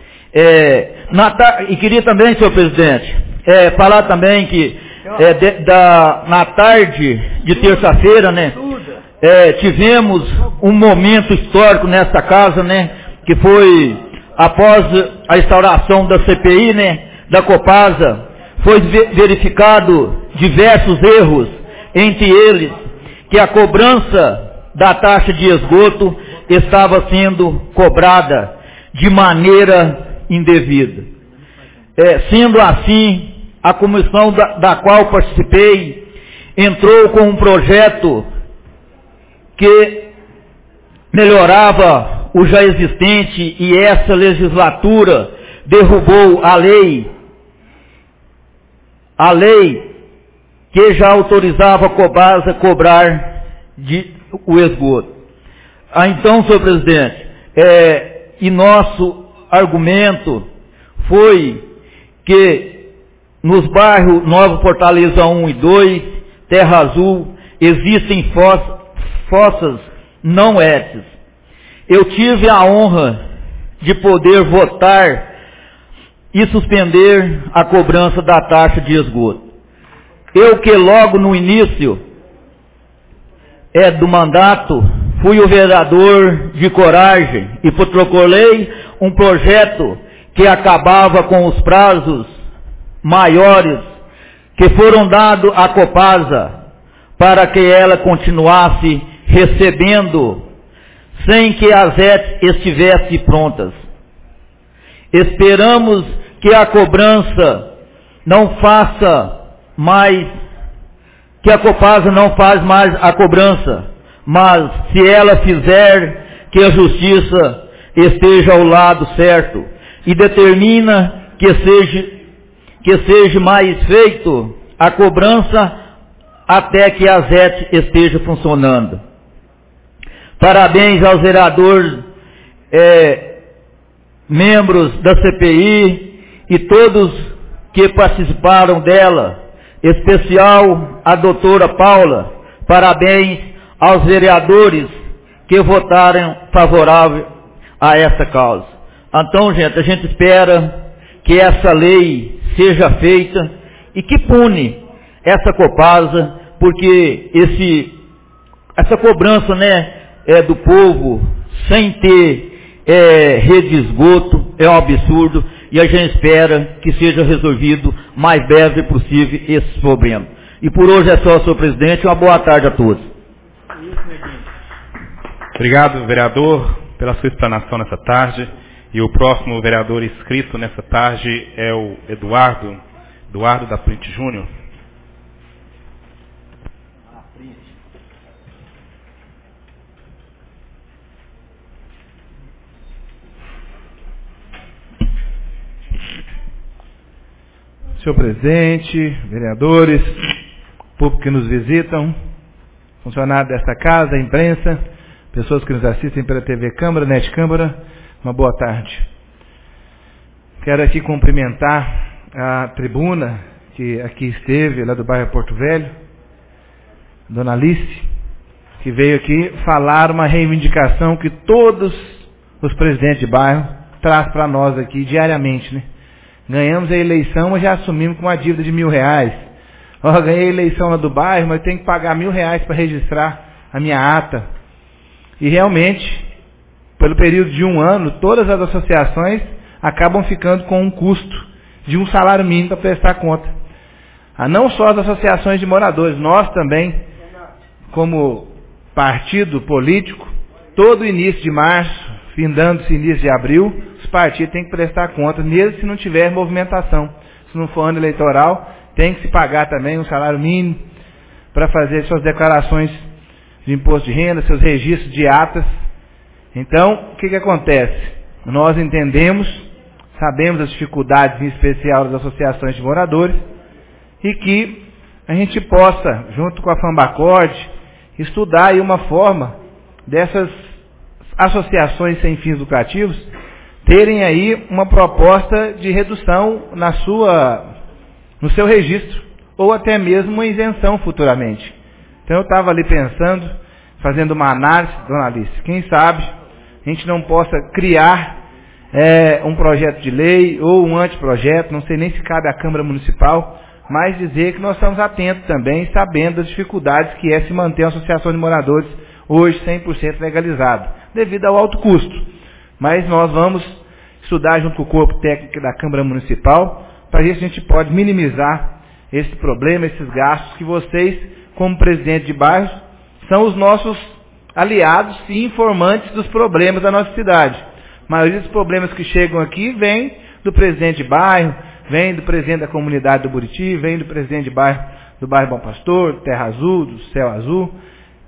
E queria também, senhor presidente, falar também que na tarde de terça-feira, né, tivemos um momento histórico nesta casa, né, que foi após a instauração da CPI, né, da Copasa, foi verificado diversos erros, entre eles que a cobrança da taxa de esgoto estava sendo cobrada de maneira indevida. Sendo assim, a comissão da qual participei entrou com um projeto que melhorava o já existente, e essa legislatura derrubou a lei que já autorizava a Cobasa cobrar o esgoto. Então, senhor presidente, e nosso argumento foi que nos bairros Nova Fortaleza 1 e 2, Terra Azul, existem fossas não éticas. Eu tive a honra de poder votar e suspender a cobrança da taxa de esgoto. Eu que logo no início do mandato fui o vereador de coragem e protocolei um projeto que acabava com os prazos maiores que foram dados à Copasa para que ela continuasse recebendo sem que as ETs estivessem prontas. Esperamos que a cobrança não faça mais, que a Copasa não faz mais a cobrança, mas se ela fizer, que a justiça esteja ao lado certo e determina que seja mais feito a cobrança até que a ZET esteja funcionando. Parabéns aos vereadores, membros da CPI e todos que participaram dela, em especial a doutora Paula. Parabéns aos vereadores que votaram favorável a essa causa. Então, gente, a gente espera que essa lei seja feita e que pune essa Copasa, porque essa cobrança, do povo sem ter rede de esgoto é um absurdo, e a gente espera que seja resolvido o mais breve possível esse problema. E por hoje é só, senhor presidente. Uma boa tarde a todos. Obrigado, vereador, pela sua explanação nessa tarde. E o próximo vereador inscrito nessa tarde é o Eduardo da Print Júnior. Senhor presidente, vereadores, público que nos visitam, funcionários desta casa, imprensa, pessoas que nos assistem pela TV Câmara, Net Câmara, uma boa tarde. Quero aqui cumprimentar a tribuna que aqui esteve, lá do bairro Porto Velho, Dona Alice, que veio aqui falar uma reivindicação que todos os presidentes de bairro trazem para nós aqui diariamente, Ganhamos a eleição, mas já assumimos com uma dívida de R$1.000. Ganhei a eleição lá do bairro, mas tenho que pagar R$1.000 para registrar a minha ata. E realmente, pelo período de 1 ano, todas as associações acabam ficando com um custo de um salário mínimo para prestar conta. Não só as associações de moradores, nós também, como partido político, todo início de março, findando-se início de abril, os partidos têm que prestar conta, mesmo se não tiver movimentação. Se não for ano eleitoral, tem que se pagar também um salário mínimo para fazer suas declarações de imposto de renda, seus registros de atas. Então, o que acontece? Nós entendemos, sabemos as dificuldades, em especial das associações de moradores, e que a gente possa, junto com a Fambacorde, estudar aí uma forma dessas associações sem fins lucrativos terem aí uma proposta de redução no seu registro, ou até mesmo uma isenção futuramente. Então eu estava ali pensando, fazendo uma análise, dona Alice, quem sabe a gente não possa criar um projeto de lei ou um anteprojeto, não sei nem se cabe à Câmara Municipal, mas dizer que nós estamos atentos também, sabendo das dificuldades que é se manter uma associação de moradores hoje 100% legalizada, devido ao alto custo. Mas nós vamos estudar junto com o corpo técnico da Câmara Municipal, para ver se a gente pode minimizar esse problema, esses gastos que vocês, como presidente de bairros, são os nossos aliados e informantes dos problemas da nossa cidade. A maioria dos problemas que chegam aqui vem do presidente de bairro, vem do presidente da comunidade do Buriti, vem do presidente de bairro, do bairro Bom Pastor, do Terra Azul, do Céu Azul.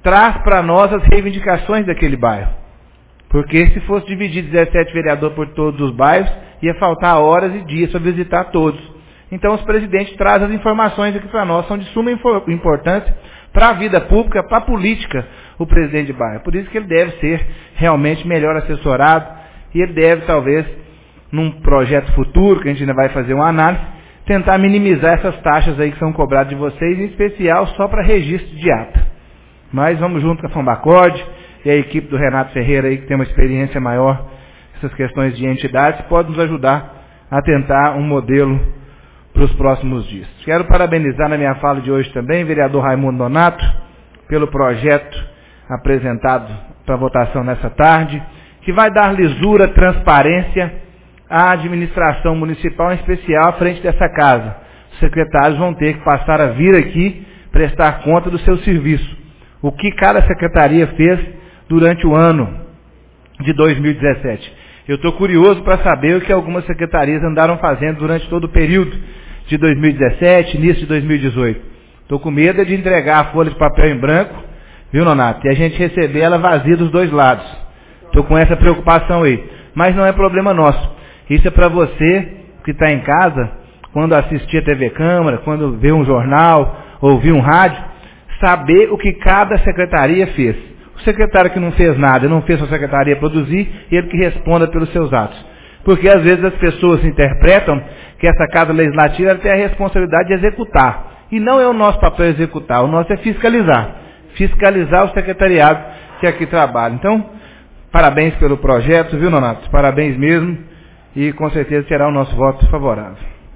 traz para nós as reivindicações daquele bairro. Porque se fosse dividir 17 vereadores por todos os bairros, ia faltar horas e dias para visitar todos. Então os presidentes trazem as informações aqui para nós, são de suma importância para a vida pública, para a política, o presidente de bairro. Por isso que ele deve ser realmente melhor assessorado, e ele deve, talvez, num projeto futuro, que a gente ainda vai fazer uma análise, tentar minimizar essas taxas aí que são cobradas de vocês, em especial só para registro de ata. Mas vamos junto com a Fombacorde e a equipe do Renato Ferreira aí, que tem uma experiência maior nessas questões de entidades, pode nos ajudar a tentar um modelo para os próximos dias. Quero parabenizar na minha fala de hoje também o vereador Raimundo Nonato pelo projeto apresentado para votação nessa tarde, que vai dar lisura, transparência à administração municipal, em especial à frente dessa casa. Os secretários vão ter que passar a vir aqui prestar conta do seu serviço. O que cada secretaria fez durante o ano de 2017. Eu estou curioso para saber o que algumas secretarias andaram fazendo durante todo o período de 2017, início de 2018. Estou com medo de entregar a folha de papel em branco, viu, Nonato? E a gente receber ela vazia dos dois lados. Estou com essa preocupação aí. Mas não é problema nosso. Isso é para você que está em casa, quando assistir a TV Câmara, quando vê um jornal, ouvir um rádio, saber o que cada secretaria fez. O secretário que não fez nada, não fez a secretaria produzir, ele que responda pelos seus atos. Porque às vezes as pessoas interpretam que essa Casa Legislativa tem a responsabilidade de executar. E não é o nosso papel executar, o nosso é fiscalizar. Fiscalizar o secretariado que aqui trabalha. Então, parabéns pelo projeto, viu, Nonato? Parabéns mesmo. E com certeza será o nosso voto favorável.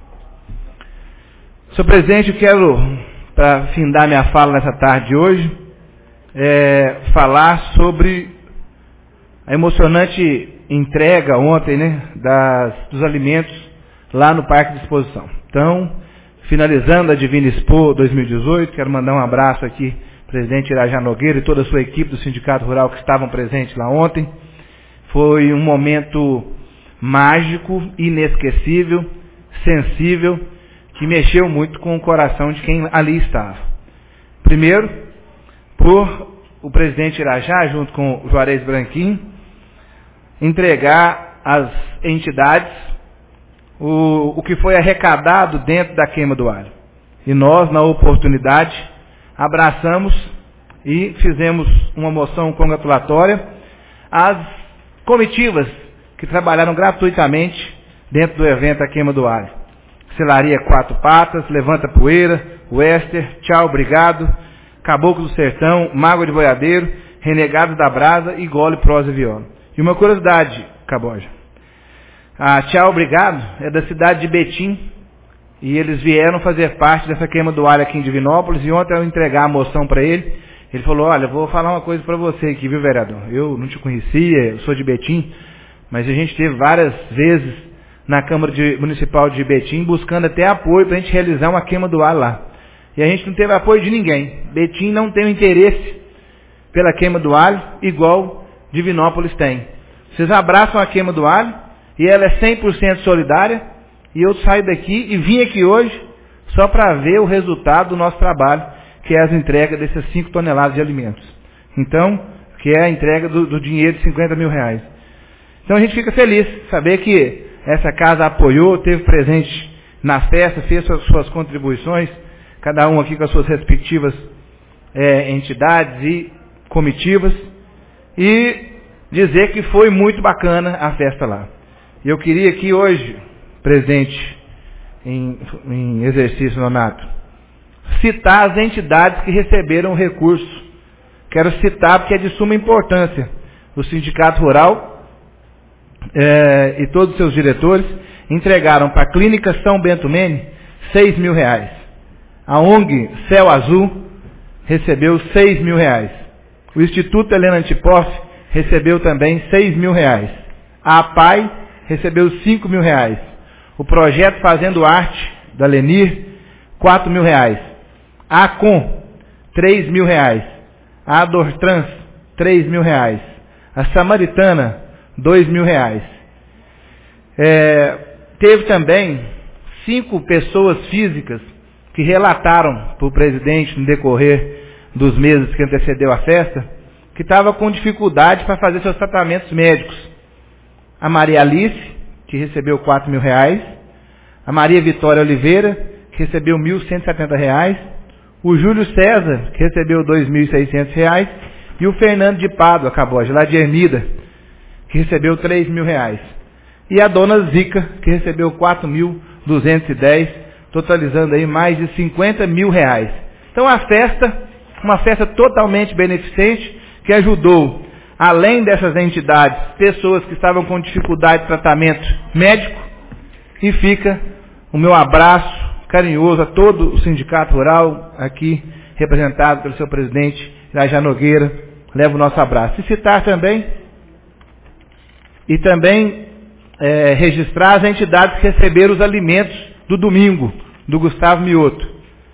Senhor presidente, eu quero, para findar minha fala nessa tarde de hoje, falar sobre a emocionante entrega ontem, né, dos alimentos lá no Parque de Exposição. Então, finalizando a Divina Expo 2018, quero mandar um abraço aqui ao presidente Irajá Nogueira e toda a sua equipe do Sindicato Rural que estavam presentes lá ontem. Foi um momento mágico, inesquecível, sensível, que mexeu muito com o coração de quem ali estava. Primeiro, por o presidente Irajá, junto com o Juarez Branquinho, entregar às entidades o que foi arrecadado dentro da queima do alho. E nós, na oportunidade, abraçamos e fizemos uma moção congratulatória às comitivas que trabalharam gratuitamente dentro do evento A Queima do Alho. Selaria Quatro Patas, Levanta Poeira, Wester, Tchau, Obrigado, Caboclo do Sertão, Mágoa de Boiadeiro, Renegados da Brasa e Gole, Prosa e Viola. E uma curiosidade, Caboja. A Tchau, Obrigado é da cidade de Betim, e eles vieram fazer parte dessa queima do alho aqui em Divinópolis, e ontem ao entregar a moção para ele falou, olha, vou falar uma coisa para você aqui, viu, vereador? Eu não te conhecia, eu sou de Betim, mas a gente esteve várias vezes na Câmara Municipal de Betim buscando até apoio para a gente realizar uma queima do alho lá. E a gente não teve apoio de ninguém. Betim não tem interesse pela queima do alho igual Divinópolis tem. Vocês abraçam a queima do alho e ela é 100% solidária, e eu saio daqui e vim aqui hoje só para ver o resultado do nosso trabalho, que é as entregas dessas 5 toneladas de alimentos. Então, que é a entrega do dinheiro de 50 mil reais. Então a gente fica feliz saber que essa casa apoiou, teve presente na festa, fez suas contribuições, cada um aqui com as suas respectivas entidades e comitivas, e dizer que foi muito bacana a festa lá. E eu queria aqui hoje, presidente em exercício, Nonato, citar as entidades que receberam o recurso. Quero citar porque é de suma importância. O Sindicato Rural e todos os seus diretores entregaram para a Clínica São Bento Mene 6 mil reais. A ONG Céu Azul recebeu 6 mil reais. O Instituto Helena Antipoff recebeu também 6 mil reais. A APAI recebeu 5 mil reais. O Projeto Fazendo Arte, da Lenir, 4 mil reais. A ACOM, 3 mil reais. A Adortrans, 3 mil reais. A Samaritana, 2 mil reais. Teve também 5 pessoas físicas que relataram para o presidente no decorrer dos meses que antecedeu a festa, que estava com dificuldade para fazer seus tratamentos médicos. A Maria Alice, que recebeu R$4.000, a Maria Vitória Oliveira, que recebeu R$1.170, o Júlio César, que recebeu R$2.600, e o Fernando de Pádua, Caboge, lá de Ermida, que recebeu R$3.000. E a dona Zica, que recebeu R$4.210, totalizando aí mais de R$50.000. Então a festa, uma festa totalmente beneficente, que ajudou, além dessas entidades, pessoas que estavam com dificuldade de tratamento médico, e fica o meu abraço carinhoso a todo o Sindicato Rural, aqui representado pelo seu presidente, Irajá Nogueira, leva o nosso abraço. E citar também, registrar as entidades que receberam os alimentos do domingo, do Gustavo Mioto.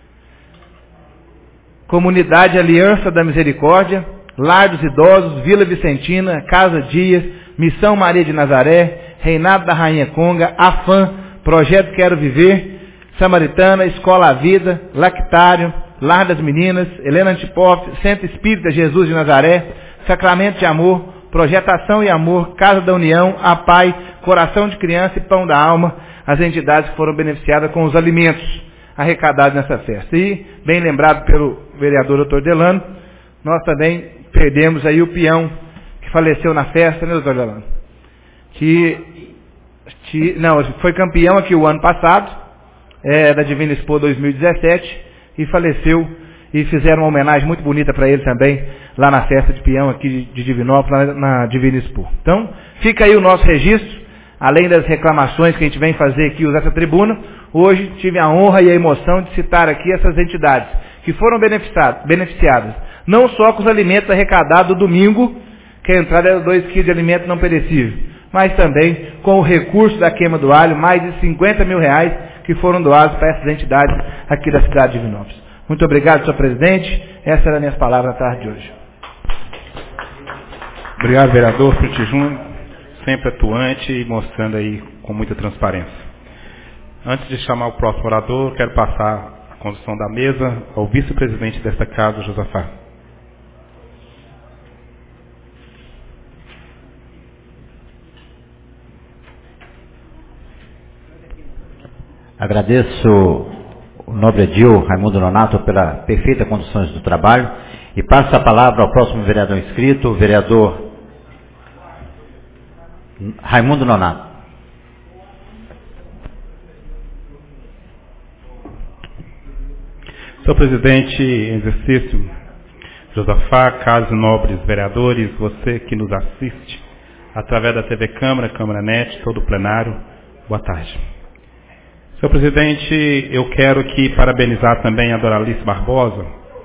Comunidade Aliança da Misericórdia, Lar dos Idosos, Vila Vicentina, Casa Dias, Missão Maria de Nazaré, Reinado da Rainha Conga, AFAM, Projeto Quero Viver, Samaritana, Escola à Vida, Lactário, Lar das Meninas, Helena Antipoff, Centro Espírita Jesus de Nazaré, Sacramento de Amor, Projeto Ação e Amor, Casa da União, A Pai, Coração de Criança e Pão da Alma, as entidades que foram beneficiadas com os alimentos arrecadados nessa festa. E, bem lembrado pelo vereador Dr. Delano, nós também perdemos aí o peão que faleceu na festa, né, doutor Delano? Não, foi campeão aqui o ano passado, da Divina Expo 2017, e faleceu, e fizeram uma homenagem muito bonita para ele também, lá na festa de peão aqui de Divinópolis, na Divina Expo. Então, fica aí o nosso registro, além das reclamações que a gente vem fazer aqui, usar essa tribuna, hoje tive a honra e a emoção de citar aqui essas entidades, que foram beneficiadas, não só com os alimentos arrecadados do domingo, que a entrada era 2 kg de alimento não perecível, mas também com o recurso da queima do alho, mais de R$50.000 que foram doados para essas entidades aqui da cidade de Divinópolis. Muito obrigado, senhor presidente. Essas eram as minhas palavras na tarde de hoje. Obrigado, vereador Frutti Júnior, sempre atuante e mostrando aí com muita transparência. Antes de chamar o próximo orador, quero passar a condução da mesa ao vice-presidente desta casa, Josafá. Agradeço o nobre edil Raimundo Nonato pela perfeita condução do trabalho e passo a palavra ao próximo vereador inscrito, o vereador Raimundo Nonato. Senhor presidente em exercício, Josafá, caros e nobres vereadores, você que nos assiste através da TV Câmara, Câmara Net, todo o plenário, boa tarde. Senhor presidente, eu quero aqui parabenizar também a Doralice Barbosa,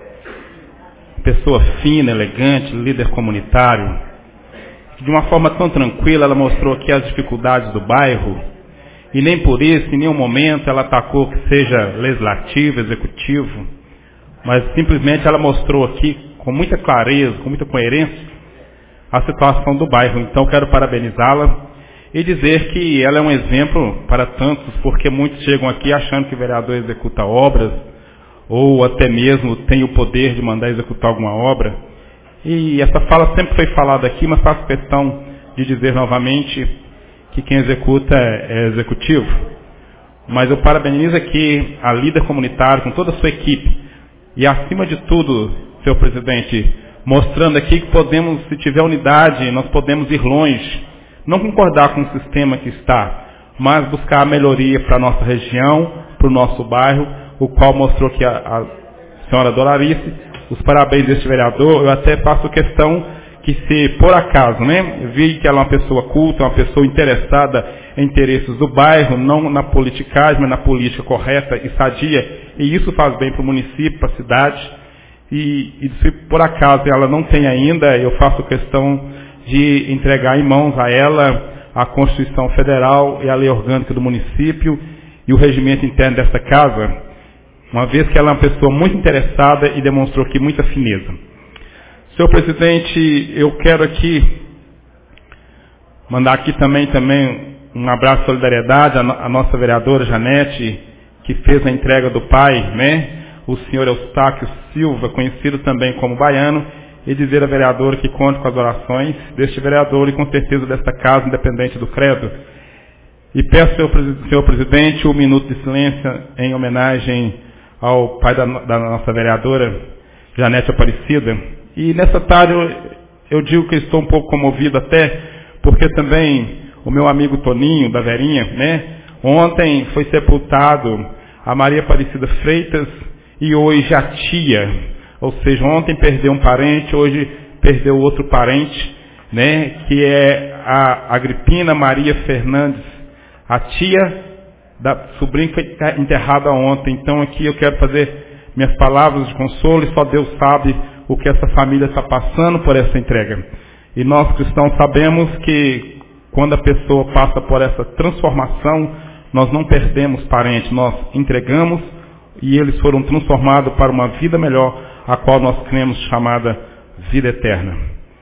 pessoa fina, elegante, líder comunitário, que de uma forma tão tranquila ela mostrou aqui as dificuldades do bairro, e nem por isso, em nenhum momento, ela atacou que seja legislativo, executivo, mas simplesmente ela mostrou aqui, com muita clareza, com muita coerência, a situação do bairro. Então, quero parabenizá-la e dizer que ela é um exemplo para tantos, porque muitos chegam aqui achando que o vereador executa obras, ou até mesmo tem o poder de mandar executar alguma obra. E essa fala sempre foi falada aqui, mas faço questão de dizer novamente que quem executa é executivo. Mas eu parabenizo aqui a líder comunitária com toda a sua equipe. E acima de tudo, senhor presidente, mostrando aqui que podemos, se tiver unidade, nós podemos ir longe. Não concordar com o sistema que está, mas buscar a melhoria para a nossa região, para o nosso bairro, o qual mostrou que a senhora Doralice, os parabéns deste vereador. Eu até faço questão que, se por acaso, vi que ela é uma pessoa culta, uma pessoa interessada em interesses do bairro, não na politicagem, mas na política correta e sadia, e isso faz bem para o município, para a cidade, e se por acaso ela não tem ainda, eu faço questão de entregar em mãos a ela a Constituição Federal e a Lei Orgânica do município e o regimento interno desta casa, uma vez que ela é uma pessoa muito interessada e demonstrou aqui muita fineza. Senhor presidente, eu quero aqui mandar aqui também um abraço de solidariedade à nossa vereadora Janete, que fez a entrega do pai, o senhor Eustáquio Silva, conhecido também como Baiano, e dizer à vereadora que conte com as orações deste vereador e com certeza desta casa, independente do credo. E peço, senhor presidente, 1 minuto de silêncio em homenagem ao pai da nossa vereadora, Janete Aparecida. E nessa tarde eu digo que estou um pouco comovido até, porque também o meu amigo Toninho, da Verinha, né? Ontem foi sepultado a Maria Aparecida Freitas e hoje a tia. Ou seja, ontem perdeu um parente, hoje perdeu outro parente, né? Que é a Agripina Maria Fernandes, a tia da sobrinha que foi enterrada ontem. Então aqui eu quero fazer minhas palavras de consolo e só Deus sabe o que essa família está passando por essa entrega. E nós cristãos sabemos que quando a pessoa passa por essa transformação, nós não perdemos parentes, nós entregamos e eles foram transformados para uma vida melhor, a qual nós cremos chamada vida eterna.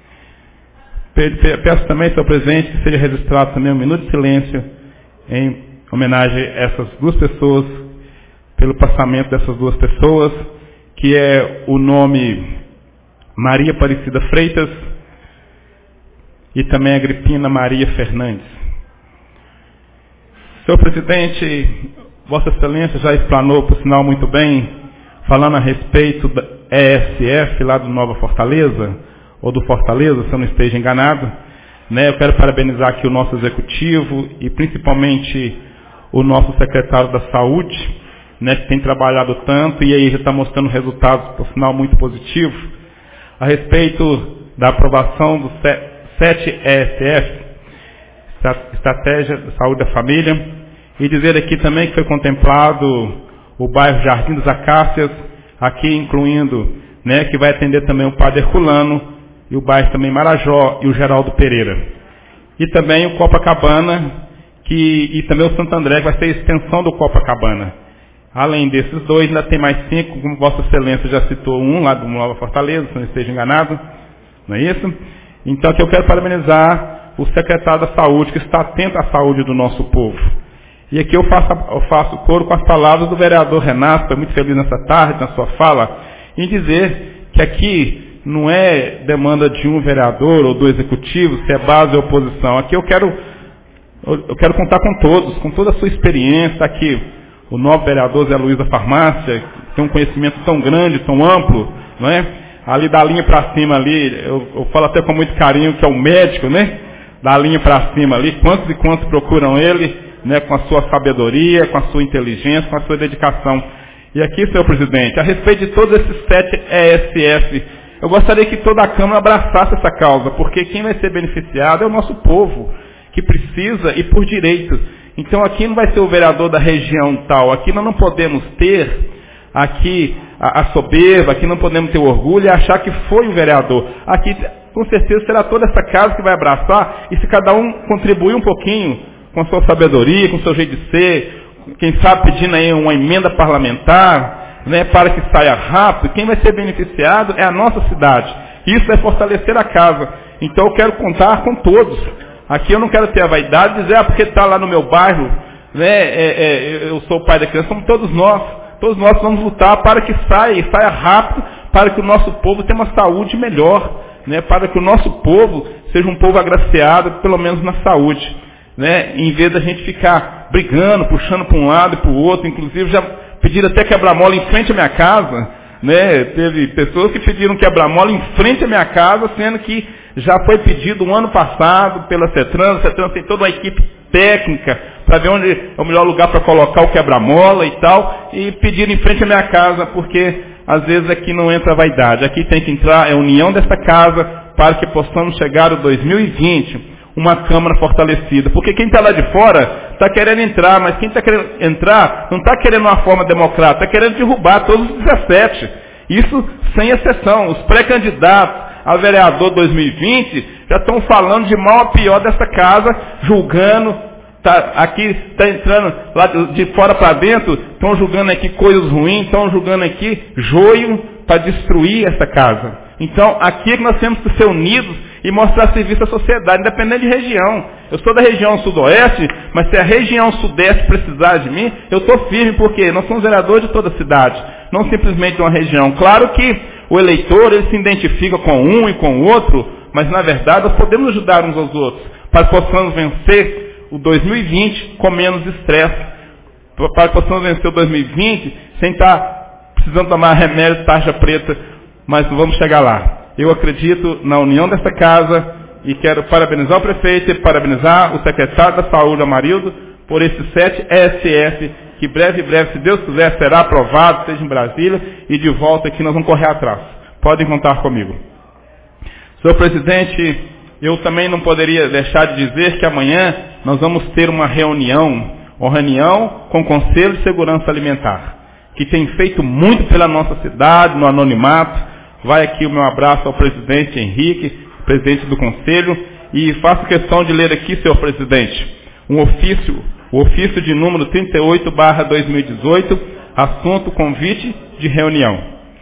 Peço também, senhor presidente, que seja registrado também 1 minuto de silêncio em homenagem a essas duas pessoas, pelo passamento dessas duas pessoas, que é o nome Maria Aparecida Freitas e também Agripina Maria Fernandes. Senhor presidente, Vossa Excelência já explanou, por sinal, muito bem, falando a respeito da ESF lá do Nova Fortaleza, ou do Fortaleza, se eu não esteja enganado, né? Eu quero parabenizar aqui o nosso executivo e principalmente o nosso secretário da Saúde, né, que tem trabalhado tanto e aí já está mostrando resultados, por sinal, muito positivos, a respeito da aprovação do 7 ESF, Estratégia de Saúde da Família, e dizer aqui também que foi contemplado o bairro Jardim das Acácias, aqui incluindo, né, que vai atender também o Padre Herculano, e o bairro também Marajó e o Geraldo Pereira. E também o Copacabana, e também o Santo André, que vai ser a extensão do Copacabana. Além desses dois, ainda tem mais 5, como Vossa Excelência já citou, um lá do Nova Fortaleza, se não esteja enganado, não é isso? Então aqui eu quero parabenizar o secretário da Saúde, que está atento à saúde do nosso povo. E aqui eu faço coro com as palavras do vereador Renato, foi muito feliz nessa tarde, na sua fala, em dizer que aqui não é demanda de um vereador ou do executivo, se é base ou oposição. Aqui eu quero contar com todos, com toda a sua experiência. Aqui o novo vereador Zé Luiz da Farmácia, que tem um conhecimento tão grande, tão amplo, não é? Ali da linha para cima ali, eu falo até com muito carinho que é o médico, né? Da linha para cima ali, quantos e quantos procuram ele, né? Com a sua sabedoria, com a sua inteligência, com a sua dedicação. E aqui, senhor presidente, a respeito de todos esses 7 ESF, eu gostaria que toda a Câmara abraçasse essa causa, porque quem vai ser beneficiado é o nosso povo, que precisa e por direito. Então aqui não vai ser o vereador da região tal, aqui nós não podemos ter aqui a soberba, aqui não podemos ter orgulho e achar que foi o vereador. Aqui com certeza será toda essa casa que vai abraçar, e se cada um contribuir um pouquinho com a sua sabedoria, com o seu jeito de ser, quem sabe pedindo aí uma emenda parlamentar, né, para que saia rápido, quem vai ser beneficiado é a nossa cidade. Isso vai fortalecer a casa. Então eu quero contar com todos. Aqui eu não quero ter a vaidade de dizer, porque está lá no meu bairro, né, eu sou o pai da criança, somos todos nós. Todos nós vamos lutar para que saia rápido, para que o nosso povo tenha uma saúde melhor, né, para que o nosso povo seja um povo agraciado, pelo menos na saúde, né, em vez da gente ficar brigando, puxando para um lado e para o outro. Inclusive já pediram até quebra-mola em frente à minha casa, né, teve pessoas que pediram quebra-mola em frente à minha casa, sendo que já foi pedido um ano passado pela CETRAN. A CETRAN tem toda uma equipe técnica para ver onde é o melhor lugar para colocar o quebra-mola e tal, e pediram em frente à minha casa, porque às vezes aqui não entra vaidade, aqui tem que entrar a união desta casa para que possamos chegar ao 2020 uma Câmara fortalecida, porque quem está lá de fora está querendo entrar, mas quem está querendo entrar não está querendo uma forma democrática, está querendo derrubar todos os 17, isso sem exceção. Os pré-candidatos a vereador 2020 já estão falando de mal a pior dessa casa, julgando, aqui está entrando lá de fora para dentro, estão julgando aqui coisas ruins, estão julgando aqui joio para destruir essa casa. Então aqui é que nós temos que ser unidos e mostrar serviço à sociedade, independente de região. Eu sou da região sudoeste, mas se a região sudeste precisar de mim, eu estou firme, porque nós somos vereadores de toda a cidade, não simplesmente de uma região. Claro que o eleitor ele se identifica com um e com o outro, mas na verdade nós podemos ajudar uns aos outros, para que possamos vencer o 2020 com menos estresse, para que possamos vencer o 2020 sem estar precisando tomar remédio taxa preta, mas vamos chegar lá. Eu acredito na união desta casa e quero parabenizar o prefeito e parabenizar o secretário da Saúde, Amarildo, por esses 7 ESF, que breve, se Deus quiser, será aprovado, seja em Brasília, e de volta aqui nós vamos correr atrás. Podem contar comigo. Senhor presidente, eu também não poderia deixar de dizer que amanhã nós vamos ter uma reunião com o Conselho de Segurança Alimentar, que tem feito muito pela nossa cidade, no anonimato. Vai aqui o meu abraço ao presidente Henrique, presidente do Conselho, e faço questão de ler aqui, senhor presidente, o ofício de número 38/2018, assunto convite de reunião.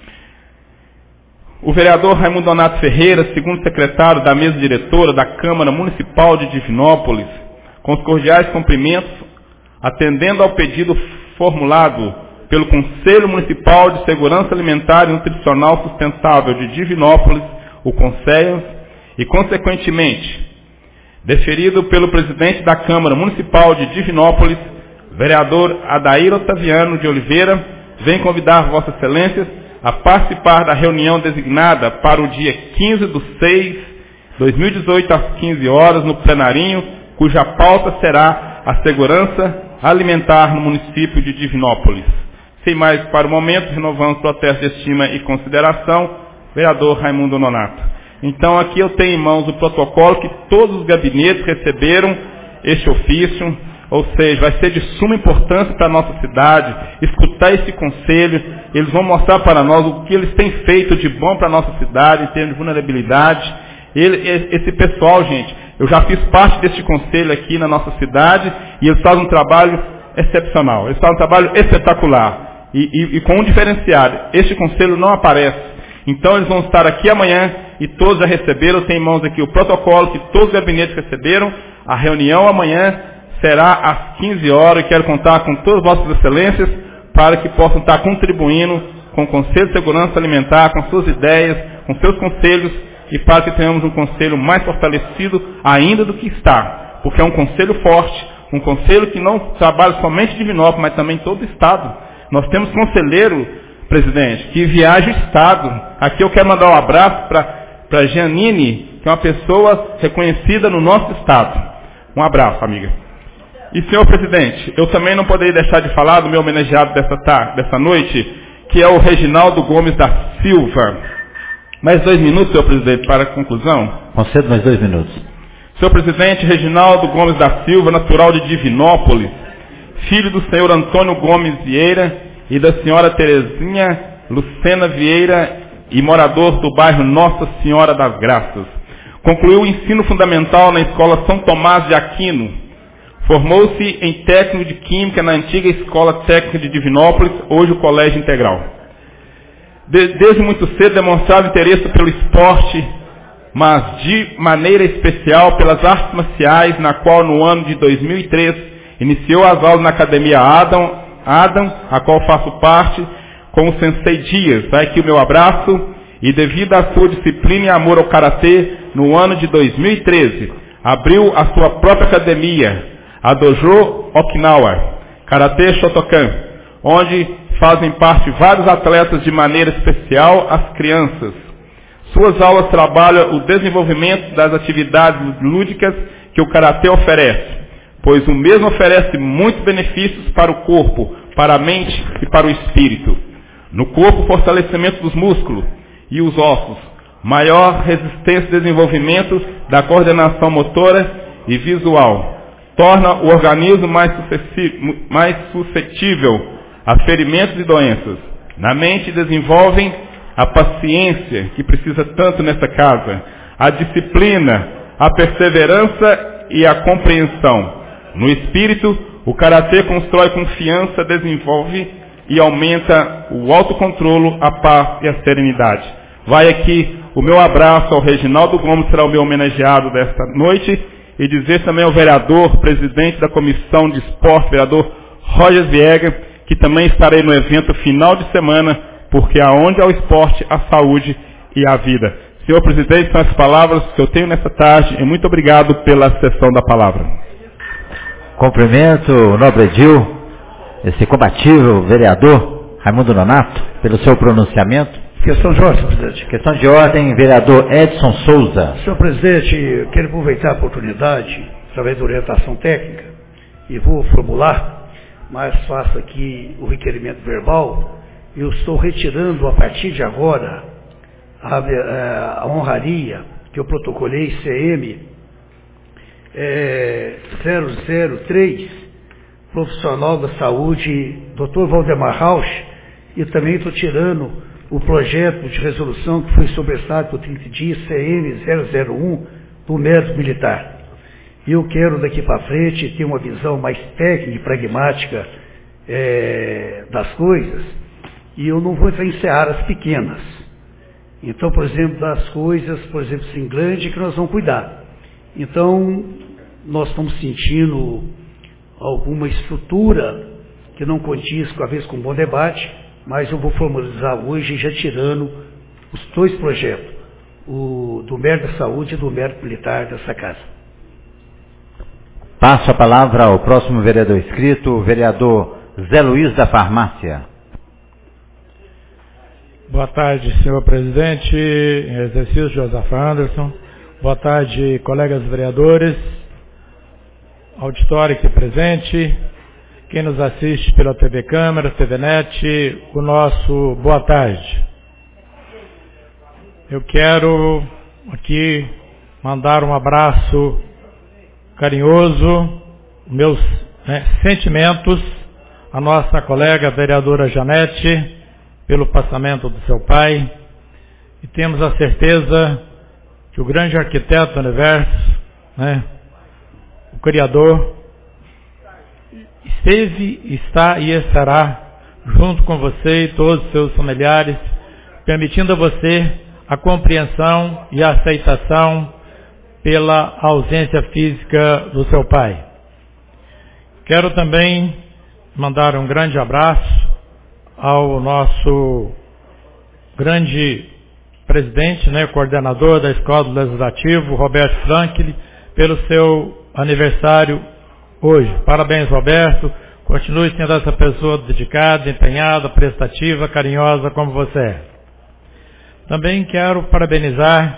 O vereador Raimundo Donato Ferreira, segundo secretário da mesa diretora da Câmara Municipal de Divinópolis, com os cordiais cumprimentos, atendendo ao pedido formulado pelo Conselho Municipal de Segurança Alimentar e Nutricional Sustentável de Divinópolis, o CONSEAS, e consequentemente, deferido pelo presidente da Câmara Municipal de Divinópolis, vereador Adair Otaviano de Oliveira, vem convidar Vossas Excelências a participar da reunião designada para o dia 15/6/2018, às 15 horas, no plenarinho, cuja pauta será a segurança alimentar no município de Divinópolis. Sem mais para o momento, renovamos o protesto de estima e consideração, vereador Raimundo Nonato. Então aqui eu tenho em mãos o protocolo que todos os gabinetes receberam este ofício, ou seja, vai ser de suma importância para a nossa cidade, escutar esse conselho, eles vão mostrar para nós o que eles têm feito de bom para a nossa cidade, em termos de vulnerabilidade. Esse pessoal, gente, eu já fiz parte desse conselho aqui na nossa cidade, e eles fazem um trabalho excepcional, eles fazem um trabalho espetacular. E com um diferenciado, este conselho não aparece. Então eles vão estar aqui amanhã e todos já receberam, eu tenho em mãos aqui o protocolo que todos os gabinetes receberam. A reunião amanhã será às 15 horas e quero contar com todas vossas excelências para que possam estar contribuindo com o Conselho de Segurança Alimentar, com suas ideias, com seus conselhos e para que tenhamos um conselho mais fortalecido ainda do que está. Porque é um conselho forte, um conselho que não trabalha somente em Divinópolis, mas também em todo o estado. Nós temos conselheiro, presidente, que viaja o estado. Aqui eu quero mandar um abraço para Janine, que é uma pessoa reconhecida no nosso estado. Um abraço, amiga. E, senhor presidente, eu também não poderia deixar de falar do meu homenageado dessa noite, que é o Reginaldo Gomes da Silva. Mais 2 minutos, senhor presidente, para a conclusão. Concedo mais 2 minutos. Senhor presidente, Reginaldo Gomes da Silva, natural de Divinópolis, filho do senhor Antônio Gomes Vieira e da senhora Terezinha Lucena Vieira e morador do bairro Nossa Senhora das Graças. Concluiu o ensino fundamental na Escola São Tomás de Aquino. Formou-se em técnico de Química na antiga Escola Técnica de Divinópolis, hoje o Colégio Integral. Desde muito cedo demonstrava interesse pelo esporte, mas de maneira especial pelas artes marciais, na qual no ano de 2003 iniciou as aulas na Academia Adam, a qual faço parte, com o Sensei Dias. Vai aqui o meu abraço. E devido à sua disciplina e amor ao Karatê, no ano de 2013, abriu a sua própria academia, a Dojo Okinawa, Karatê Shotokan, onde fazem parte vários atletas de maneira especial as crianças. Suas aulas trabalham o desenvolvimento das atividades lúdicas que o Karatê oferece, pois o mesmo oferece muitos benefícios para o corpo, para a mente e para o espírito. No corpo, fortalecimento dos músculos e os ossos, maior resistência e desenvolvimento da coordenação motora e visual, torna o organismo mais suscetível a ferimentos e doenças. Na mente, desenvolvem a paciência, que precisa tanto nessa casa, a disciplina, a perseverança e a compreensão. No espírito, o Karatê constrói confiança, desenvolve e aumenta o autocontrole, a paz e a serenidade. Vai aqui o meu abraço ao Reginaldo Gomes, que será o meu homenageado desta noite, e dizer também ao vereador, presidente da Comissão de Esporte, vereador Roger Viegas, que também estarei no evento final de semana, porque aonde há o esporte, a saúde e a vida. Senhor presidente, são as palavras que eu tenho nessa tarde, e muito obrigado pela cessão da palavra. Cumprimento o nobre edil, esse combatível vereador Raimundo Nonato, pelo seu pronunciamento. Questão de ordem, presidente. Questão de ordem, vereador Edson Souza. Senhor presidente, quero aproveitar a oportunidade, através da orientação técnica, e vou formular, mas faço aqui o requerimento verbal. Eu estou retirando a partir de agora a honraria que eu protocolei CM 003, profissional da saúde, Dr. Valdemar Rauch, e também estou tirando o projeto de resolução que foi sobressado por 30 dias, CM 001, do mérito militar. E eu quero daqui para frente ter uma visão mais técnica e pragmática das coisas, e eu não vou entrar em searas pequenas. Então, por exemplo, das coisas, por exemplo, assim, grande, que nós vamos cuidar. Então, nós estamos sentindo alguma estrutura que não condiz, talvez, com um bom debate, mas eu vou formalizar hoje, já tirando os dois projetos, o do mérito da saúde e do mérito militar dessa casa. Passo a palavra ao próximo vereador inscrito, o vereador Zé Luiz da Farmácia. Boa tarde, senhor presidente, em exercício Joseph Anderson. Boa tarde, colegas vereadores, auditório aqui presente, quem nos assiste pela TV Câmara, TV Net, o nosso boa tarde. Eu quero aqui mandar um abraço carinhoso, meus sentimentos à nossa colega vereadora Janete, pelo passamento do seu pai, e temos a certeza que o grande arquiteto do universo, o Criador, esteve, está e estará junto com você e todos os seus familiares, permitindo a você a compreensão e a aceitação pela ausência física do seu pai. Quero também mandar um grande abraço ao nosso grande presidente, coordenador da Escola do Legislativo, Roberto Franklin, pelo seu aniversário hoje. Parabéns, Roberto. Continue sendo essa pessoa dedicada, empenhada, prestativa, carinhosa como você é. Também quero parabenizar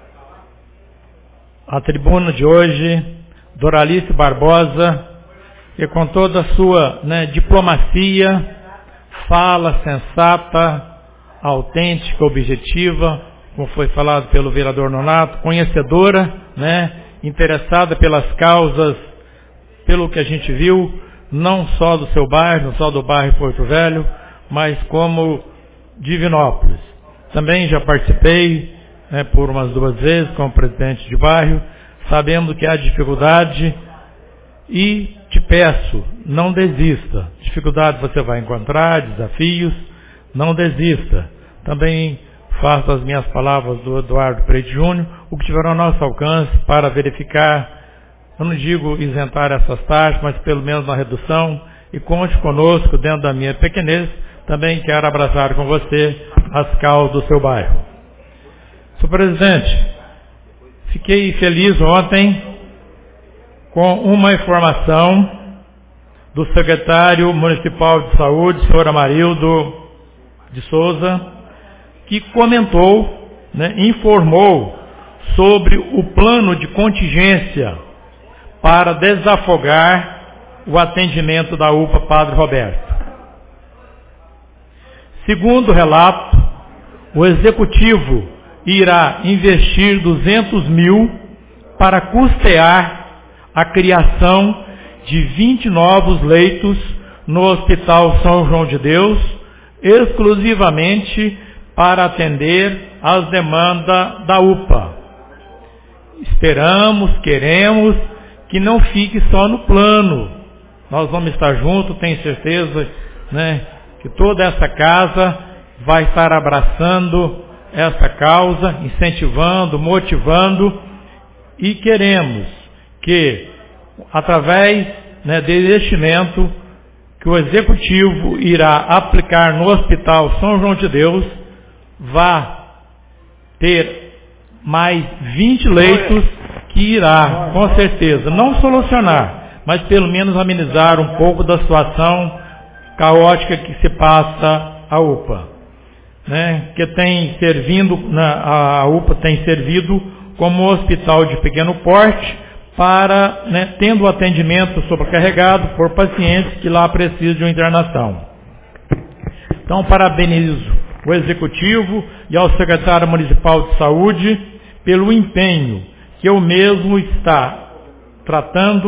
a tribuna de hoje, Doralice Barbosa, que com toda a sua diplomacia, fala sensata, autêntica, objetiva, como foi falado pelo vereador Nonato, conhecedora, interessada pelas causas, pelo que a gente viu, não só do seu bairro, não só do bairro Porto Velho, mas como Divinópolis. Também já participei por umas 2 vezes como presidente de bairro, sabendo que há dificuldade, e te peço, não desista. Dificuldade você vai encontrar, desafios, não desista. Também faço as minhas palavras do Eduardo Preto Júnior, o que tiver ao nosso alcance para verificar, eu não digo isentar essas taxas, mas pelo menos na redução, e conte conosco dentro da minha pequenez. Também quero abraçar com você as causas do seu bairro. Senhor presidente, fiquei feliz ontem com uma informação do secretário municipal de saúde, senhor Amarildo de Souza, que comentou, informou sobre o plano de contingência para desafogar o atendimento da UPA Padre Roberto. Segundo o relato, o executivo irá investir 200 mil para custear a criação de 20 novos leitos no Hospital São João de Deus, exclusivamente para atender às demandas da UPA. Esperamos, queremos que não fique só no plano. Nós vamos estar juntos, tenho certeza, que toda essa casa vai estar abraçando essa causa, incentivando, motivando, e queremos que, através de investimento que o Executivo irá aplicar no Hospital São João de Deus, vá ter mais 20 leitos que irá, com certeza, não solucionar, mas pelo menos amenizar um pouco da situação caótica que se passa a UPA. Que tem servindo, a UPA tem servido como hospital de pequeno porte para, tendo atendimento sobrecarregado por pacientes que lá precisam de uma internação. Então, parabenizo o Executivo e ao Secretário Municipal de Saúde pelo empenho que o mesmo está tratando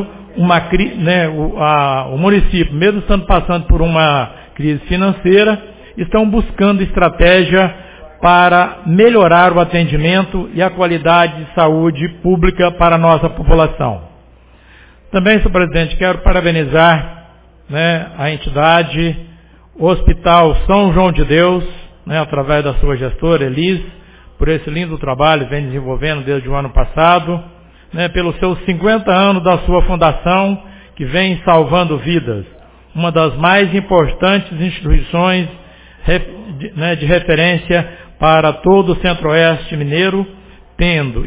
o município, mesmo estando passando por uma crise financeira, estão buscando estratégia para melhorar o atendimento e a qualidade de saúde pública para a nossa população. Também, senhor presidente, quero parabenizar a entidade, o Hospital São João de Deus, através da sua gestora, Elis, por esse lindo trabalho que vem desenvolvendo desde o ano passado, pelos seus 50 anos da sua fundação, que vem salvando vidas, uma das mais importantes instituições de referência para todo o Centro-Oeste mineiro, tendo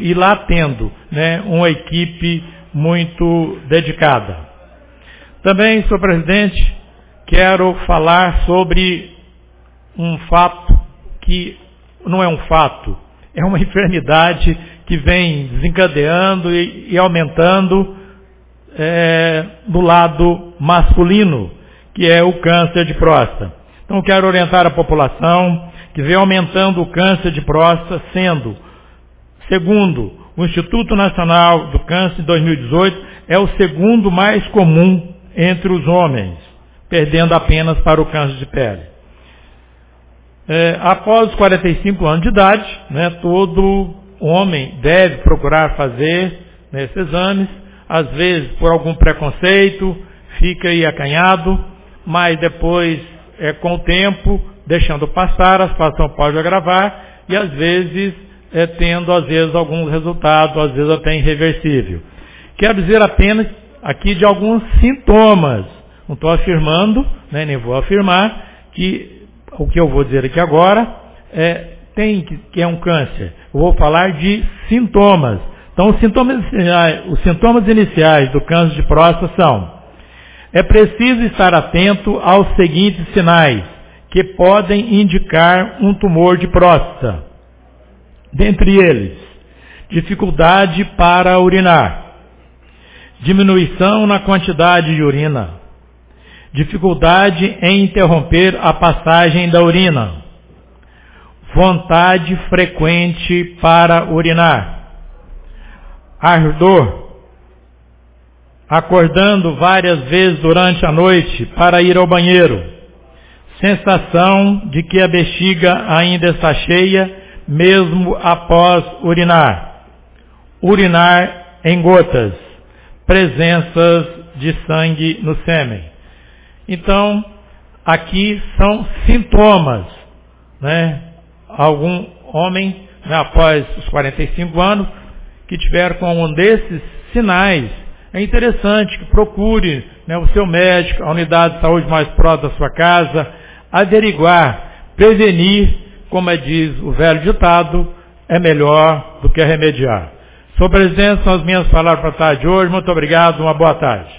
uma equipe muito dedicada. Também, senhor presidente, quero falar sobre um fato que não é um fato, é uma enfermidade que vem desencadeando e aumentando do lado masculino, que é o câncer de próstata. Então, quero orientar a população que vem aumentando o câncer de próstata, sendo, segundo o Instituto Nacional do Câncer de 2018, é o segundo mais comum entre os homens, perdendo apenas para o câncer de pele. Após os 45 anos de idade, todo homem deve procurar fazer esses exames, às vezes por algum preconceito, fica aí acanhado, mas depois, com o tempo, deixando passar, a situação pode agravar e às vezes tendo alguns resultados, às vezes até irreversível. Quero dizer apenas aqui de alguns sintomas. Não estou afirmando, nem vou afirmar que o que eu vou dizer aqui agora que é um câncer. Eu vou falar de sintomas. Então, os sintomas iniciais do câncer de próstata são: é preciso estar atento aos seguintes sinais que podem indicar um tumor de próstata. Dentre eles, dificuldade para urinar, diminuição na quantidade de urina, dificuldade em interromper a passagem da urina, vontade frequente para urinar, ardor, acordando várias vezes durante a noite para ir ao banheiro, sensação de que a bexiga ainda está cheia, mesmo após urinar, urinar em gotas, presenças de sangue no sêmen. Então, aqui são sintomas, Algum homem, após os 45 anos, que tiver com um desses sinais, é interessante que procure o seu médico, a unidade de saúde mais próxima da sua casa, averiguar, prevenir, como diz o velho ditado, é melhor do que remediar. Senhor presidente, são as minhas palavras para a tarde de hoje. Muito obrigado, uma boa tarde.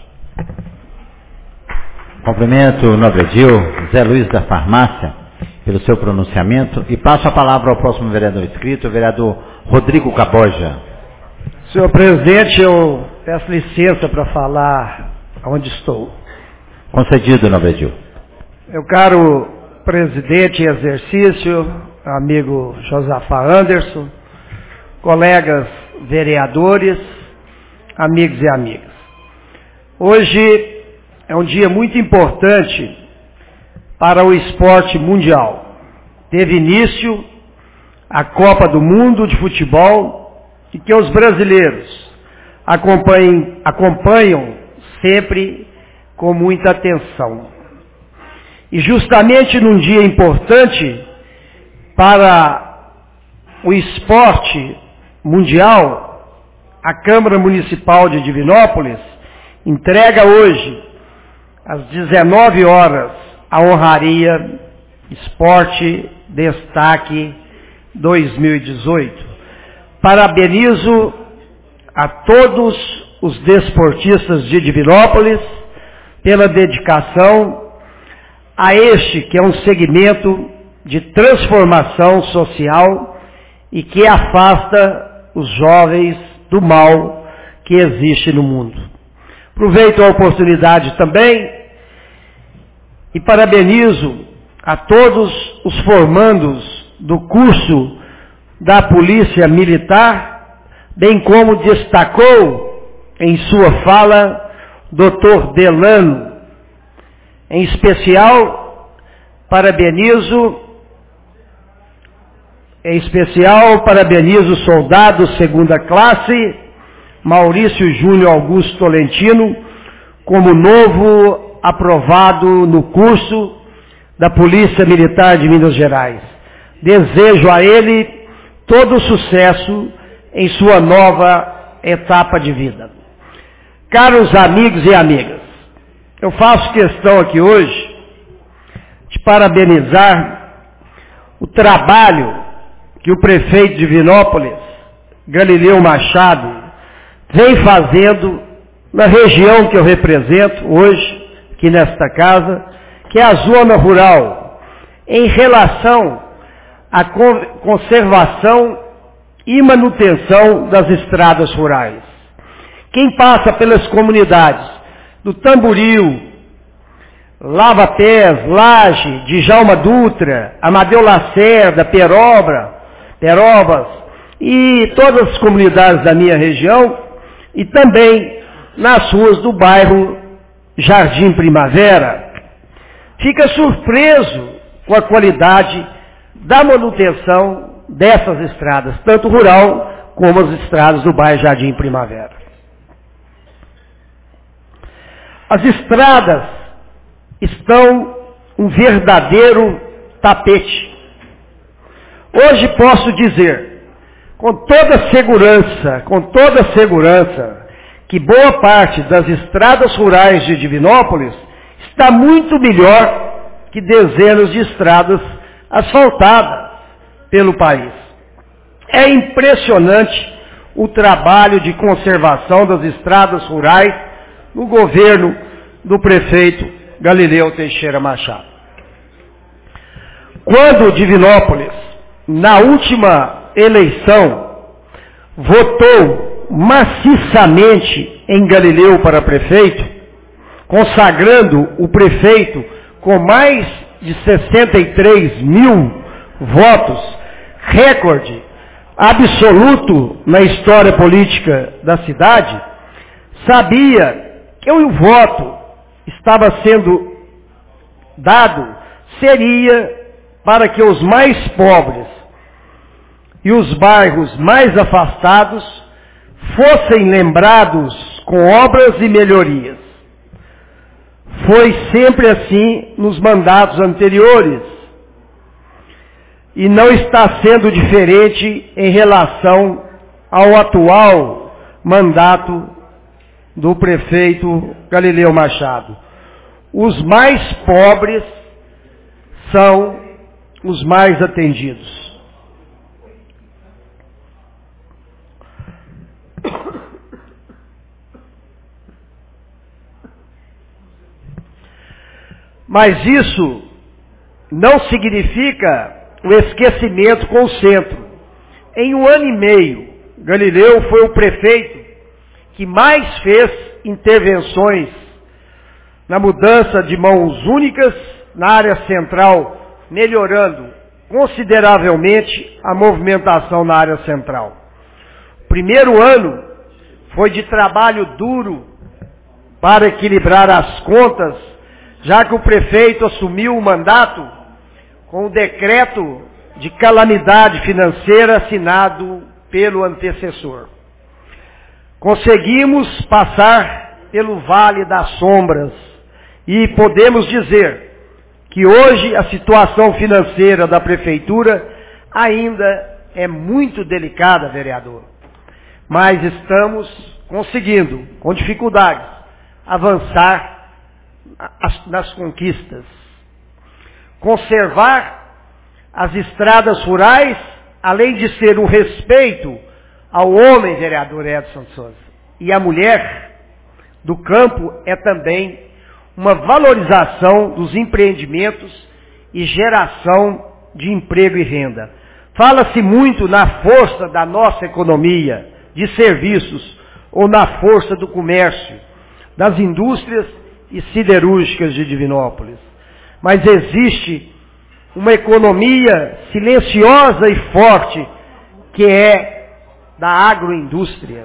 Cumprimento o nobre Edil, Zé Luiz da Farmácia, pelo seu pronunciamento, e passo a palavra ao próximo vereador inscrito, o vereador Rodrigo Caboja. Senhor presidente, eu peço licença para falar onde estou. Concedido, nobre Edil. Meu caro presidente em exercício, amigo Josafá Anderson, colegas vereadores, amigos e amigas. Hoje é um dia muito importante para o esporte mundial. Teve início a Copa do Mundo de Futebol e que os brasileiros acompanham sempre com muita atenção. E justamente num dia importante para o esporte mundial, a Câmara Municipal de Divinópolis entrega hoje, às 19 horas, a honraria Esporte Destaque 2018. Parabenizo a todos os desportistas de Divinópolis pela dedicação a este que é um segmento de transformação social e que afasta os jovens do mal que existe no mundo. Aproveito a oportunidade também e parabenizo a todos os formandos do curso da Polícia Militar, bem como destacou em sua fala Dr. Delano. Em especial, parabenizo o soldado segunda classe, Maurício Júnior Augusto Tolentino, como novo aprovado no curso da Polícia Militar de Minas Gerais. Desejo a ele todo o sucesso em sua nova etapa de vida. Caros amigos e amigas, eu faço questão aqui hoje de parabenizar o trabalho que o prefeito de Divinópolis, Galileu Machado, vem fazendo na região que eu represento hoje, aqui nesta casa, que é a zona rural, em relação à conservação e manutenção das estradas rurais. Quem passa pelas comunidades do Tamboril, Lava Pés, Laje, Djalma Dutra, Amadeu Lacerda, Perobas e todas as comunidades da minha região e também nas ruas do bairro Jardim Primavera, fica surpreso com a qualidade da manutenção dessas estradas, tanto rural como as estradas do bairro Jardim Primavera. As estradas estão um verdadeiro tapete. Hoje posso dizer, com toda segurança, que boa parte das estradas rurais de Divinópolis está muito melhor que dezenas de estradas asfaltadas pelo país. É impressionante o trabalho de conservação das estradas rurais no governo do prefeito Galileu Teixeira Machado. Quando Divinópolis, na última eleição, votou maciçamente em Galileu para prefeito, consagrando o prefeito com mais de 63 mil votos, recorde absoluto na história política da cidade, sabia que o voto estava sendo dado seria para que os mais pobres e os bairros mais afastados fossem lembrados com obras e melhorias. Foi sempre assim nos mandatos anteriores e não está sendo diferente em relação ao atual mandato do prefeito Galileu Machado. Os mais pobres são os mais atendidos. Mas isso não significa o esquecimento com o centro. Em 1 ano e meio, Galileu foi o prefeito que mais fez intervenções na mudança de mãos únicas na área central, melhorando consideravelmente a movimentação na área central. O primeiro ano foi de trabalho duro para equilibrar as contas, já que o prefeito assumiu o mandato com o decreto de calamidade financeira assinado pelo antecessor. Conseguimos passar pelo Vale das Sombras e podemos dizer que hoje a situação financeira da prefeitura ainda é muito delicada, vereador. Mas estamos conseguindo, com dificuldades, avançar nas conquistas. Conservar as estradas rurais, além de ser um respeito ao homem, vereador Edson Souza, e à mulher do campo, é também uma valorização dos empreendimentos e geração de emprego e renda. Fala-se muito na força da nossa economia, de serviços, ou na força do comércio, das indústrias e siderúrgicas de Divinópolis. Mas existe uma economia silenciosa e forte, que é da agroindústria.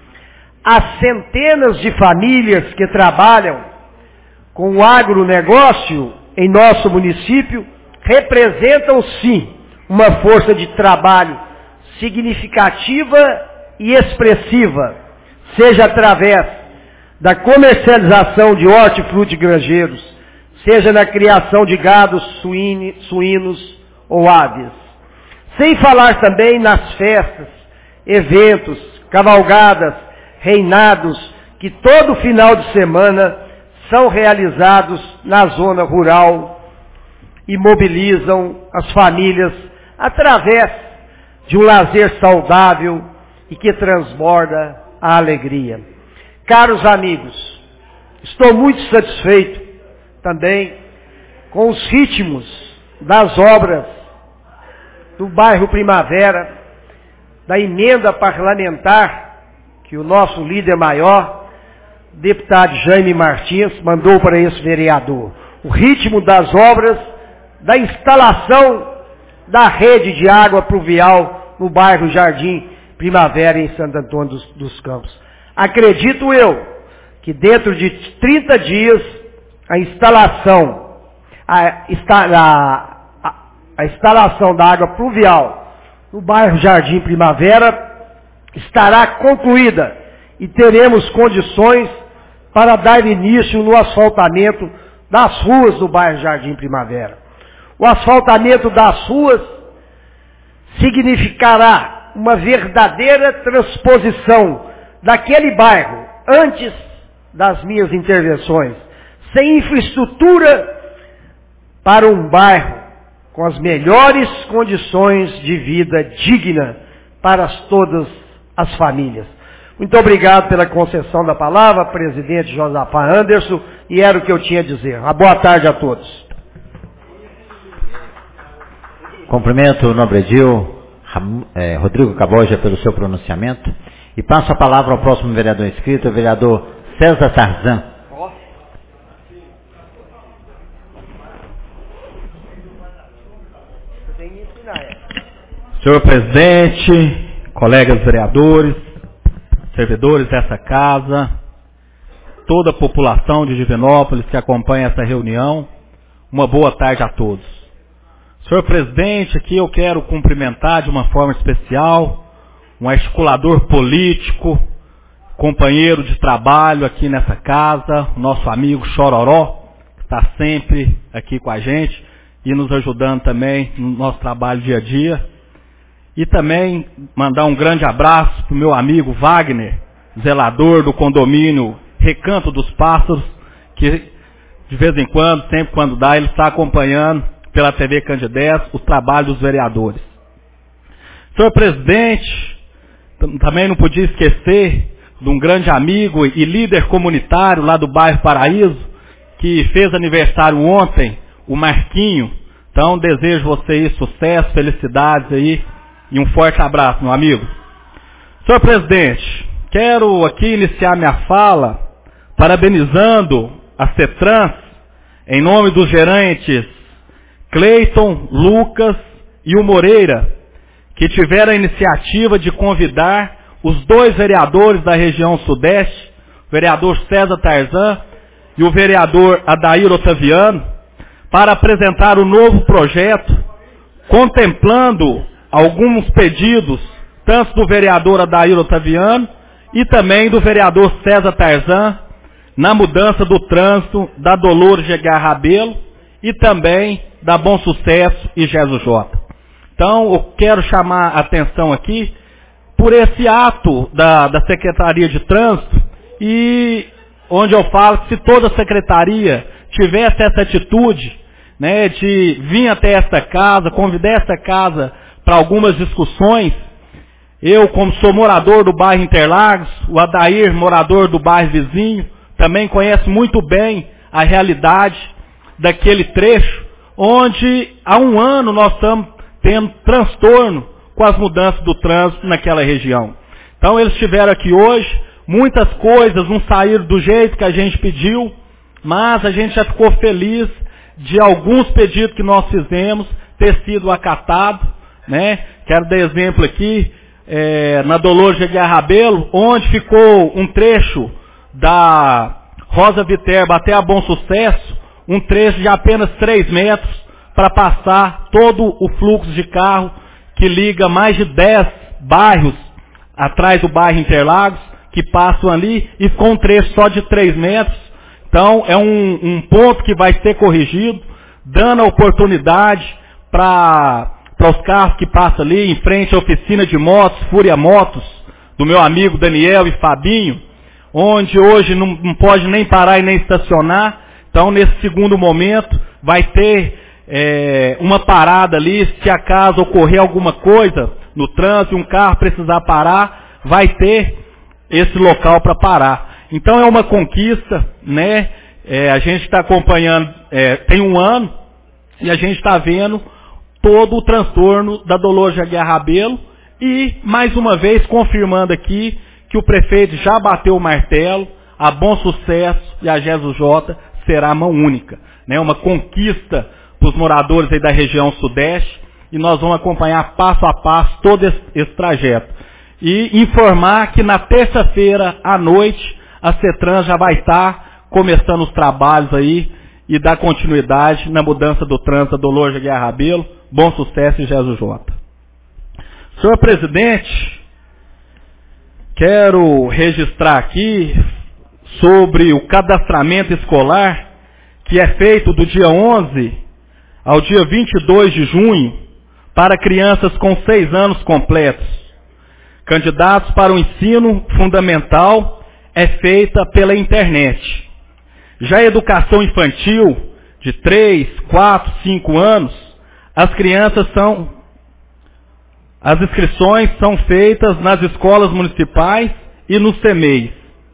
As centenas de famílias que trabalham com o agronegócio em nosso município representam, sim, uma força de trabalho significativa e expressiva, seja através da comercialização de hortifruti granjeiros, seja na criação de gados suínos ou aves. Sem falar também nas festas, eventos, cavalgadas, reinados, que todo final de semana são realizados na zona rural e mobilizam as famílias através de um lazer saudável e que transborda a alegria. Caros amigos, estou muito satisfeito também com os ritmos das obras do bairro Primavera, da emenda parlamentar que o nosso líder maior, deputado Jaime Martins, mandou para esse vereador. O ritmo das obras da instalação da rede de água pluvial no bairro Jardim Primavera, em Santo Antônio dos Campos. Acredito eu que dentro de 30 dias a instalação da água pluvial no bairro Jardim Primavera estará concluída e teremos condições para dar início no asfaltamento das ruas do bairro Jardim Primavera. O asfaltamento das ruas significará uma verdadeira transposição daquele bairro antes das minhas intervenções, sem infraestrutura, para um bairro com as melhores condições de vida digna para todas as famílias. Muito obrigado pela concessão da palavra, presidente Josafá Anderson, e era o que eu tinha a dizer. Uma boa tarde a todos. Cumprimento o nobre edil Rodrigo Caboja pelo seu pronunciamento e passo a palavra ao próximo vereador inscrito, o vereador César Tarzan. Senhor presidente, colegas vereadores, servidores dessa casa, toda a população de Divinópolis que acompanha essa reunião, uma boa tarde a todos. Senhor presidente, aqui eu quero cumprimentar de uma forma especial um articulador político, companheiro de trabalho aqui nessa casa, o nosso amigo Chororó, que está sempre aqui com a gente e nos ajudando também no nosso trabalho dia a dia. E também mandar um grande abraço para o meu amigo Wagner, zelador do condomínio Recanto dos Pássaros, que de vez em quando, sempre quando dá, ele está acompanhando pela TV Candidez o trabalho dos vereadores. Senhor presidente, também não podia esquecer de um grande amigo e líder comunitário lá do bairro Paraíso, que fez aniversário ontem, o Marquinho. Então desejo você aí sucesso, felicidades aí e um forte abraço, meu amigo. Senhor presidente, quero aqui iniciar minha fala parabenizando a CETRANS, em nome dos gerentes Cleiton, Lucas e o Moreira, que tiveram a iniciativa de convidar os dois vereadores da região sudeste, o vereador César Tarzan e o vereador Adair Otaviano, para apresentar o novo projeto, contemplando alguns pedidos, tanto do vereador Adair Otaviano e também do vereador César Tarzan, na mudança do trânsito da Dolores Gegar Rabelo e também da Bom Sucesso e Jesus Jota. Então, eu quero chamar a atenção aqui por esse ato da Secretaria de Trânsito, e onde eu falo que se toda a Secretaria tivesse essa atitude, né, de vir até esta casa, convidar esta casa para algumas discussões. Eu, como sou morador do bairro Interlagos, o Adair, morador do bairro vizinho, também conhece muito bem a realidade daquele trecho, onde há um ano nós estamos tendo transtorno com as mudanças do trânsito naquela região. Então eles estiveram aqui hoje, muitas coisas não saíram do jeito que a gente pediu, mas a gente já ficou feliz de alguns pedidos que nós fizemos ter sido acatado, né? Quero dar exemplo aqui, na Dolores de Aguiar Rabelo, onde ficou um trecho da Rosa Viterbo até a Bom Sucesso, um trecho de apenas 3 metros para passar todo o fluxo de carro que liga mais de 10 bairros atrás do bairro Interlagos, que passam ali, e ficou um trecho só de 3 metros. Então é um ponto que vai ser corrigido, dando a oportunidade para os carros que passam ali em frente à oficina de motos, Fúria Motos, do meu amigo Daniel e Fabinho, onde hoje não pode nem parar e nem estacionar. Então, nesse segundo momento, vai ter uma parada ali, se acaso ocorrer alguma coisa no trânsito, um carro precisar parar, vai ter esse local para parar. Então, é uma conquista, né? A gente está acompanhando, tem um ano, e a gente está vendo todo o transtorno da Dolores de Aguiar Rabelo, e, mais uma vez, confirmando aqui que o prefeito já bateu o martelo, a Bom Sucesso e a Jesus J será mão única, né? Uma conquista para os moradores aí da região sudeste, e nós vamos acompanhar passo a passo todo esse trajeto. E informar que na terça-feira à noite a CETRAN já vai estar começando os trabalhos aí e dar continuidade na mudança do trânsito da Dolores de Aguiar Rabelo, Bom Sucesso e Jesus J. Senhor presidente, quero registrar aqui sobre o cadastramento escolar que é feito do dia 11 ao dia 22 de junho para crianças com 6 anos completos. Candidatos para o ensino fundamental é feita pela internet. Já a educação infantil, de 3, 4, 5 anos, as inscrições são feitas nas escolas municipais e nos CEMEIs.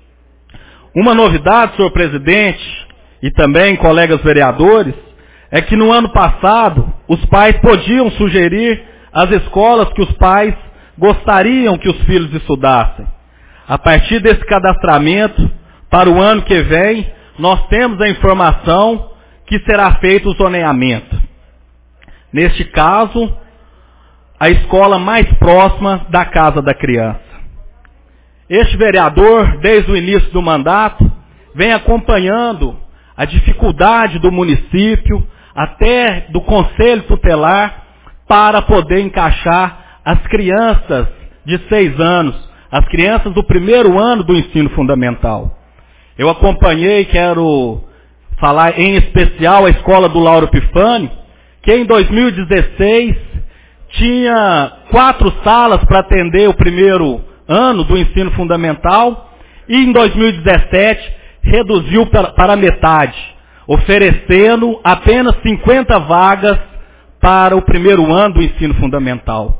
Uma novidade, senhor presidente, e também colegas vereadores, é que no ano passado os pais podiam sugerir as escolas que os pais gostariam que os filhos estudassem. A partir desse cadastramento, para o ano que vem, nós temos a informação que será feito o zoneamento. Neste caso, a escola mais próxima da casa da criança. Este vereador, desde o início do mandato, vem acompanhando a dificuldade do município, até do conselho tutelar, para poder encaixar as crianças de 6 anos, as crianças do primeiro ano do ensino fundamental. Eu acompanhei, quero falar em especial a escola do Lauro Epifânio, que em 2016 tinha 4 salas para atender o primeiro ano do ensino fundamental, e em 2017 reduziu para metade, oferecendo apenas 50 vagas para o primeiro ano do ensino fundamental.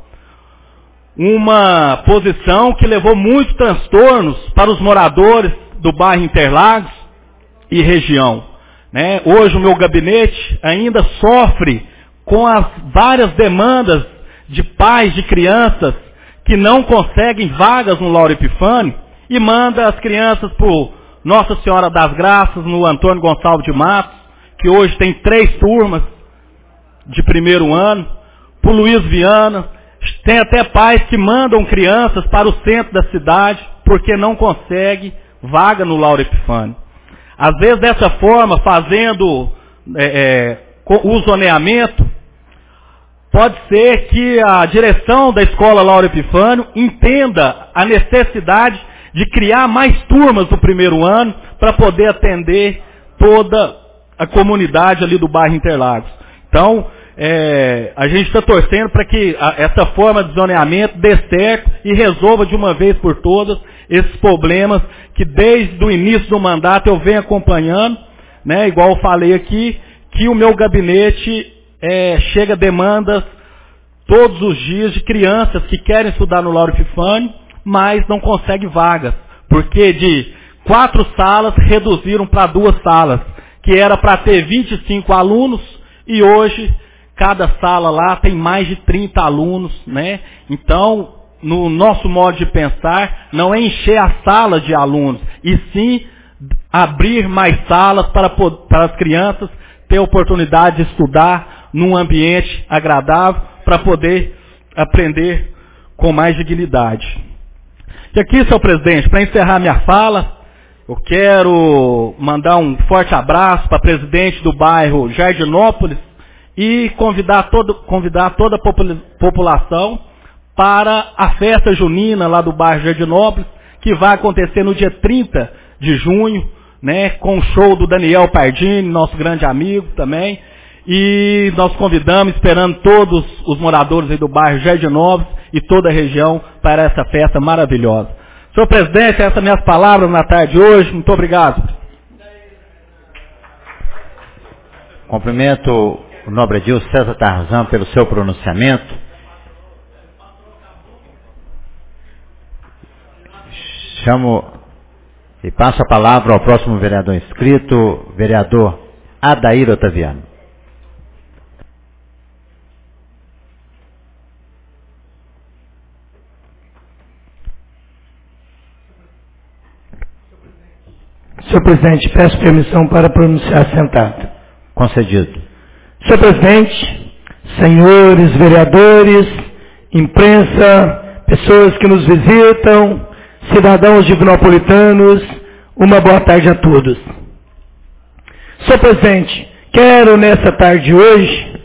Uma posição que levou muitos transtornos para os moradores do bairro Interlagos e região, né? Hoje o meu gabinete ainda sofre com as várias demandas de pais de crianças que não conseguem vagas no Lauro Epifânio e manda as crianças para Nossa Senhora das Graças, no Antônio Gonçalves de Matos, que hoje tem 3 turmas de primeiro ano, para o Luiz Viana. Tem até pais que mandam crianças para o centro da cidade porque não conseguem vaga no Lauro Epifânio. Às vezes, dessa forma, fazendo o zoneamento, pode ser que a direção da escola Lauro Epifânio entenda a necessidade de criar mais turmas no primeiro ano para poder atender toda a comunidade ali do bairro Interlagos. Então, a gente está torcendo para que essa forma de zoneamento dê certo e resolva de uma vez por todas esses problemas que desde o início do mandato eu venho acompanhando, né, igual eu falei aqui, que o meu gabinete chega demandas todos os dias de crianças que querem estudar no Lauro Epifânio, mas não conseguem vagas, porque de 4 salas reduziram para 2 salas, que era para ter 25 alunos, e hoje cada sala lá tem mais de 30 alunos, né? Então, no nosso modo de pensar, não é encher a sala de alunos, e sim abrir mais salas para as crianças ter oportunidade de estudar num ambiente agradável, para poder aprender com mais dignidade. E aqui, senhor presidente, para encerrar minha fala, eu quero mandar um forte abraço para a presidente do bairro Jardinópolis e convidar toda a população para a festa junina lá do bairro Jardinópolis, que vai acontecer no dia 30 de junho, né, com o show do Daniel Pardini, nosso grande amigo também. E nós convidamos, esperando todos os moradores aí do bairro Jardinópolis e toda a região para essa festa maravilhosa. Senhor presidente, essas minhas palavras na tarde de hoje. Muito obrigado. Cumprimento o nobre Edilson César Tarzan pelo seu pronunciamento. Chamo e passo a palavra ao próximo vereador inscrito, vereador Adair Otaviano. Senhor presidente, peço permissão para pronunciar sentado. Concedido. Senhor presidente, senhores vereadores, imprensa, pessoas que nos visitam, cidadãos divinopolitanos, uma boa tarde a todos. Senhor presidente, quero nessa tarde de hoje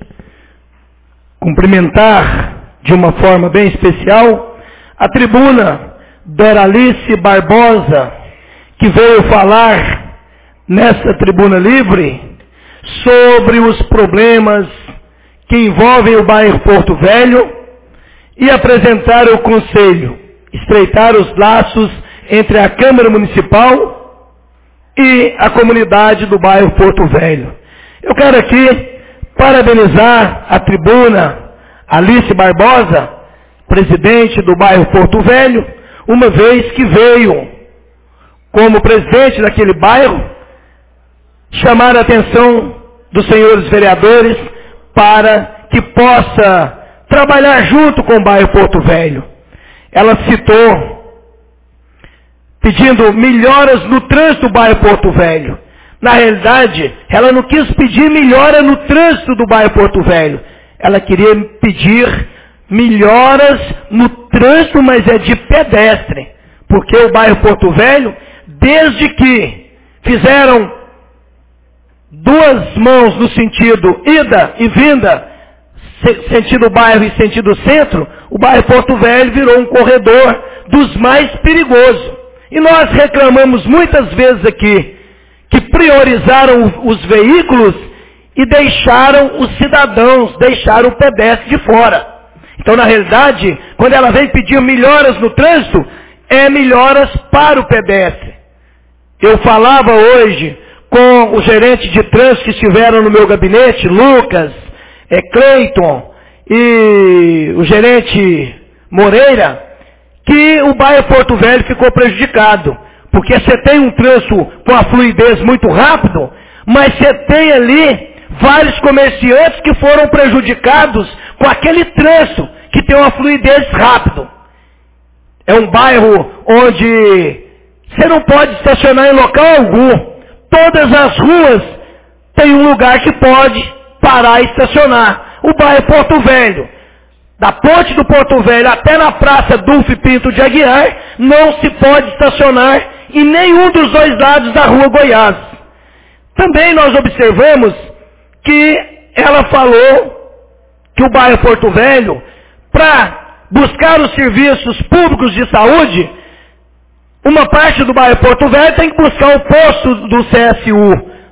cumprimentar de uma forma bem especial a tribuna Doralice Barbosa, que veio falar nessa tribuna livre sobre os problemas que envolvem o bairro Porto Velho e apresentar o conselho, estreitar os laços entre a Câmara Municipal e a comunidade do bairro Porto Velho. Eu quero aqui parabenizar a tribuna Alice Barbosa, presidente do bairro Porto Velho, uma vez que veio como presidente daquele bairro, chamar a atenção dos senhores vereadores para que possa trabalhar junto com o bairro Porto Velho. Ela citou, pedindo melhoras no trânsito do bairro Porto Velho. Na realidade, ela não quis pedir melhora no trânsito do bairro Porto Velho. Ela queria pedir melhoras no trânsito, mas é de pedestre. Porque o bairro Porto Velho, desde que fizeram 2 mãos no sentido ida e vinda, sentido bairro e sentido centro, o bairro Porto Velho virou um corredor dos mais perigosos. E nós reclamamos muitas vezes aqui que priorizaram os veículos e deixaram os cidadãos, deixaram o pedestre de fora. Então, na realidade, quando ela vem pedir melhoras no trânsito, é melhoras para o pedestre. Eu falava hoje com o gerente de trânsito que estiveram no meu gabinete, Lucas, Cleiton e o gerente Moreira, que o bairro Porto Velho ficou prejudicado. Porque você tem um trânsito com a fluidez muito rápido, mas você tem ali vários comerciantes que foram prejudicados com aquele trânsito que tem uma fluidez rápido. É um bairro onde você não pode estacionar em local algum. Todas as ruas têm um lugar que pode parar e estacionar. O bairro Porto Velho, da ponte do Porto Velho até na praça Dulce Pinto de Aguiar, não se pode estacionar em nenhum dos 2 lados da rua Goiás. Também nós observamos que ela falou que o bairro Porto Velho, para buscar os serviços públicos de saúde, uma parte do bairro Porto Velho tem que buscar o posto do CSU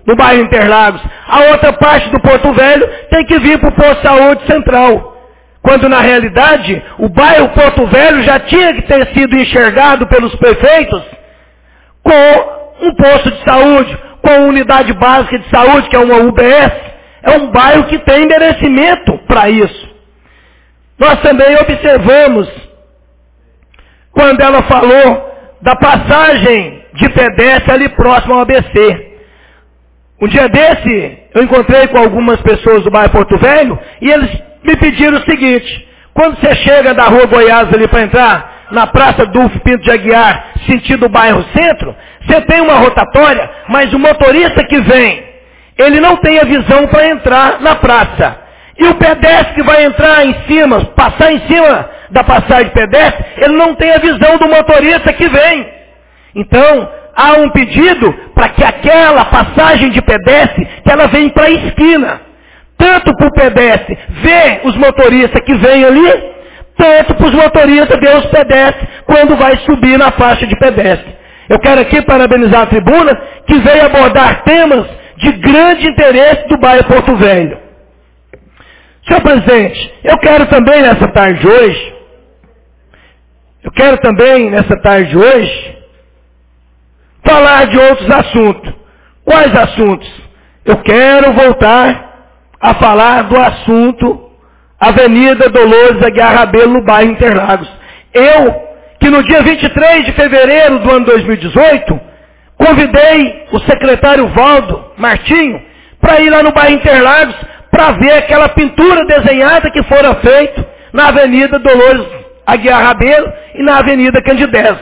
no bairro Interlagos. A outra parte do Porto Velho tem que vir para o posto de saúde central. Quando na realidade o bairro Porto Velho já tinha que ter sido enxergado pelos prefeitos com um posto de saúde, com uma unidade básica de saúde, que é uma UBS. É um bairro que tem merecimento para isso. Nós também observamos, quando ela falou da passagem de pedestre ali próximo ao ABC. Um dia desse, eu encontrei com algumas pessoas do bairro Porto Velho e eles me pediram o seguinte: quando você chega da rua Goiás ali para entrar na Praça Dulfo Pinto de Aguiar, sentido do bairro Centro, você tem uma rotatória, mas o motorista que vem, ele não tem a visão para entrar na praça. E o pedestre que vai entrar em cima, passar em cima da passagem de pedestre, ele não tem a visão do motorista que vem. Então, há um pedido para que aquela passagem de pedestre, que ela venha para a esquina. Tanto para o pedestre ver os motoristas que vêm ali, tanto para os motoristas ver os pedestres quando vai subir na faixa de pedestre. Eu quero aqui parabenizar a tribuna que veio abordar temas de grande interesse do bairro Porto Velho. Senhor presidente, eu quero também nessa tarde de hoje, falar de outros assuntos. Quais assuntos? Eu quero voltar a falar do assunto Avenida Dolores Aguiar Rabelo, no bairro Interlagos. Eu, que no dia 23 de fevereiro do ano 2018, convidei o secretário Valdo Martinho para ir lá no bairro Interlagos para ver aquela pintura desenhada que fora feita na Avenida Dolores Aguiar Rabelo e na Avenida Candidez.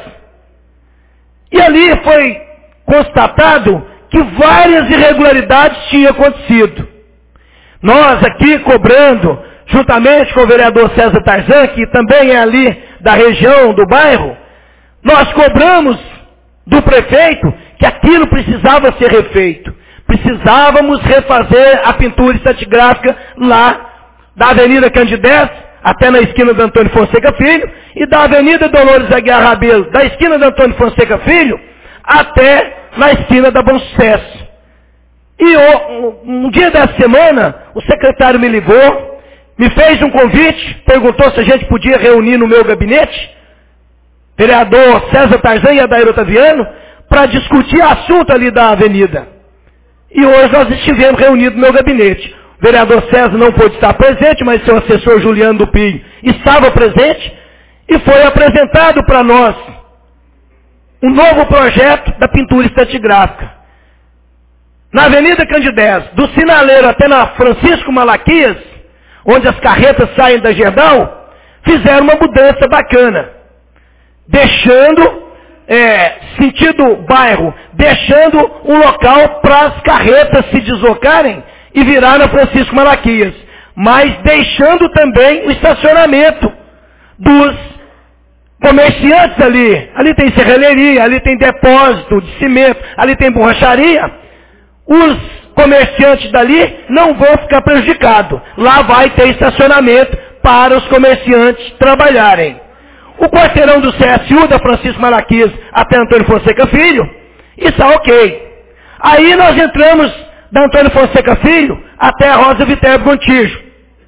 E ali foi constatado que várias irregularidades tinham acontecido. Nós aqui cobrando, juntamente com o vereador César Tarzan, que também é ali da região do bairro, nós cobramos do prefeito que aquilo precisava ser refeito. Precisávamos refazer a pintura estratigráfica lá da Avenida Candidez, até na esquina do Antônio Fonseca Filho, e da Avenida Dolores Aguiar Rabelo, da esquina do Antônio Fonseca Filho, até na esquina da Bom Sucesso. E um dia da semana, o secretário me ligou, me fez um convite, perguntou se a gente podia reunir no meu gabinete, vereador César Tarzan e Adair Otaviano, para discutir assunto ali da avenida. E hoje nós estivemos reunidos no meu gabinete. O vereador César não pôde estar presente, mas seu assessor Juliano do Pinho estava presente e foi apresentado para nós um novo projeto da pintura estratigráfica. Na Avenida Candidez, do Sinaleiro até na Francisco Malaquias, onde as carretas saem da Gerdau, fizeram uma mudança bacana. Deixando, sentido bairro, deixando um local para as carretas se deslocarem e virar na Francisco Malaquias. Mas deixando também o estacionamento dos comerciantes ali. Ali tem serralheria, ali tem depósito de cimento, ali tem borracharia. Os comerciantes dali não vão ficar prejudicados. Lá vai ter estacionamento para os comerciantes trabalharem. O quarteirão do CSU, da Francisco Malaquias até Antônio Fonseca Filho, está ok. Aí nós entramos da Antônio Fonseca Filho até a Rosa Viterbo Gontijo.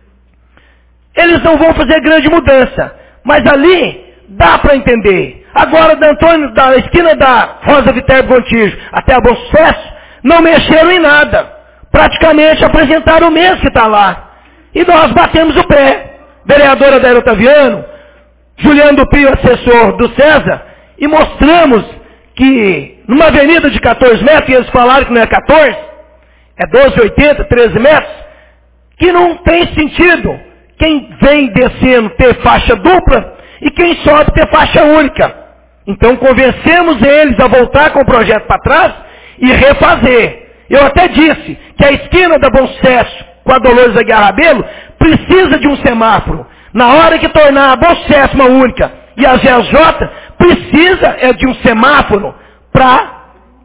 Eles não vão fazer grande mudança, mas ali dá para entender. Agora, da esquina da Rosa Viterbo Gontijo até a Bom Sucesso, não mexeram em nada. Praticamente apresentaram o mesmo que está lá. E nós batemos o pé. Vereadora Adair Otaviano, Juliano do Pio, assessor do César, e mostramos que numa avenida de 14 metros, e eles falaram que não é 14, é 12,80, 13 metros, que não tem sentido quem vem descendo ter faixa dupla e quem sobe ter faixa única. Então convencemos eles a voltar com o projeto para trás e refazer. Eu até disse que a esquina da Bom Sucesso com a Dolores Aguiar Rabelo precisa de um semáforo. Na hora que tornar a Bom Sucesso uma única e a GJ precisa de um semáforo para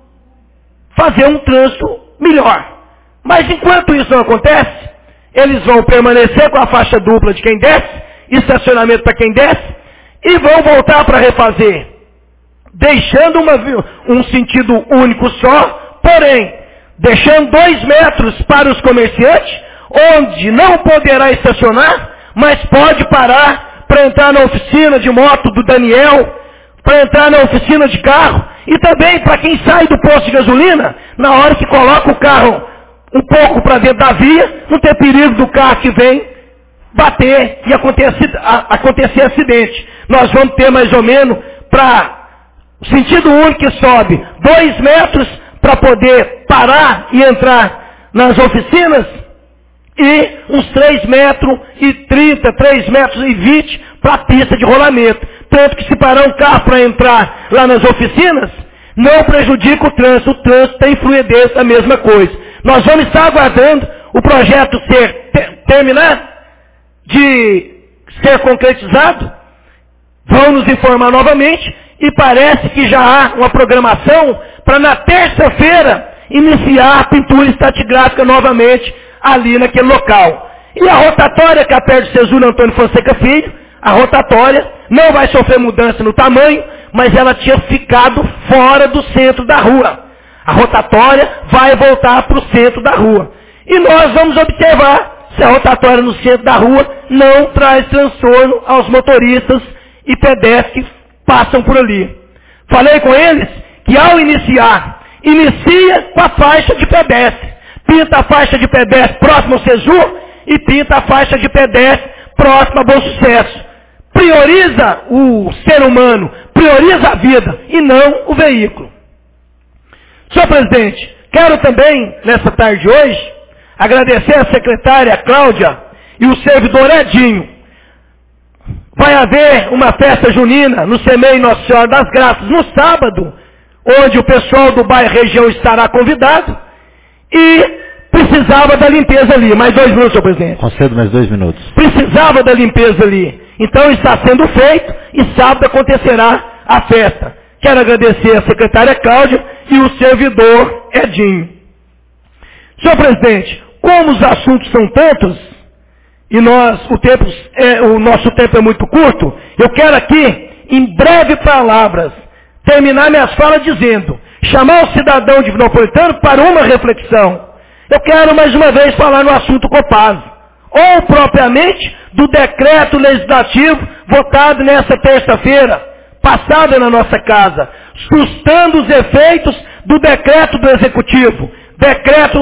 fazer um trânsito melhor. Mas enquanto isso não acontece, eles vão permanecer com a faixa dupla de quem desce, estacionamento para quem desce, e vão voltar para refazer, deixando um sentido único só, porém, deixando 2 metros para os comerciantes, onde não poderá estacionar, mas pode parar para entrar na oficina de moto do Daniel, para entrar na oficina de carro, e também para quem sai do posto de gasolina, na hora que coloca o carro um pouco para dentro da via, não ter perigo do carro que vem bater e acontecer acidente. Nós vamos ter mais ou menos para o sentido único que sobe 2 metros para poder parar e entrar nas oficinas e uns 3 metros e 30, 3 metros e 20 para a pista de rolamento. Tanto que se parar um carro para entrar lá nas oficinas, não prejudica o trânsito tem fluidez, a mesma coisa. Nós vamos estar aguardando o projeto terminar de ser concretizado, vão nos informar novamente, e parece que já há uma programação para na terça-feira iniciar a pintura estratigráfica novamente ali naquele local. E a rotatória que é perto de Cesúrio Antônio Fonseca Filho, a rotatória não vai sofrer mudança no tamanho, mas ela tinha ficado fora do centro da rua. A rotatória vai voltar para o centro da rua. E nós vamos observar se a rotatória no centro da rua não traz transtorno aos motoristas e pedestres que passam por ali. Falei com eles que ao inicia com a faixa de pedestre. Pinta a faixa de pedestre próximo ao Cesur e pinta a faixa de pedestre próximo a Bom Sucesso. Prioriza o ser humano, prioriza a vida e não o veículo. Senhor presidente, quero também, nessa tarde de hoje, agradecer a secretária Cláudia e o servidor Edinho. Vai haver uma festa junina no CEMEI Nossa Senhora das Graças no sábado, onde o pessoal do bairro região estará convidado, e precisava da limpeza ali. Mais 2 minutos, senhor presidente. Concedo mais 2 minutos. Precisava da limpeza ali. Então está sendo feito e sábado acontecerá a festa. Quero agradecer a secretária Cláudia e o servidor Edinho. Senhor presidente, como os assuntos são tantos, e o nosso tempo é muito curto, eu quero aqui, em breves palavras, terminar minhas falas dizendo, chamar o cidadão divinopolitano para uma reflexão. Eu quero mais uma vez falar no assunto Copasa, ou propriamente do decreto legislativo votado nessa terça-feira, passada na nossa casa, sustando os efeitos do decreto do Executivo, decreto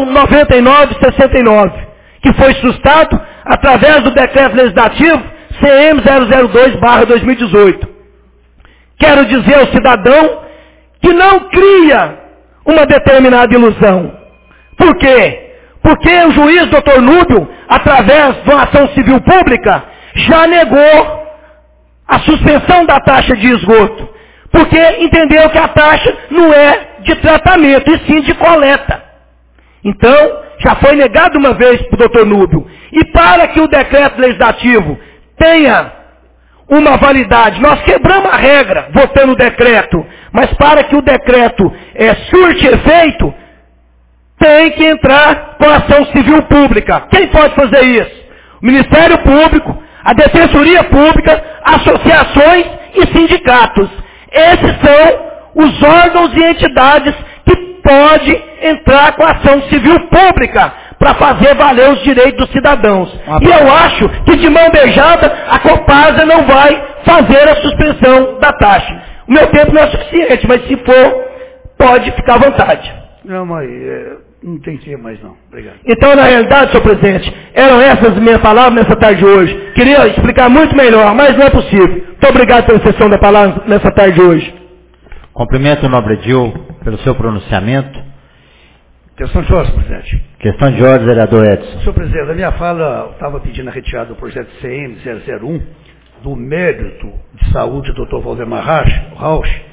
99/69, que foi sustado através do decreto legislativo CM 002/2018. Quero dizer ao cidadão que não cria uma determinada ilusão. Por quê? Porque o juiz Dr. Núbio, através de uma ação civil pública, já negou a suspensão da taxa de esgoto. Porque entendeu que a taxa não é de tratamento, e sim de coleta. Então, já foi negado uma vez para o Dr. Núbio. E para que o decreto legislativo tenha uma validade, nós quebramos a regra votando o decreto, mas para que o decreto surte efeito, tem que entrar com a ação civil pública. Quem pode fazer isso? O Ministério Público, a Defensoria Pública, associações e sindicatos. Esses são os órgãos e entidades que podem entrar com a ação civil pública para fazer valer os direitos dos cidadãos. E eu acho que de mão beijada a Copasa não vai fazer a suspensão da taxa. O meu tempo não é suficiente, mas se for, pode ficar à vontade. Não, mas não tem tempo mais não. Obrigado. Então, na realidade, senhor presidente, eram essas minhas palavras nessa tarde de hoje. Queria explicar muito melhor, mas não é possível. Muito obrigado pela exceção da palavra nessa tarde de hoje. Cumprimento o nobre Edil pelo seu pronunciamento. Questão de ordem, presidente. Questão de ordem, vereador Edson. Senhor presidente, na minha fala, eu estava pedindo a retirada do projeto CM 001 do mérito de saúde do Dr. Valdemar Rauch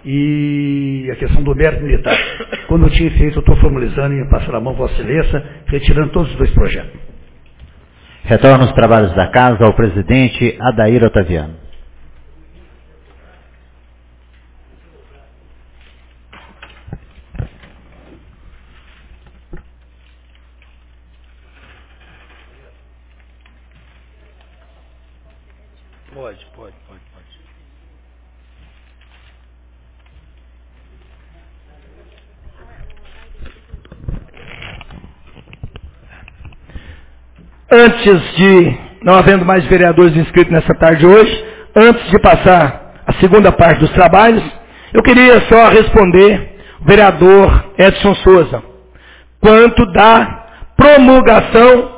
e a questão do mérito militar. Quando eu tinha feito, eu estou formalizando e passando a mão a Vossa Excelência, retirando todos os 2 projetos. Retorno os trabalhos da casa ao presidente Adair Otaviano. Pode. não havendo mais vereadores inscritos nessa tarde de hoje, antes de passar a segunda parte dos trabalhos, eu queria só responder o vereador Edson Souza, quanto da promulgação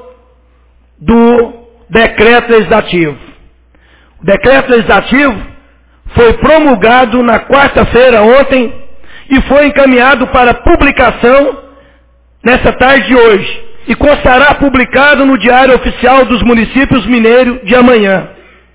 do decreto legislativo. O decreto legislativo foi promulgado na quarta-feira, ontem, e foi encaminhado para publicação nessa tarde de hoje, e constará publicado no Diário Oficial dos Municípios Mineiros de amanhã.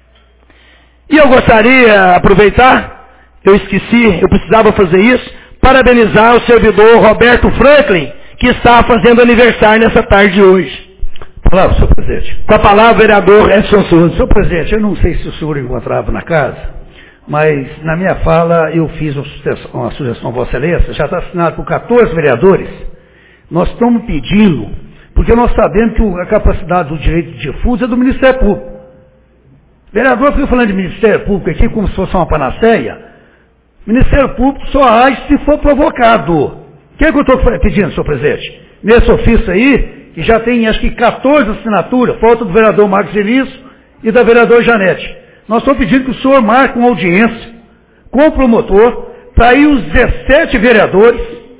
E eu gostaria, aproveitar, eu precisava fazer isso, parabenizar o servidor Roberto Franklin, que está fazendo aniversário nessa tarde de hoje. Palavra, senhor presidente. Com a palavra, vereador Edson Souza. Senhor presidente, eu não sei se o senhor encontrava na casa, mas na minha fala eu fiz uma sugestão a Vossa Excelência, já está assinado por 14 vereadores. Nós estamos pedindo, porque nós sabemos que a capacidade do direito de difuso é do Ministério Público. O vereador fica falando de Ministério Público aqui como se fosse uma panaceia. Ministério Público só age se for provocado. O que é que eu estou pedindo, senhor presidente? Nesse ofício aí, que já tem acho que 14 assinaturas, falta do vereador Marcos Elício e da vereadora Janete. Nós estamos pedindo que o senhor marque uma audiência com o promotor, para ir os 17 vereadores,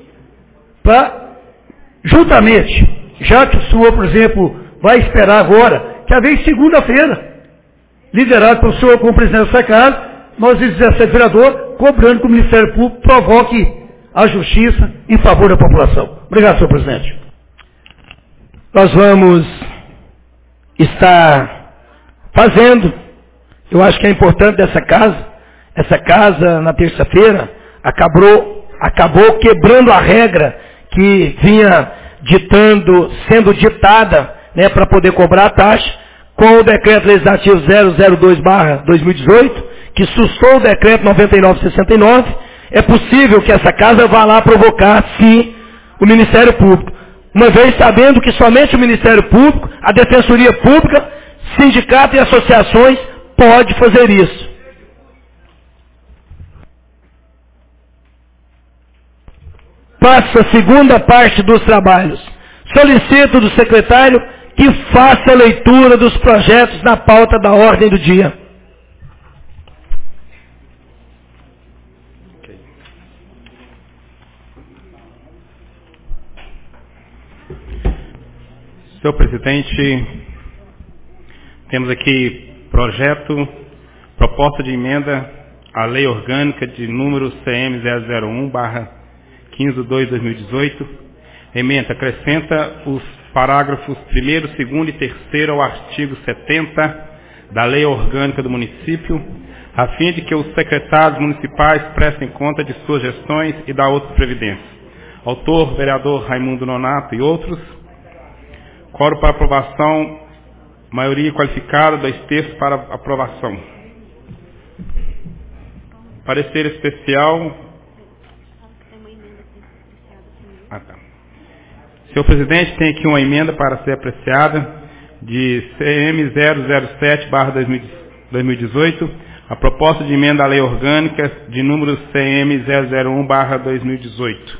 para, juntamente, já que o senhor, por exemplo, vai esperar agora, que haver segunda-feira, liderado pelo senhor como presidente dessa casa, nós, os 17 vereadores, cobrando que o Ministério Público provoque a justiça em favor da população. Obrigado, senhor presidente. Nós vamos estar fazendo, eu acho que é importante dessa casa, essa casa na terça-feira acabou quebrando a regra que vinha sendo ditada, né, para poder cobrar a taxa, com o decreto legislativo 002/2018, que sustou o decreto 9969, é possível que essa casa vá lá provocar, sim, o Ministério Público. Uma vez sabendo que somente o Ministério Público, a Defensoria Pública, sindicato e associações pode fazer isso. Passo a segunda parte dos trabalhos. Solicito do secretário que faça a leitura dos projetos na pauta da ordem do dia. Senhor presidente, temos aqui proposta de emenda à Lei Orgânica de número CM 001/15/2018. Emenda acrescenta os parágrafos 1º, 2º e 3º ao artigo 70 da Lei Orgânica do Município, a fim de que os secretários municipais prestem conta de suas gestões e da outras previdências. Autor, vereador Raimundo Nonato e outros. Quórum para aprovação, maioria qualificada, 2/3 para aprovação. Parecer especial. Senhor presidente, tem aqui uma emenda para ser apreciada de CM 007/2018, a proposta de emenda à lei orgânica de número CM 001/2018.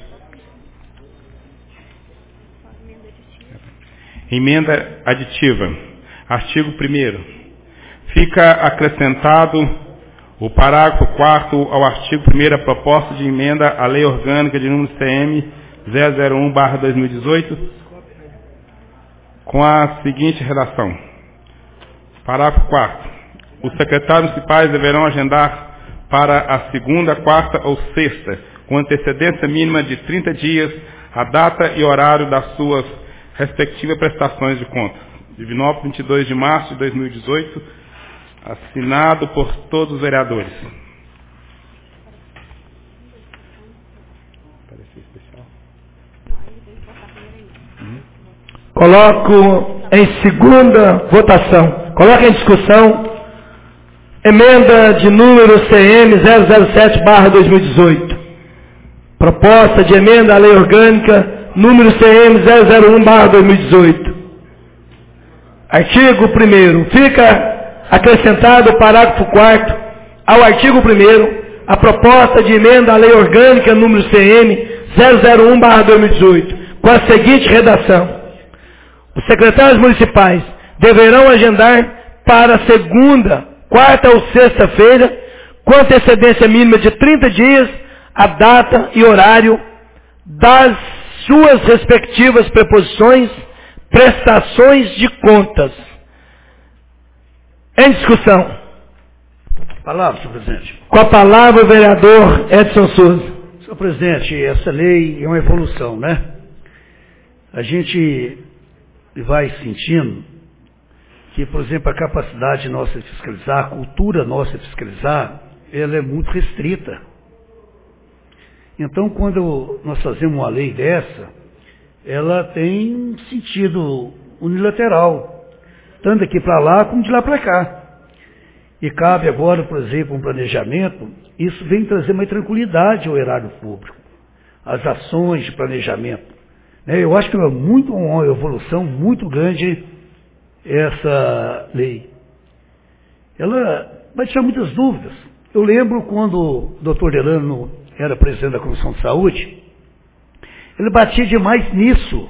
Emenda aditiva. Artigo 1º. Fica acrescentado o parágrafo 4º ao artigo 1º a proposta de emenda à lei orgânica de número CM 001/2018 com a seguinte redação. Parágrafo 4º. Os secretários municipais deverão agendar para a segunda, quarta ou sexta, com antecedência mínima de 30 dias, a data e horário das suas respectivas prestações de contas. Divinópolis, 22 de março de 2018, assinado por todos os vereadores. Coloco em segunda votação. Coloco em discussão emenda de número CM 007/2018. Proposta de emenda à lei orgânica número CM 001/2018. Artigo 1º. Fica acrescentado o parágrafo 4º ao artigo 1º a proposta de emenda à lei orgânica número CM 001/2018, com a seguinte redação. Os secretários municipais deverão agendar para segunda, quarta ou sexta-feira, com antecedência mínima de 30 dias, a data e horário das suas respectivas preposições, prestações de contas. Em discussão. Palavra, senhor presidente. Com a palavra o vereador Edson Souza. Senhor presidente, essa lei é uma evolução, né? A gente vai sentindo que, por exemplo, a capacidade nossa de fiscalizar, a cultura nossa de fiscalizar, ela é muito restrita. Então, quando nós fazemos uma lei dessa, ela tem um sentido unilateral, tanto daqui para lá como de lá para cá. E cabe agora, por exemplo, um planejamento, isso vem trazer mais tranquilidade ao erário público, as ações de planejamento. Eu acho que é uma evolução muito grande essa lei. Ela vai tirar muitas dúvidas. Eu lembro quando o doutor Delano era presidente da Comissão de Saúde, ele batia demais nisso.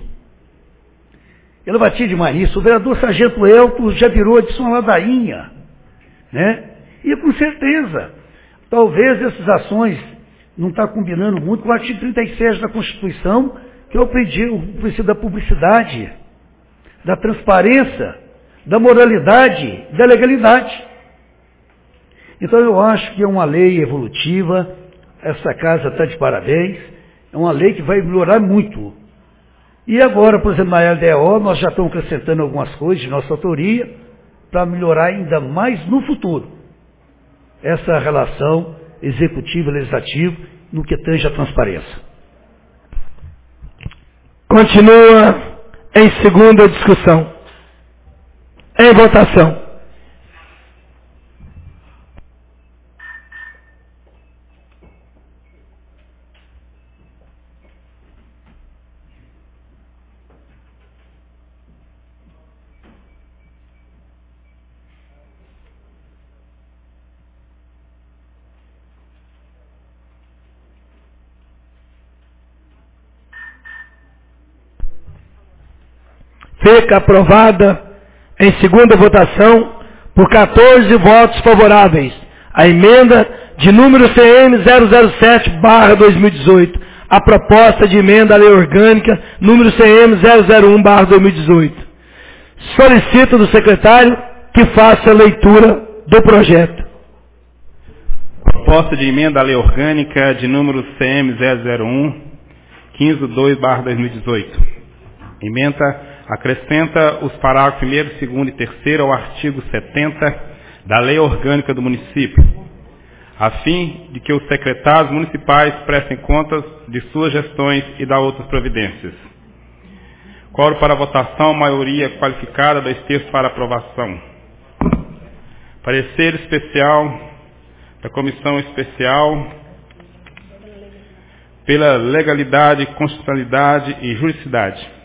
O vereador Sargento Elton já virou de uma ladainha, né? E com certeza, talvez essas ações não estão combinando muito com o artigo 37 da Constituição, que é o princípio da publicidade, da transparência, da moralidade, da legalidade. Então eu acho que é uma lei evolutiva, essa casa está de parabéns, é uma lei que vai melhorar muito. E agora, por exemplo, na LDO, nós já estamos acrescentando algumas coisas de nossa autoria para melhorar ainda mais no futuro essa relação executivo-legislativo no que tange a transparência. Continua em segunda discussão. Em votação. Fica aprovada em segunda votação por 14 votos favoráveis a emenda de número CM 007/2018, a proposta de emenda à lei orgânica número CM 001/2018. Solicito do secretário que faça a leitura do projeto. Proposta de emenda à lei orgânica de número CM 001/15/2018. Emenda acrescenta os parágrafos 1º, 2º e 3º ao artigo 70 da Lei Orgânica do Município, a fim de que os secretários municipais prestem contas de suas gestões e da outras providências. Quórum para votação, maioria qualificada, 2/3 para aprovação. Parecer especial da Comissão Especial pela Legalidade, Constitucionalidade e Juridicidade.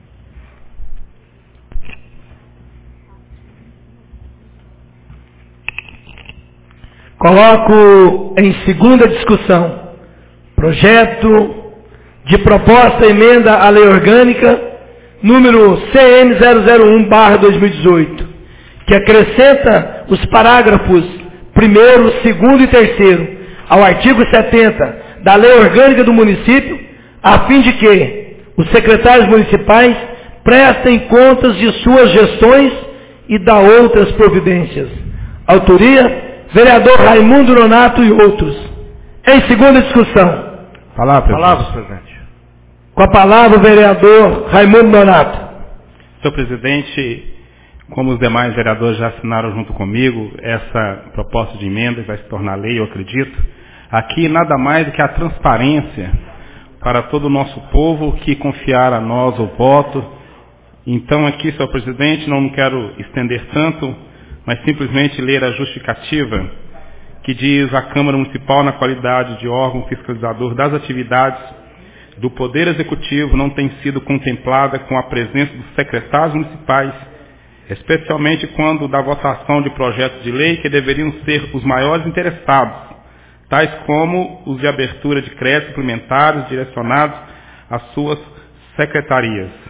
Coloco em segunda discussão projeto de proposta emenda à lei orgânica número CM 001/2018, que acrescenta os parágrafos 1º, 2º e 3º ao artigo 70 da Lei Orgânica do Município, a fim de que os secretários municipais prestem contas de suas gestões e da outras providências. Autoria: vereador Raimundo Nonato e outros. Em segunda discussão. Palavra, presidente. Com a palavra o vereador Raimundo Nonato. Senhor presidente, como os demais vereadores já assinaram junto comigo, essa proposta de emenda vai se tornar lei, eu acredito. Aqui nada mais do que a transparência para todo o nosso povo que confiar a nós o voto. Então aqui, senhor presidente, não quero estender tanto, mas simplesmente ler a justificativa que diz: a Câmara Municipal, na qualidade de órgão fiscalizador das atividades do Poder Executivo, não tem sido contemplada com a presença dos secretários municipais, especialmente quando da votação de projetos de lei que deveriam ser os maiores interessados, tais como os de abertura de créditos suplementares direcionados às suas secretarias.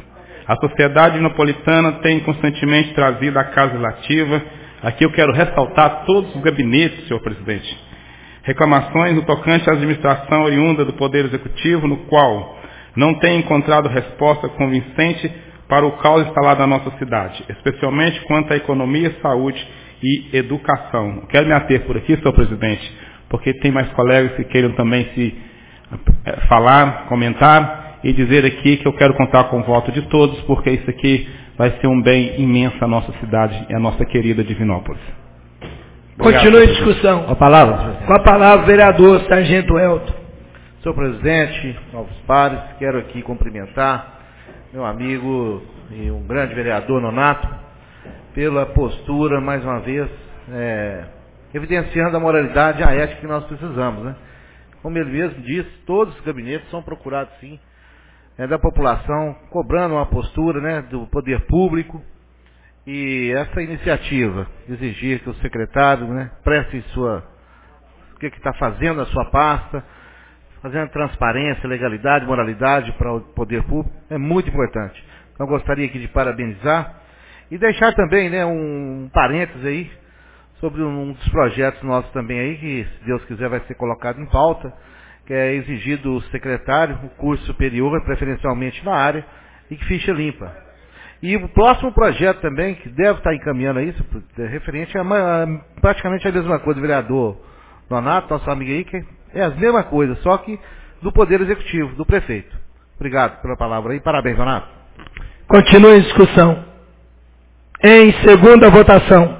A sociedade napolitana tem constantemente trazido à Casa Legislativa, aqui eu quero ressaltar todos os gabinetes, senhor presidente, reclamações no tocante à administração oriunda do Poder Executivo, no qual não tem encontrado resposta convincente para o caos instalado na nossa cidade, especialmente quanto à economia, saúde e educação. Quero me ater por aqui, senhor presidente, porque tem mais colegas que queiram também se falar, comentar e dizer aqui que eu quero contar com o voto de todos, porque isso aqui vai ser um bem imenso à nossa cidade e à nossa querida Divinópolis. Continue a discussão. Com a palavra. Com a palavra, vereador Sargento Elton. Senhor presidente, novos pares, quero aqui cumprimentar meu amigo e um grande vereador Nonato pela postura, mais uma vez, evidenciando a moralidade e a ética que nós precisamos, né? Como ele mesmo disse, todos os gabinetes são procurados, sim, da população, cobrando uma postura, né, do poder público. E essa iniciativa, exigir que o secretário, né, preste o que está fazendo a sua pasta, fazendo transparência, legalidade, moralidade para o poder público, é muito importante. Então, eu gostaria aqui de parabenizar e deixar também, né, um parênteses aí sobre um dos projetos nossos também aí, que, se Deus quiser, vai ser colocado em pauta, que é exigir do secretário o curso superior, preferencialmente na área, e que ficha limpa. E o próximo projeto também, que deve estar encaminhando a isso, referente a praticamente a mesma coisa, o vereador Nonato, nosso amigo aí, que é a mesma coisa, só que do Poder Executivo, do prefeito. Obrigado pela palavra aí, parabéns, Nonato. Continue a discussão. Em segunda votação.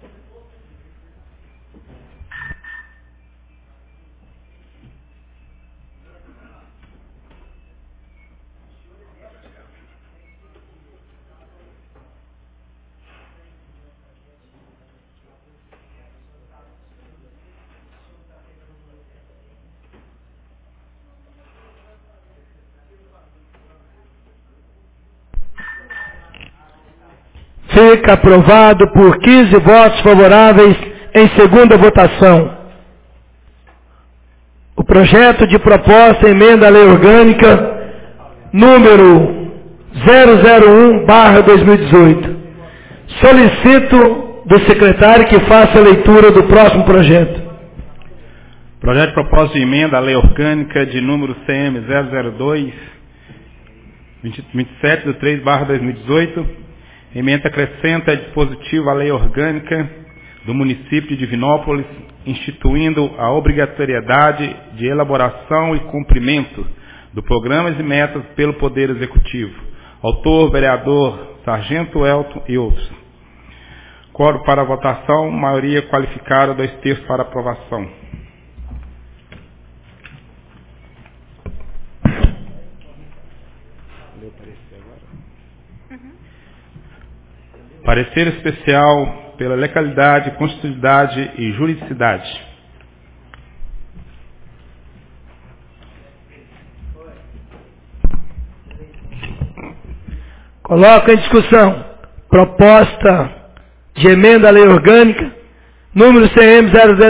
Fica aprovado por 15 votos favoráveis em segunda votação. O projeto de proposta emenda à lei orgânica número 001/2018. Solicito do secretário que faça a leitura do próximo projeto. Projeto de proposta de emenda à lei orgânica de número CM 002 27/3/2018. Emenda acrescenta dispositivo à lei orgânica do município de Divinópolis, instituindo a obrigatoriedade de elaboração e cumprimento do programas e metas pelo Poder Executivo. Autor, vereador Sargento Elton e outros. Quórum para a votação, maioria qualificada, 2/3 para aprovação. Parecer especial pela legalidade, constitucionalidade e juridicidade. Coloca em discussão proposta de emenda à lei orgânica número CM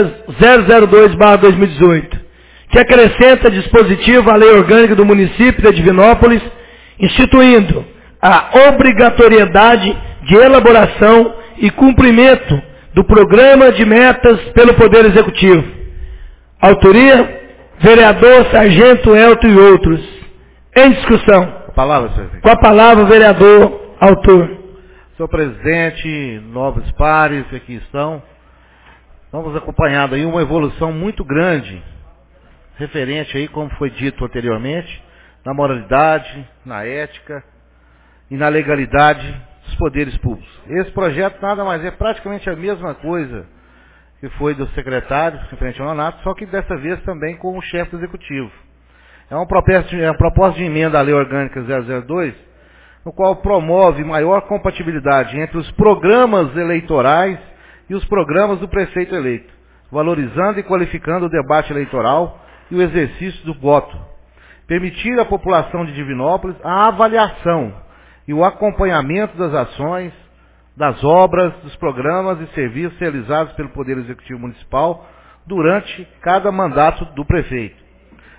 002/2018, que acrescenta dispositivo à lei orgânica do município de Divinópolis, instituindo a obrigatoriedade de elaboração e cumprimento do programa de metas pelo Poder Executivo. Autoria, vereador Sargento Elton e outros. Em discussão. Com a palavra, vereador autor. Senhor presidente, novos pares que aqui estão, vamos acompanhando aí uma evolução muito grande, referente aí, como foi dito anteriormente, na moralidade, na ética e na legalidade dos poderes públicos. Esse projeto nada mais é praticamente a mesma coisa que foi do secretário, referente ao Nonato, só que dessa vez também com o chefe do executivo. É uma proposta de emenda à lei orgânica 002, no qual promove maior compatibilidade entre os programas eleitorais e os programas do prefeito eleito, valorizando e qualificando o debate eleitoral e o exercício do voto. Permitir à população de Divinópolis a avaliação e o acompanhamento das ações, das obras, dos programas e serviços realizados pelo Poder Executivo Municipal durante cada mandato do prefeito.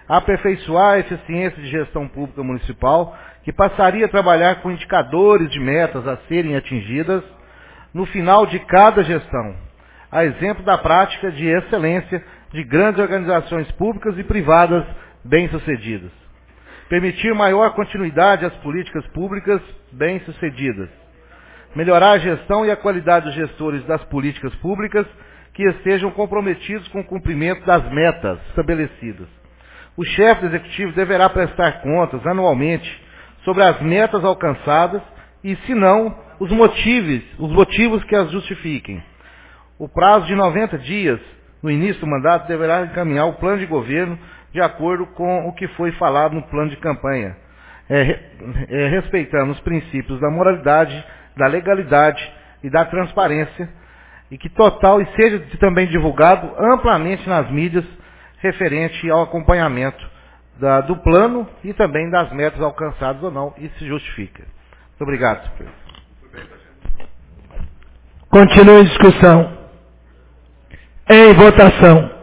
aperfeiçoar a eficiência de gestão pública municipal, que passaria a trabalhar com indicadores de metas a serem atingidas no final de cada gestão, a exemplo da prática de excelência de grandes organizações públicas e privadas bem-sucedidas. Permitir maior continuidade às políticas públicas bem-sucedidas. Melhorar a gestão e a qualidade dos gestores das políticas públicas que estejam comprometidos com o cumprimento das metas estabelecidas. O chefe do executivo deverá prestar contas anualmente sobre as metas alcançadas e, se não, os motivos que as justifiquem. O prazo de 90 dias no início do mandato deverá encaminhar o plano de governo de acordo com o que foi falado no plano de campanha, respeitando os princípios da moralidade, da legalidade e da transparência, e que total e seja também divulgado amplamente nas mídias referente ao acompanhamento do plano e também das metas alcançadas ou não, e se justifica. Muito obrigado, senhor presidente. Continua em discussão. Em votação.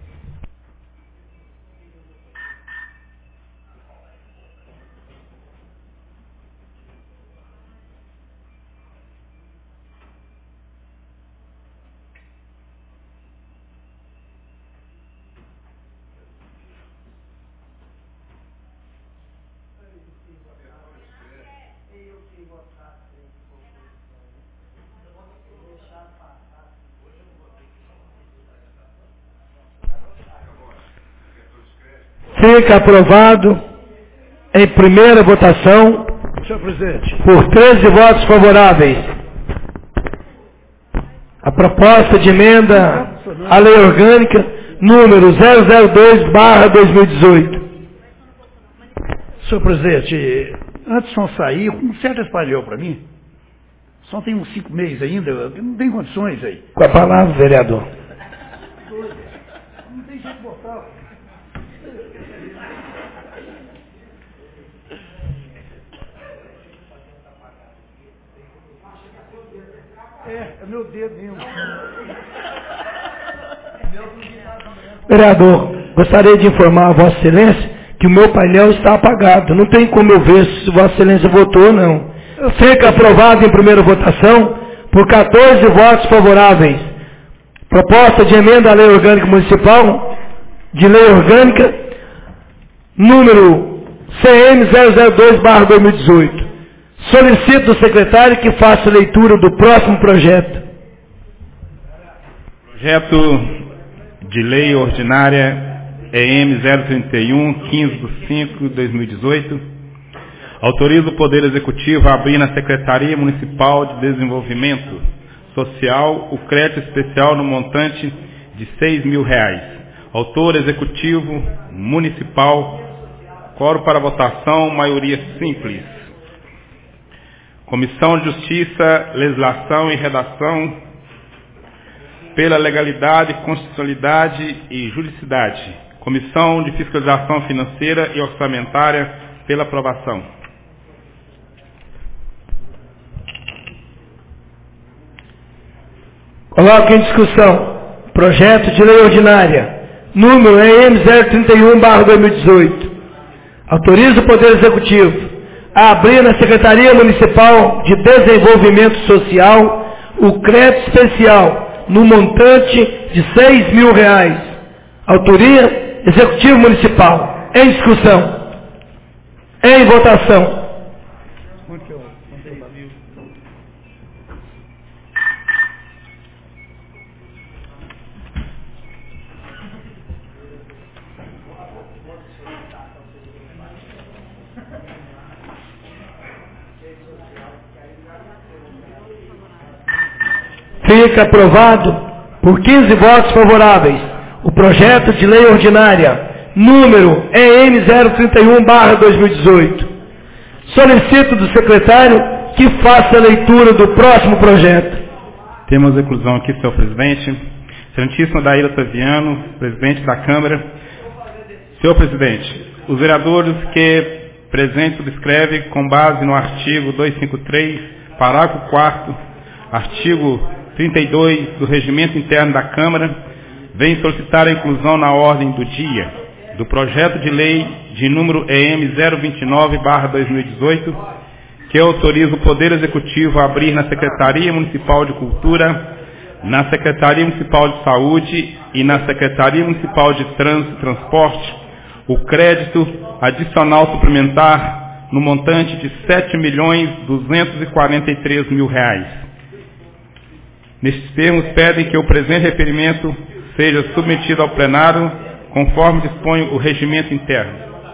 Fica aprovado em primeira votação, senhor presidente, por 13 votos favoráveis. A proposta de emenda à lei orgânica número 002/2018. Senhor presidente, antes de sair, um certo espalhou para mim. Só tem uns 5 meses ainda, não tem condições aí. Com a palavra, vereador. Não tem jeito de botar. É meu dedo mesmo. Vereador, gostaria de informar a Vossa Excelência que o meu painel está apagado. Não tem como eu ver se Vossa Excelência votou ou não. Fica aprovado em primeira votação por 14 votos favoráveis. Proposta de emenda à Lei Orgânica Municipal, de Lei Orgânica, número CM 002/2018. Solicito do secretário que faça leitura do próximo projeto. Projeto de Lei Ordinária EM 031, 15/5/2018. Autoriza o Poder Executivo a abrir na Secretaria Municipal de Desenvolvimento Social o crédito especial no montante de R$6.000. Autor Executivo Municipal. Quórum para votação, maioria simples. Comissão de Justiça, Legislação e Redação, pela legalidade, constitucionalidade e juridicidade. Comissão de Fiscalização Financeira e Orçamentária, pela aprovação. Coloco em discussão projeto de lei ordinária, número EM 031/2018. Autoriza o Poder Executivo a abrir na Secretaria Municipal de Desenvolvimento Social o crédito especial no montante de R$6.000. Autoria, Executivo Municipal. Em discussão. Em votação. Fica aprovado por 15 votos favoráveis o projeto de lei ordinária número EM 031/2018. Solicito do secretário que faça a leitura do próximo projeto. Temos a inclusão aqui, senhor presidente. Excelentíssimo Adair Otaviano, presidente da Câmara. Senhor presidente, os vereadores que presente subscreve com base no artigo 253, parágrafo 4º, artigo 32 do Regimento Interno da Câmara, vem solicitar a inclusão na ordem do dia do projeto de lei de número EM 029/2018, que autoriza o Poder Executivo a abrir na Secretaria Municipal de Cultura, na Secretaria Municipal de Saúde e na Secretaria Municipal de Trânsito e Transporte o crédito adicional suplementar no montante de R$ 7.243.000. Nestes termos, pedem que o presente requerimento seja submetido ao plenário, conforme dispõe o regimento interno.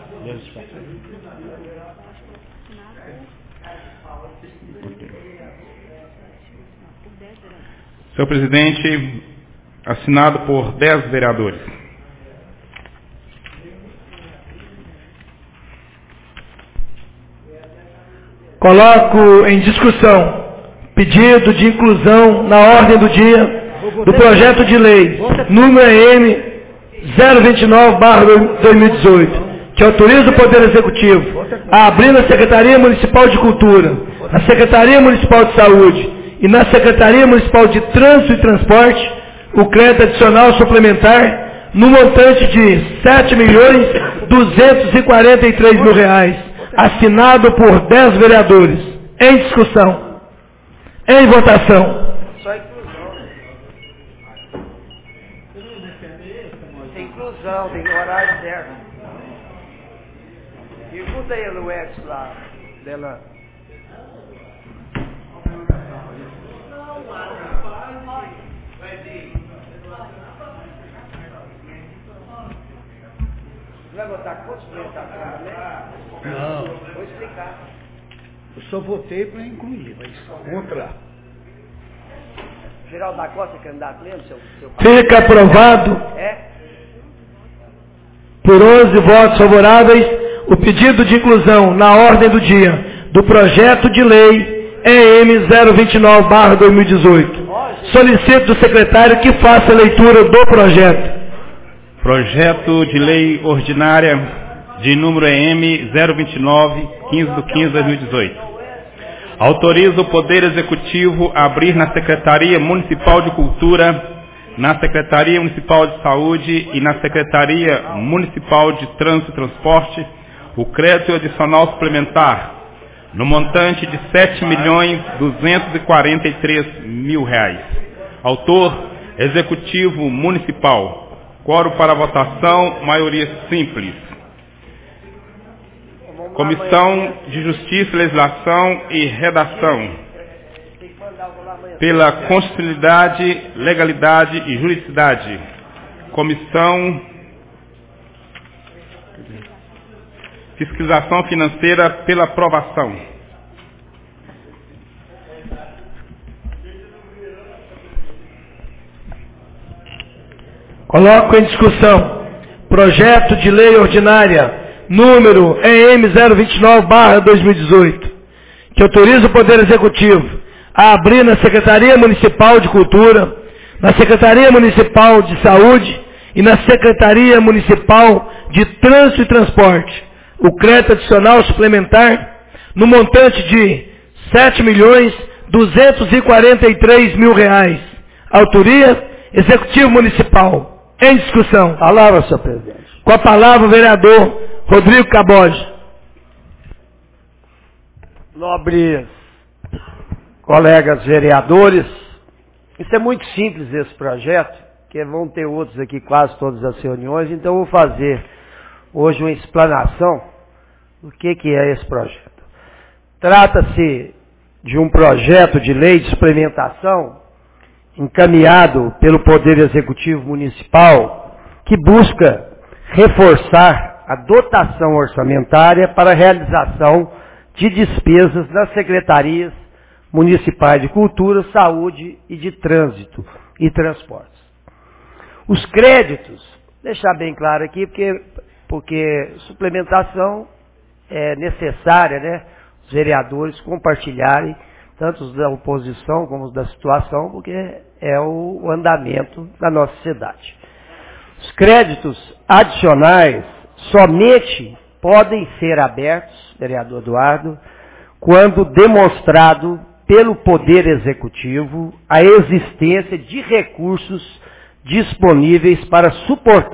Senhor presidente, assinado por 10 vereadores. Coloco em discussão pedido de inclusão na ordem do dia do projeto de lei número EM 029/2018, que autoriza o Poder Executivo a abrir na Secretaria Municipal de Cultura, na Secretaria Municipal de Saúde e na Secretaria Municipal de Trânsito e Transporte o crédito adicional suplementar no montante de R$ 7.243.000, assinado por 10 vereadores. Em discussão. Em votação. Só inclusão. Tem inclusão, tem horário certo. Pergunta aí, Luex, lá, dela. Vai votar quantos vereadores, né? Não. Vou explicar. Eu só votei para incluir, mas contra. Geraldo da Costa, candidato mesmo, seu Fica aprovado É? por 11 votos favoráveis o pedido de inclusão na ordem do dia do projeto de lei EM 029/2018. Solicito do secretário que faça a leitura do projeto. Projeto de lei ordinária de número EM 029, 15/15/2018. Autoriza o Poder Executivo a abrir na Secretaria Municipal de Cultura, na Secretaria Municipal de Saúde e na Secretaria Municipal de Trânsito e Transporte o crédito adicional suplementar no montante de R$ 7.243.000. Autor, Executivo Municipal. Quórum para votação, maioria simples. Comissão de Justiça, Legislação e Redação. Pela constitucionalidade, legalidade e juridicidade. Comissão Fiscalização Financeira pela aprovação. Coloco em discussão projeto de lei ordinária número EM 029/2018, que autoriza o Poder Executivo a abrir na Secretaria Municipal de Cultura, na Secretaria Municipal de Saúde e na Secretaria Municipal de Trânsito e Transporte o crédito adicional suplementar no montante de R$ 7.243.000. Autoria, Executivo Municipal. Em discussão. Palavra, senhor presidente. Com a palavra o vereador Rodrigo Caboge. Nobres colegas vereadores, isso é muito simples esse projeto, que vão ter outros aqui quase todas as reuniões, então eu vou fazer hoje uma explanação do que é esse projeto. Trata-se de um projeto de lei de suplementação encaminhado pelo Poder Executivo Municipal que busca reforçar a dotação orçamentária para a realização de despesas nas secretarias municipais de Cultura, Saúde e de Trânsito e Transportes. Os créditos, deixar bem claro aqui, porque suplementação é necessária, né? Os vereadores compartilharem, tanto os da oposição como os da situação, porque é o andamento da nossa cidade. Os créditos adicionais somente podem ser abertos, vereador Eduardo, quando demonstrado pelo Poder Executivo a existência de recursos disponíveis para suportar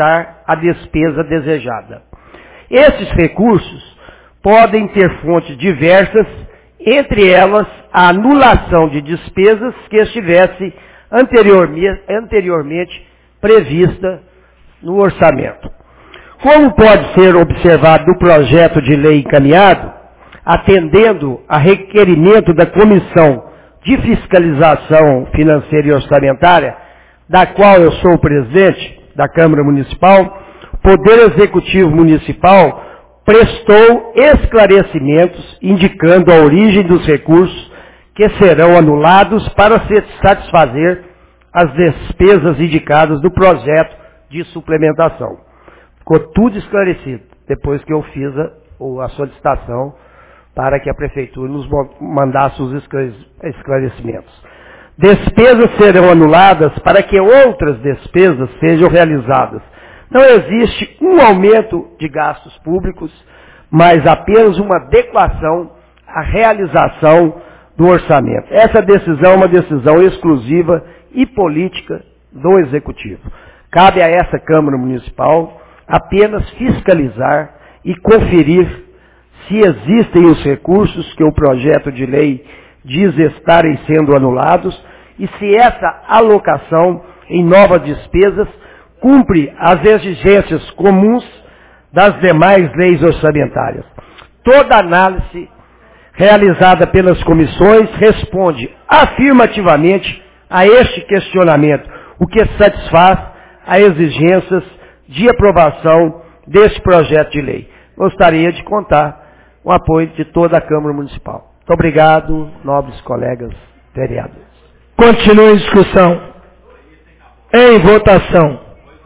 a despesa desejada. Esses recursos podem ter fontes diversas, entre elas a anulação de despesas que estivesse anteriormente prevista no orçamento. Como pode ser observado no projeto de lei encaminhado, atendendo a requerimento da Comissão de Fiscalização Financeira e Orçamentária, da qual eu sou o presidente da Câmara Municipal, o Poder Executivo Municipal prestou esclarecimentos indicando a origem dos recursos que serão anulados para satisfazer as despesas indicadas no projeto de suplementação. Ficou tudo esclarecido depois que eu fiz a solicitação para que a Prefeitura nos mandasse os esclarecimentos. Despesas serão anuladas para que outras despesas sejam realizadas. Não existe um aumento de gastos públicos, mas apenas uma adequação à realização do orçamento. Essa decisão é uma decisão exclusiva e política do Executivo. Cabe a essa Câmara Municipal apenas fiscalizar e conferir se existem os recursos que o projeto de lei diz estarem sendo anulados e se essa alocação em novas despesas cumpre as exigências comuns das demais leis orçamentárias. Toda análise realizada pelas comissões responde afirmativamente a este questionamento, o que satisfaz as exigências de aprovação deste projeto de lei. Gostaria de contar com o apoio de toda a Câmara Municipal. Muito obrigado, nobres colegas vereadores. Continue a discussão. Em votação.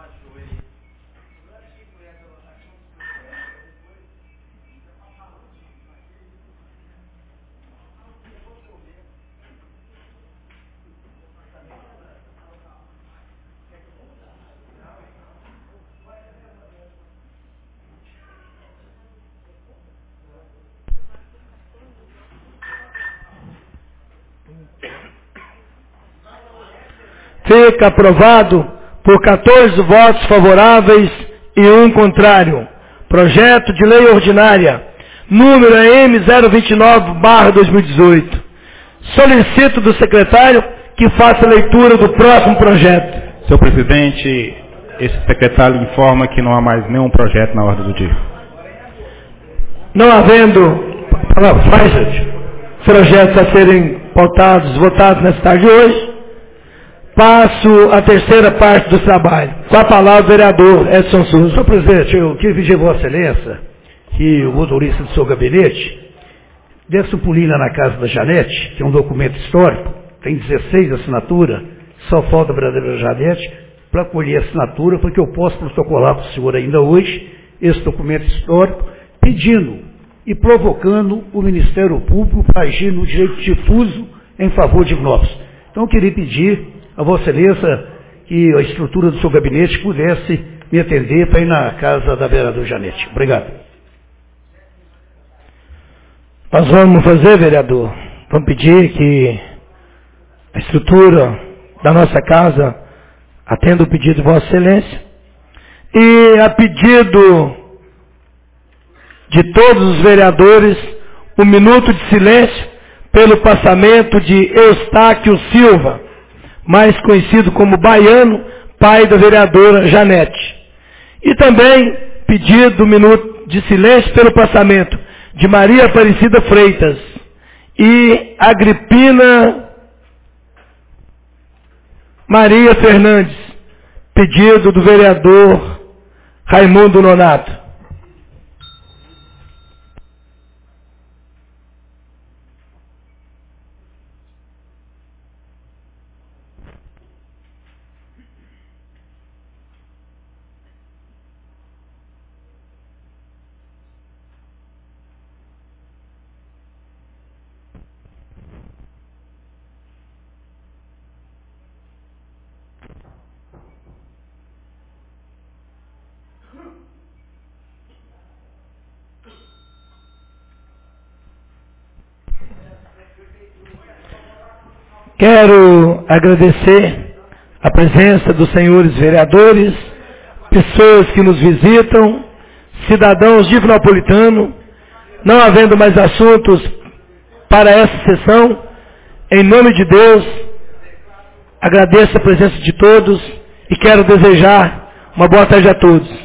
Fica aprovado por 14 votos favoráveis e 1 contrário. Projeto de lei ordinária, número M029/2018. Solicito do secretário que faça a leitura do próximo projeto. Senhor presidente, esse secretário informa que não há mais nenhum projeto na ordem do dia. Não havendo mais projetos a serem votados nesta tarde de hoje, passo a terceira parte do trabalho. Com a palavra o vereador Edson Souza. Senhor presidente, eu queria pedir a Vossa Excelência que o motorista do seu gabinete desse um pulinho lá na casa da Janete, que é um documento histórico, tem 16 assinaturas, só falta a verdadeira Janete para colher a assinatura, para que eu possa protocolar para o senhor ainda hoje esse documento histórico, pedindo e provocando o Ministério Público para agir no direito difuso em favor de Divinópolis. Então eu queria pedir a Vossa Excelência que a estrutura do seu gabinete pudesse me atender para ir na casa da vereadora Janete. Obrigado. Nós vamos fazer, vereador, vamos pedir que a estrutura da nossa casa atenda o pedido de Vossa Excelência e a pedido de todos os vereadores, um minuto de silêncio pelo passamento de Eustáquio Silva, mais conhecido como Baiano, pai da vereadora Janete. E também pedido um minuto de silêncio pelo passamento de Maria Aparecida Freitas e Agripina Maria Fernandes, pedido do vereador Raimundo Nonato. Quero agradecer a presença dos senhores vereadores pessoas que nos visitam, cidadãos de Divinopolitano. Não havendo mais assuntos para essa sessão, em nome de Deus, agradeço a presença de todos e quero desejar uma boa tarde a todos.